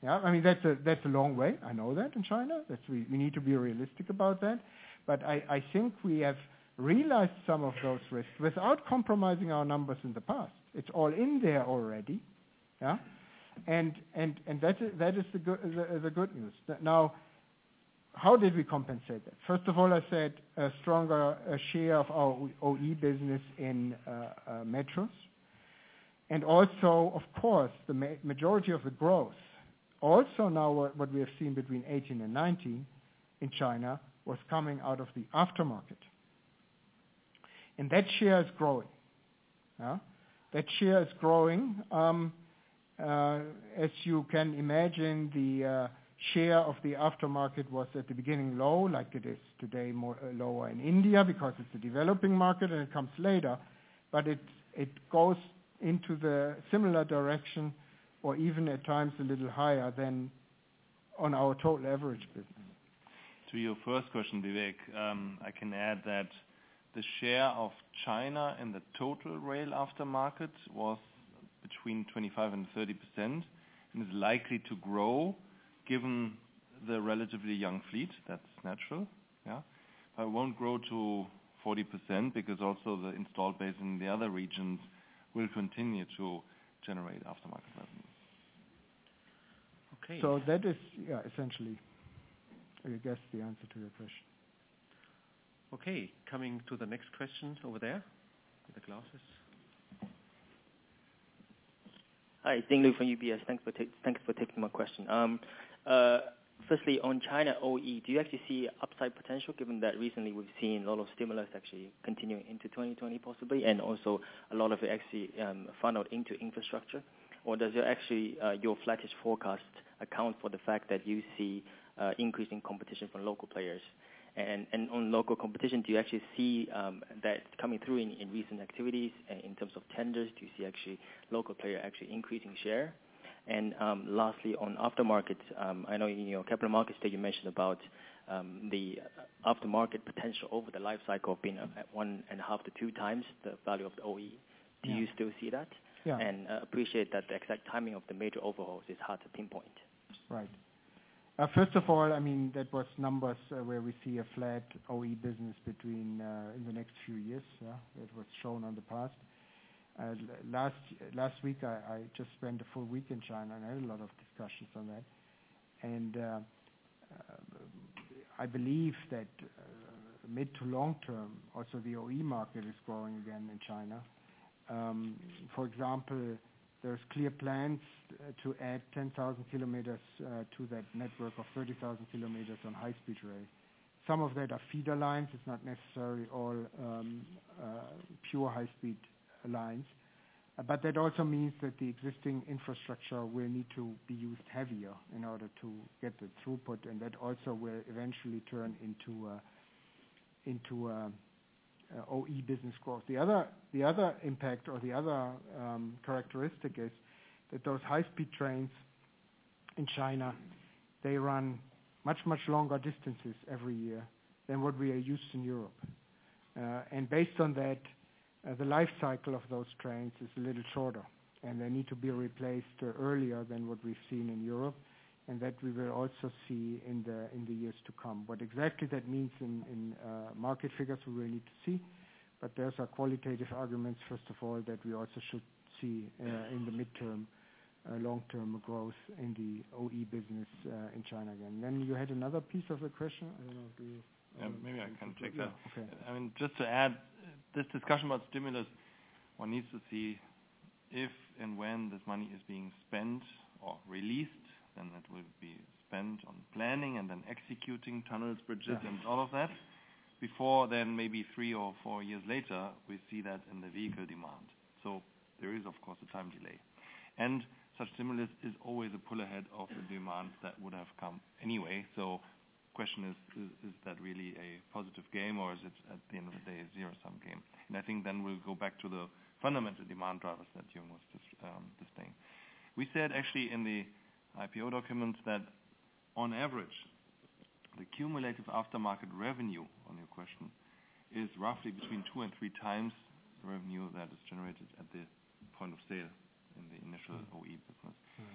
Yeah, I mean, that's a that's a long way. I know that in China. That's we, we need to be realistic about that. But I, I think we have realized some of those risks without compromising our numbers in the past. It's all in there already. Yeah, and and and that is, that is the good the, the good news. Now, how did we compensate that? First of all, I said a stronger a share of our O E business in uh, uh, metros, and also, of course, the ma- majority of the growth. Also, now what, what we have seen between eighteen and nineteen in China was coming out of the aftermarket, and that share is growing. Yeah? That share is growing. Um, uh, as you can imagine, the uh, share of the aftermarket was at the beginning low, like it is today, more uh, lower in India because it's a developing market and it comes later, but it it goes into the similar direction, or even at times a little higher than on our total average business. To your first question, Vivek, um, I can add that the share of China in the total rail aftermarket was between twenty-five and thirty percent, and is likely to grow given the relatively young fleet. That's natural. Yeah, but it won't grow to forty percent because also the installed base in the other regions will continue to generate aftermarket revenue. Okay. So that is, yeah, essentially, I guess, the answer to your question. Okay, coming to the next question over there with the glasses. Hi, Ding Lu from U B S. Thanks for ta- thanks for taking my question. Um, uh, firstly, on China O E, do you actually see upside potential given that recently we've seen a lot of stimulus actually continuing into twenty twenty possibly, and also a lot of it actually um, funneled into infrastructure? Or does it actually uh, your flattish forecast account for the fact that you see uh, increasing competition from local players? And, and on local competition, do you actually see um, that coming through in, in recent activities in terms of tenders? Do you see actually local player actually increasing share? And um, lastly, on aftermarket, um, I know in your capital markets that you mentioned about um, the aftermarket potential over the life cycle being at one and a half to two times the value of the O E. Do Yeah. you still see that? Yeah. And uh, appreciate that the exact timing of the major overhauls is hard to pinpoint. Right. Uh, first of all, I mean, that was numbers uh, where we see a flat O E business between uh, in the next few years. Yeah, it was shown on the past. Uh, l- last last week, I, I just spent a full week in China and I had a lot of discussions on that. And uh, uh, I believe that uh, mid to long term, also the O E market is growing again in China. Um, for example, there's clear plans uh, to add ten thousand kilometers uh, to that network of thirty thousand kilometers on high-speed rail. Some of that are feeder lines. It's not necessarily all um, uh, pure high-speed lines. Uh, but that also means that the existing infrastructure will need to be used heavier in order to get the throughput, and that also will eventually turn into uh, into uh, Uh, O E business growth. The other, the other impact or the other um, characteristic is that those high-speed trains in China, they run much, much longer distances every year than what we are used in Europe. Uh, and based on that, uh, the life cycle of those trains is a little shorter, and they need to be replaced uh, earlier than what we've seen in Europe, and that we will also see in the in the years to come. What exactly that means in, in uh, market figures, we will need to see, but there's a qualitative arguments, first of all, that we also should see uh, in the midterm, uh, long-term growth in the O E business uh, in China again. Then you had another piece of the question. I don't know, do you, Yeah, um, maybe I can take yeah, that. okay. I mean, just to add, this discussion about stimulus, one needs to see if and when this money is being spent or released, then it will be spent on planning and then executing tunnels, bridges, Yeah. and all of that. Before then, maybe three or four years later, we see that in the vehicle demand. So there is, of course, a time delay. And such stimulus is always a pull ahead of the demands that would have come anyway. So question is, is, is that really a positive game, or is it at the end of the day a zero-sum game? And I think then we'll go back to the fundamental demand drivers that Jung was dis- um, displaying. We said actually in the I P O documents that on average, the cumulative aftermarket revenue, on your question, is roughly between two and three times the revenue that is generated at the point of sale in the initial mm. O E business. Mm.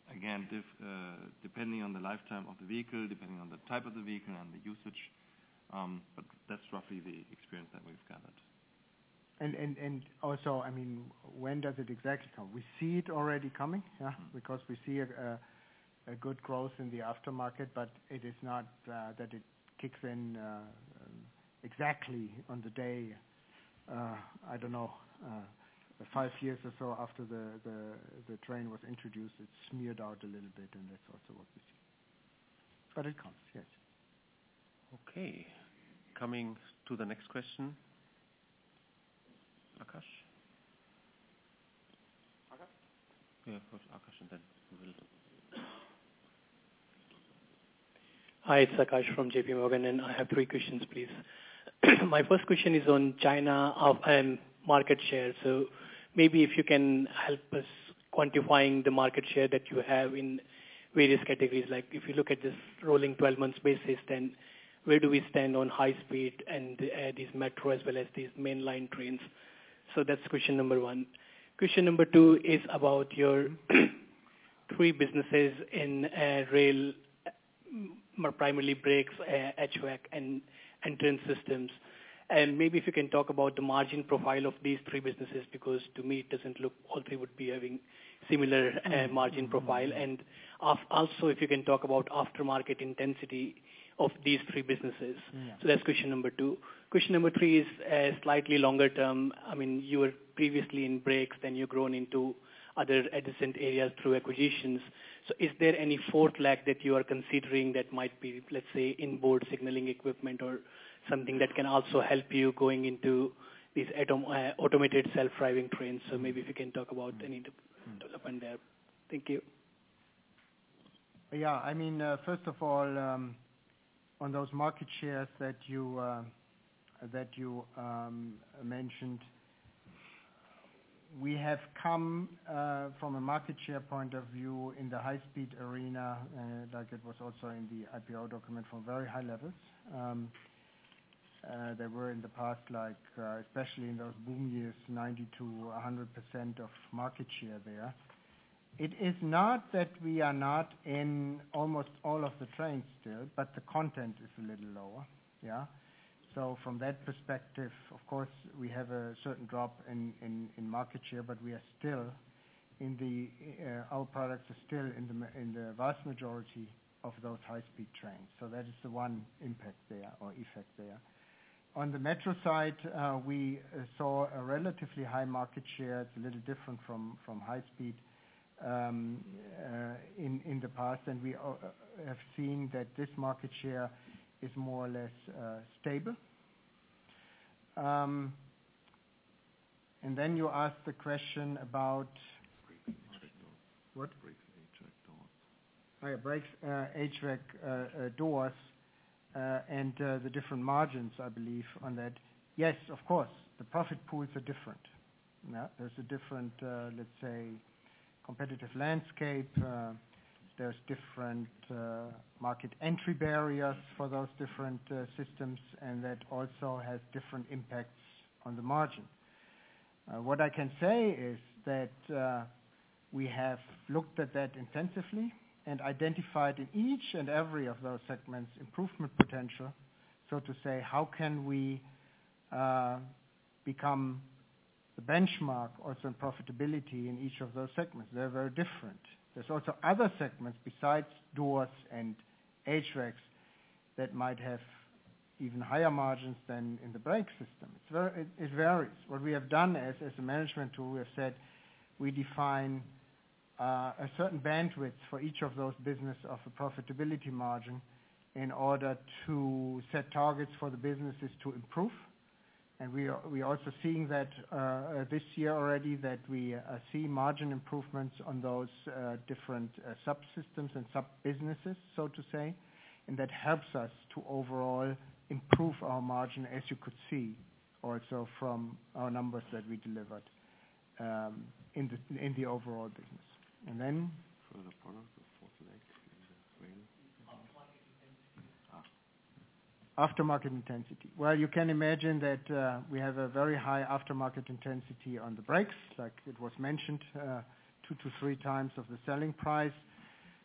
again, dif, uh, depending on the lifetime of the vehicle, depending on the type of the vehicle and the usage. Um, but that's roughly the experience that we've gathered. And, and, and also, I mean, when does it exactly come? We see it already coming, yeah, mm-hmm. because we see a, a, a good growth in the aftermarket, but it is not uh, that it kicks in uh, um, exactly on the day, uh, I don't know, uh, five years or so after the, the, the train was introduced. It's smeared out a little bit, and that's also what we see. But it comes, yes. Okay. Coming to the next question. Akash? Akash? Yeah, first Akash and then we will. Hi, it's Akash from J P Morgan, and I have three questions, please. My first question is on China of um, market share. So maybe if you can help us quantifying the market share that you have in various categories. Like if you look at this rolling twelve months basis, then where do we stand on high speed and uh, these metro as well as these mainline trains? So that's question number one. Question number two is about your three businesses in uh, rail, uh, primarily brakes, uh, H V A C, and entrance systems. And maybe if you can talk about the margin profile of these three businesses, because to me it doesn't look all three would be having similar uh, margin profile. And af- also if you can talk about aftermarket intensity of these three businesses. Yeah. So that's question number two. Question number three is uh, slightly longer term. I mean, you were previously in brakes, then you've grown into other adjacent areas through acquisitions. So is there any fourth leg that you are considering that might be, let's say, inboard signaling equipment or something that can also help you going into these atom, uh, automated self-driving trains? So maybe if you can talk about any de- development there. Thank you. Yeah, I mean, uh, first of all, um, on those market shares that you uh, that you um, mentioned, we have come uh, from a market share point of view in the high-speed arena, uh, like it was also in the I P O document, from very high levels. Um, uh, there were in the past, like uh, especially in those boom years, ninety to one hundred percent of market share there. It is not that we are not in almost all of the trains still, but the content is a little lower. Yeah. So from that perspective, of course, we have a certain drop in, in, in market share, but we are still in the uh, our products are still in the in the vast majority of those high-speed trains. So that is the one impact there or effect there. On the metro side, uh, we uh, saw a relatively high market share. It's a little different from from high speed. Um, uh, in in the past, and we uh, have seen that this market share is more or less uh, stable. Um, and then you asked the question about what? Oh, yeah, brakes, uh, H V A C uh, uh, doors, uh, and uh, the different margins, I believe, on that. Yes, of course, the profit pools are different. Yeah, there's a different, uh, let's say, competitive landscape. Uh, there's different uh, market entry barriers for those different uh, systems, and that also has different impacts on the margin. Uh, what I can say is that uh, we have looked at that intensively and identified in each and every of those segments improvement potential, so to say, how can we uh, become the benchmark also in profitability in each of those segments. They're very different. There's also other segments besides doors and H V A Cs that might have even higher margins than in the brake system. It's very, it, it varies. What we have done as, as a management tool, we have said we define uh, a certain bandwidth for each of those business of a profitability margin in order to set targets for the businesses to improve. And we are, we are also seeing that uh, this year already, that we uh, see margin improvements on those uh, different uh, subsystems and sub-businesses, so to say, and that helps us to overall improve our margin, as you could see also from our numbers that we delivered um, in the in the overall business. And then further product, the fourth leg in the rail. Aftermarket intensity. Well, you can imagine that uh, we have a very high aftermarket intensity on the brakes, like it was mentioned, uh, two to three times of the selling price.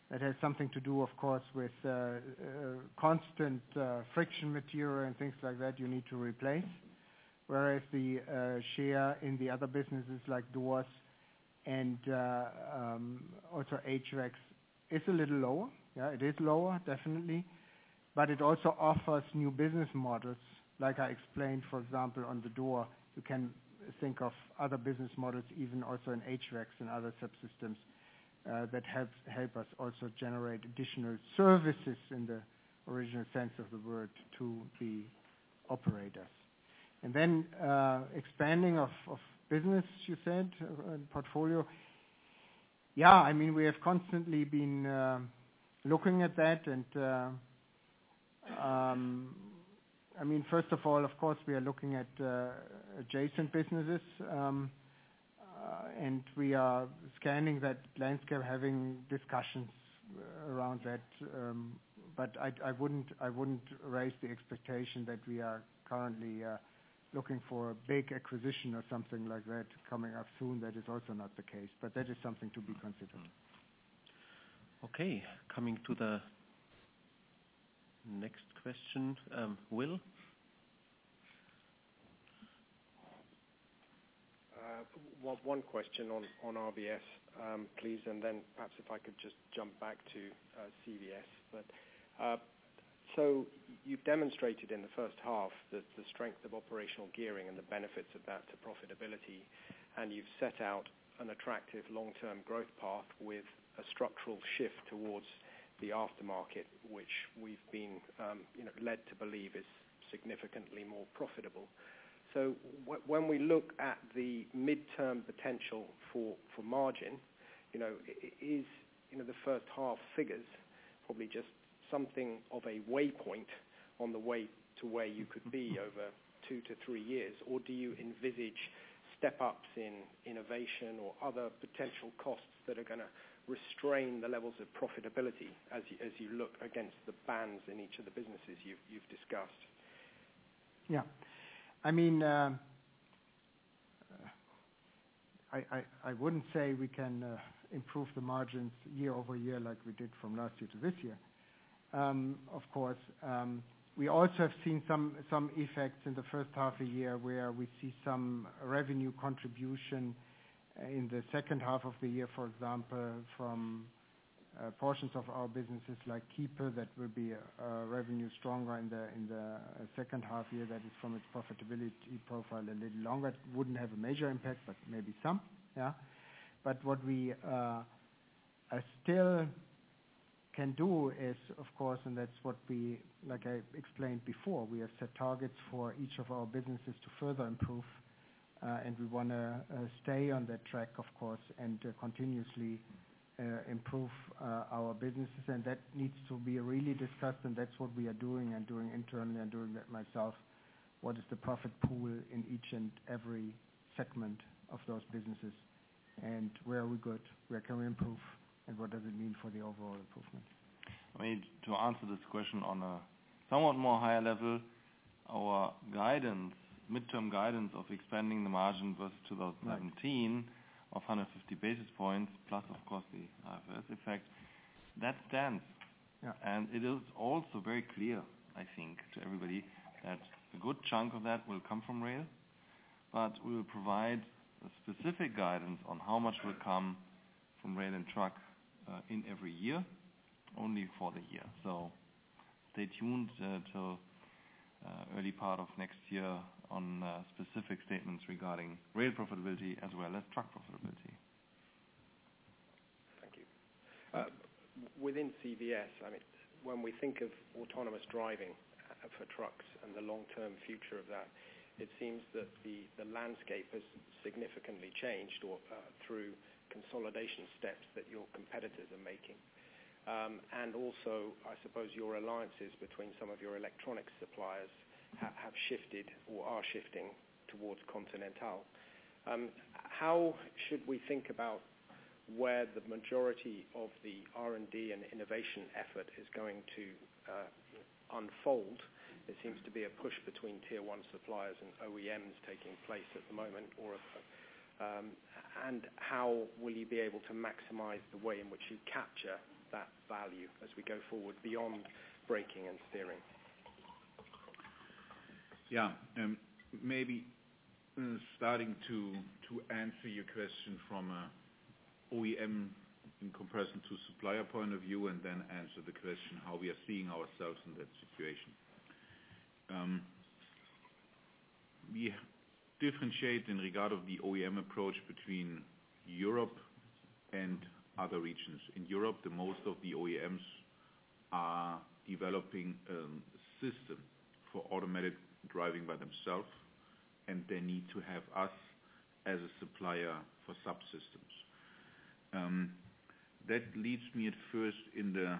That has something to do, of course, with uh, uh, constant uh, friction material and things like that you need to replace. Whereas the uh, share in the other businesses like doors and uh, um, also H V A C is a little lower. Yeah, it is lower, definitely. But it also offers new business models. Like I explained, for example, on the door, you can think of other business models, even also in H V A C and other subsystems, uh, that help, help us also generate additional services in the original sense of the word to the operators. And then uh, expanding of, of business, you said, uh, portfolio. Yeah, I mean, we have constantly been uh, looking at that, and uh, um, I mean, first of all, of course, we are looking at uh, adjacent businesses, um, uh, and we are scanning that landscape, having discussions around that. Um, but I, I wouldn't, I wouldn't raise the expectation that we are currently uh, looking for a big acquisition or something like that coming up soon. That is also not the case, but that is something to be considered. Okay, coming to the next question, um, Will. Uh, one, one question on, on R V S, um, please, and then perhaps if I could just jump back to uh, C V S. But uh, so you've demonstrated in the first half the, the strength of operational gearing and the benefits of that to profitability, and you've set out an attractive long-term growth path with a structural shift towards the aftermarket, which we've been um, you know, led to believe is significantly more profitable. So w- when we look at the midterm potential for, for margin, you know, is you know the first half figures probably just something of a waypoint on the way to where you could be over two to three years, or do you envisage step-ups in innovation or other potential costs that are going to restrain the levels of profitability as you, as you look against the bands in each of the businesses you've, you've discussed? Yeah. I mean, uh, I, I, I wouldn't say we can uh, improve the margins year over year like we did from last year to this year. Um, of course, um, we also have seen some, some effects in the first half a year where we see some revenue contribution in the second half of the year, for example, from uh, portions of our businesses like Keeper that will be uh, revenue stronger in the in the uh, second half year. That is from its profitability profile a little longer. It wouldn't have a major impact, but maybe some. Yeah. But what we uh, uh, still can do is, of course, and that's what we, like I explained before, we have set targets for each of our businesses to further improve. Uh, and we want to uh, stay on that track, of course, and uh, continuously uh, improve uh, our businesses. And that needs to be really discussed, and that's what we are doing and doing internally and doing that myself. What is the profit pool in each and every segment of those businesses? And where are we good? Where can we improve? And what does it mean for the overall improvement? I mean, to answer this question on a somewhat more higher level, our guidance midterm guidance of expanding the margin versus two thousand seventeen right. of one hundred fifty basis points, plus, of course, the I F R S effect, that stands. Yeah. And it is also very clear, I think, to everybody that a good chunk of that will come from rail, but we will provide a specific guidance on how much will come from rail and truck uh, in every year, only for the year. So stay tuned uh, till uh, early part of next year on uh, specific statements regarding rail profitability as well as truck profitability. Thank you. Uh, within C V S, I mean, when we think of autonomous driving for trucks and the long-term future of that, it seems that the, the landscape has significantly changed or uh, through consolidation steps that your competitors are making. Um, and also, I suppose, your alliances between some of your electronics suppliers ha- have shifted or are shifting towards Continental. Um, how should we think about where the majority of the R and D and innovation effort is going to uh, unfold? There seems to be a push between tier one suppliers and O E Ms taking place at the moment, or a, um, and how will you be able to maximize the way in which you capture that value as we go forward beyond braking and steering? Yeah, um, maybe uh, starting to to answer your question from a O E M in comparison to supplier point of view, and then answer the question how we are seeing ourselves in that situation. Um, we differentiate in regard of the O E M approach between Europe and other regions. In Europe, the most of the O E Ms are developing a system for automated driving by themselves, and they need to have us as a supplier for subsystems. Um, that leads me at first in the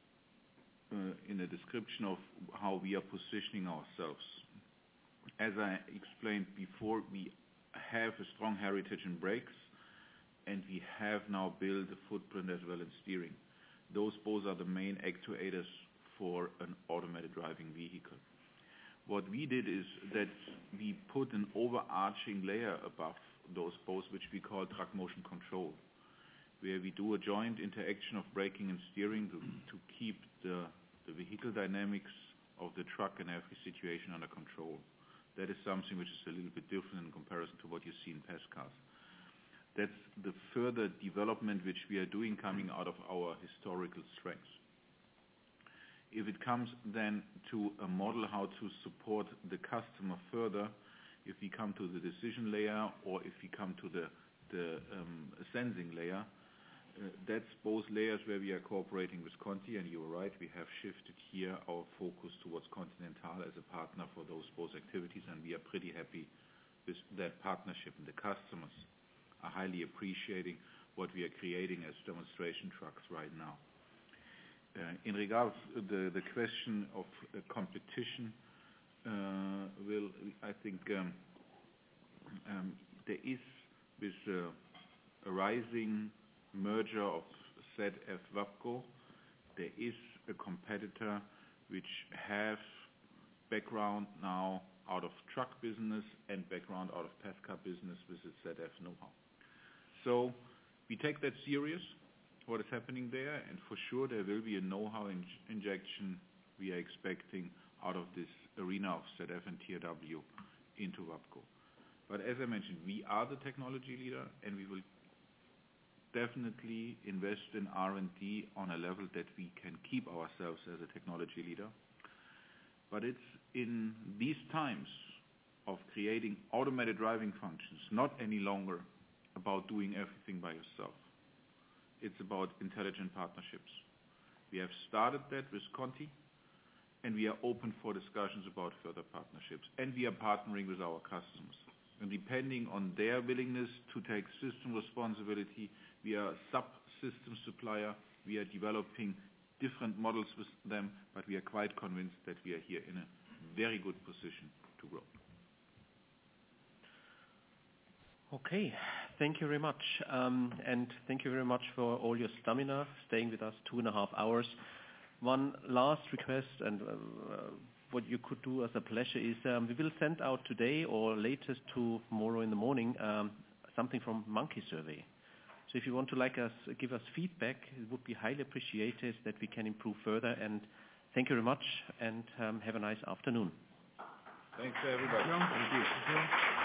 uh, in the description of how we are positioning ourselves. As I explained before, we have a strong heritage in brakes, and we have now built a footprint as well in steering. Those both are the main actuators for an automated driving vehicle. What we did is that we put an overarching layer above those both, which we call truck motion control, where we do a joint interaction of braking and steering to, to keep the, the vehicle dynamics of the truck in every situation under control. That is something which is a little bit different in comparison to what you see in past cars. That's the further development which we are doing coming out of our historical strengths. If it comes then to a model how to support the customer further, if we come to the decision layer or if we come to the, the um, sensing layer, uh, that's both layers where we are cooperating with Conti, and you're right, we have shifted here our focus towards Continental as a partner for those both activities, and we are pretty happy with that partnership, and the customers are highly appreciating what we are creating as demonstration trucks right now. Uh, in regards to the, the question of uh, competition, uh, will I think um, um, there is with uh, a rising merger of Z F WABCO, there is a competitor which have background now out of truck business and background out of passenger car business with the Z F know-how. So we take that serious, what is happening there, and for sure there will be a know-how in injection we are expecting out of this arena of Z F and T R W into WABCO. But as I mentioned, we are the technology leader, and we will definitely invest in R and D on a level that we can keep ourselves as a technology leader. But it's in these times of creating automated driving functions, not any longer about doing everything by yourself. It's about intelligent partnerships. We have started that with Conti, and we are open for discussions about further partnerships. And we are partnering with our customers. And depending on their willingness to take system responsibility, we are a subsystem supplier. We are developing different models with them, but we are quite convinced that we are here in a very good position to grow. Okay, thank you very much. Um, and thank you very much for all your stamina, staying with us two and a half hours. One last request, and uh, what you could do as a pleasure is um, we will send out today or latest tomorrow in the morning um, something from Monkey Survey. So if you want to like us, give us feedback, it would be highly appreciated that we can improve further. And thank you very much, and um, have a nice afternoon. Thanks, everybody. Thank you.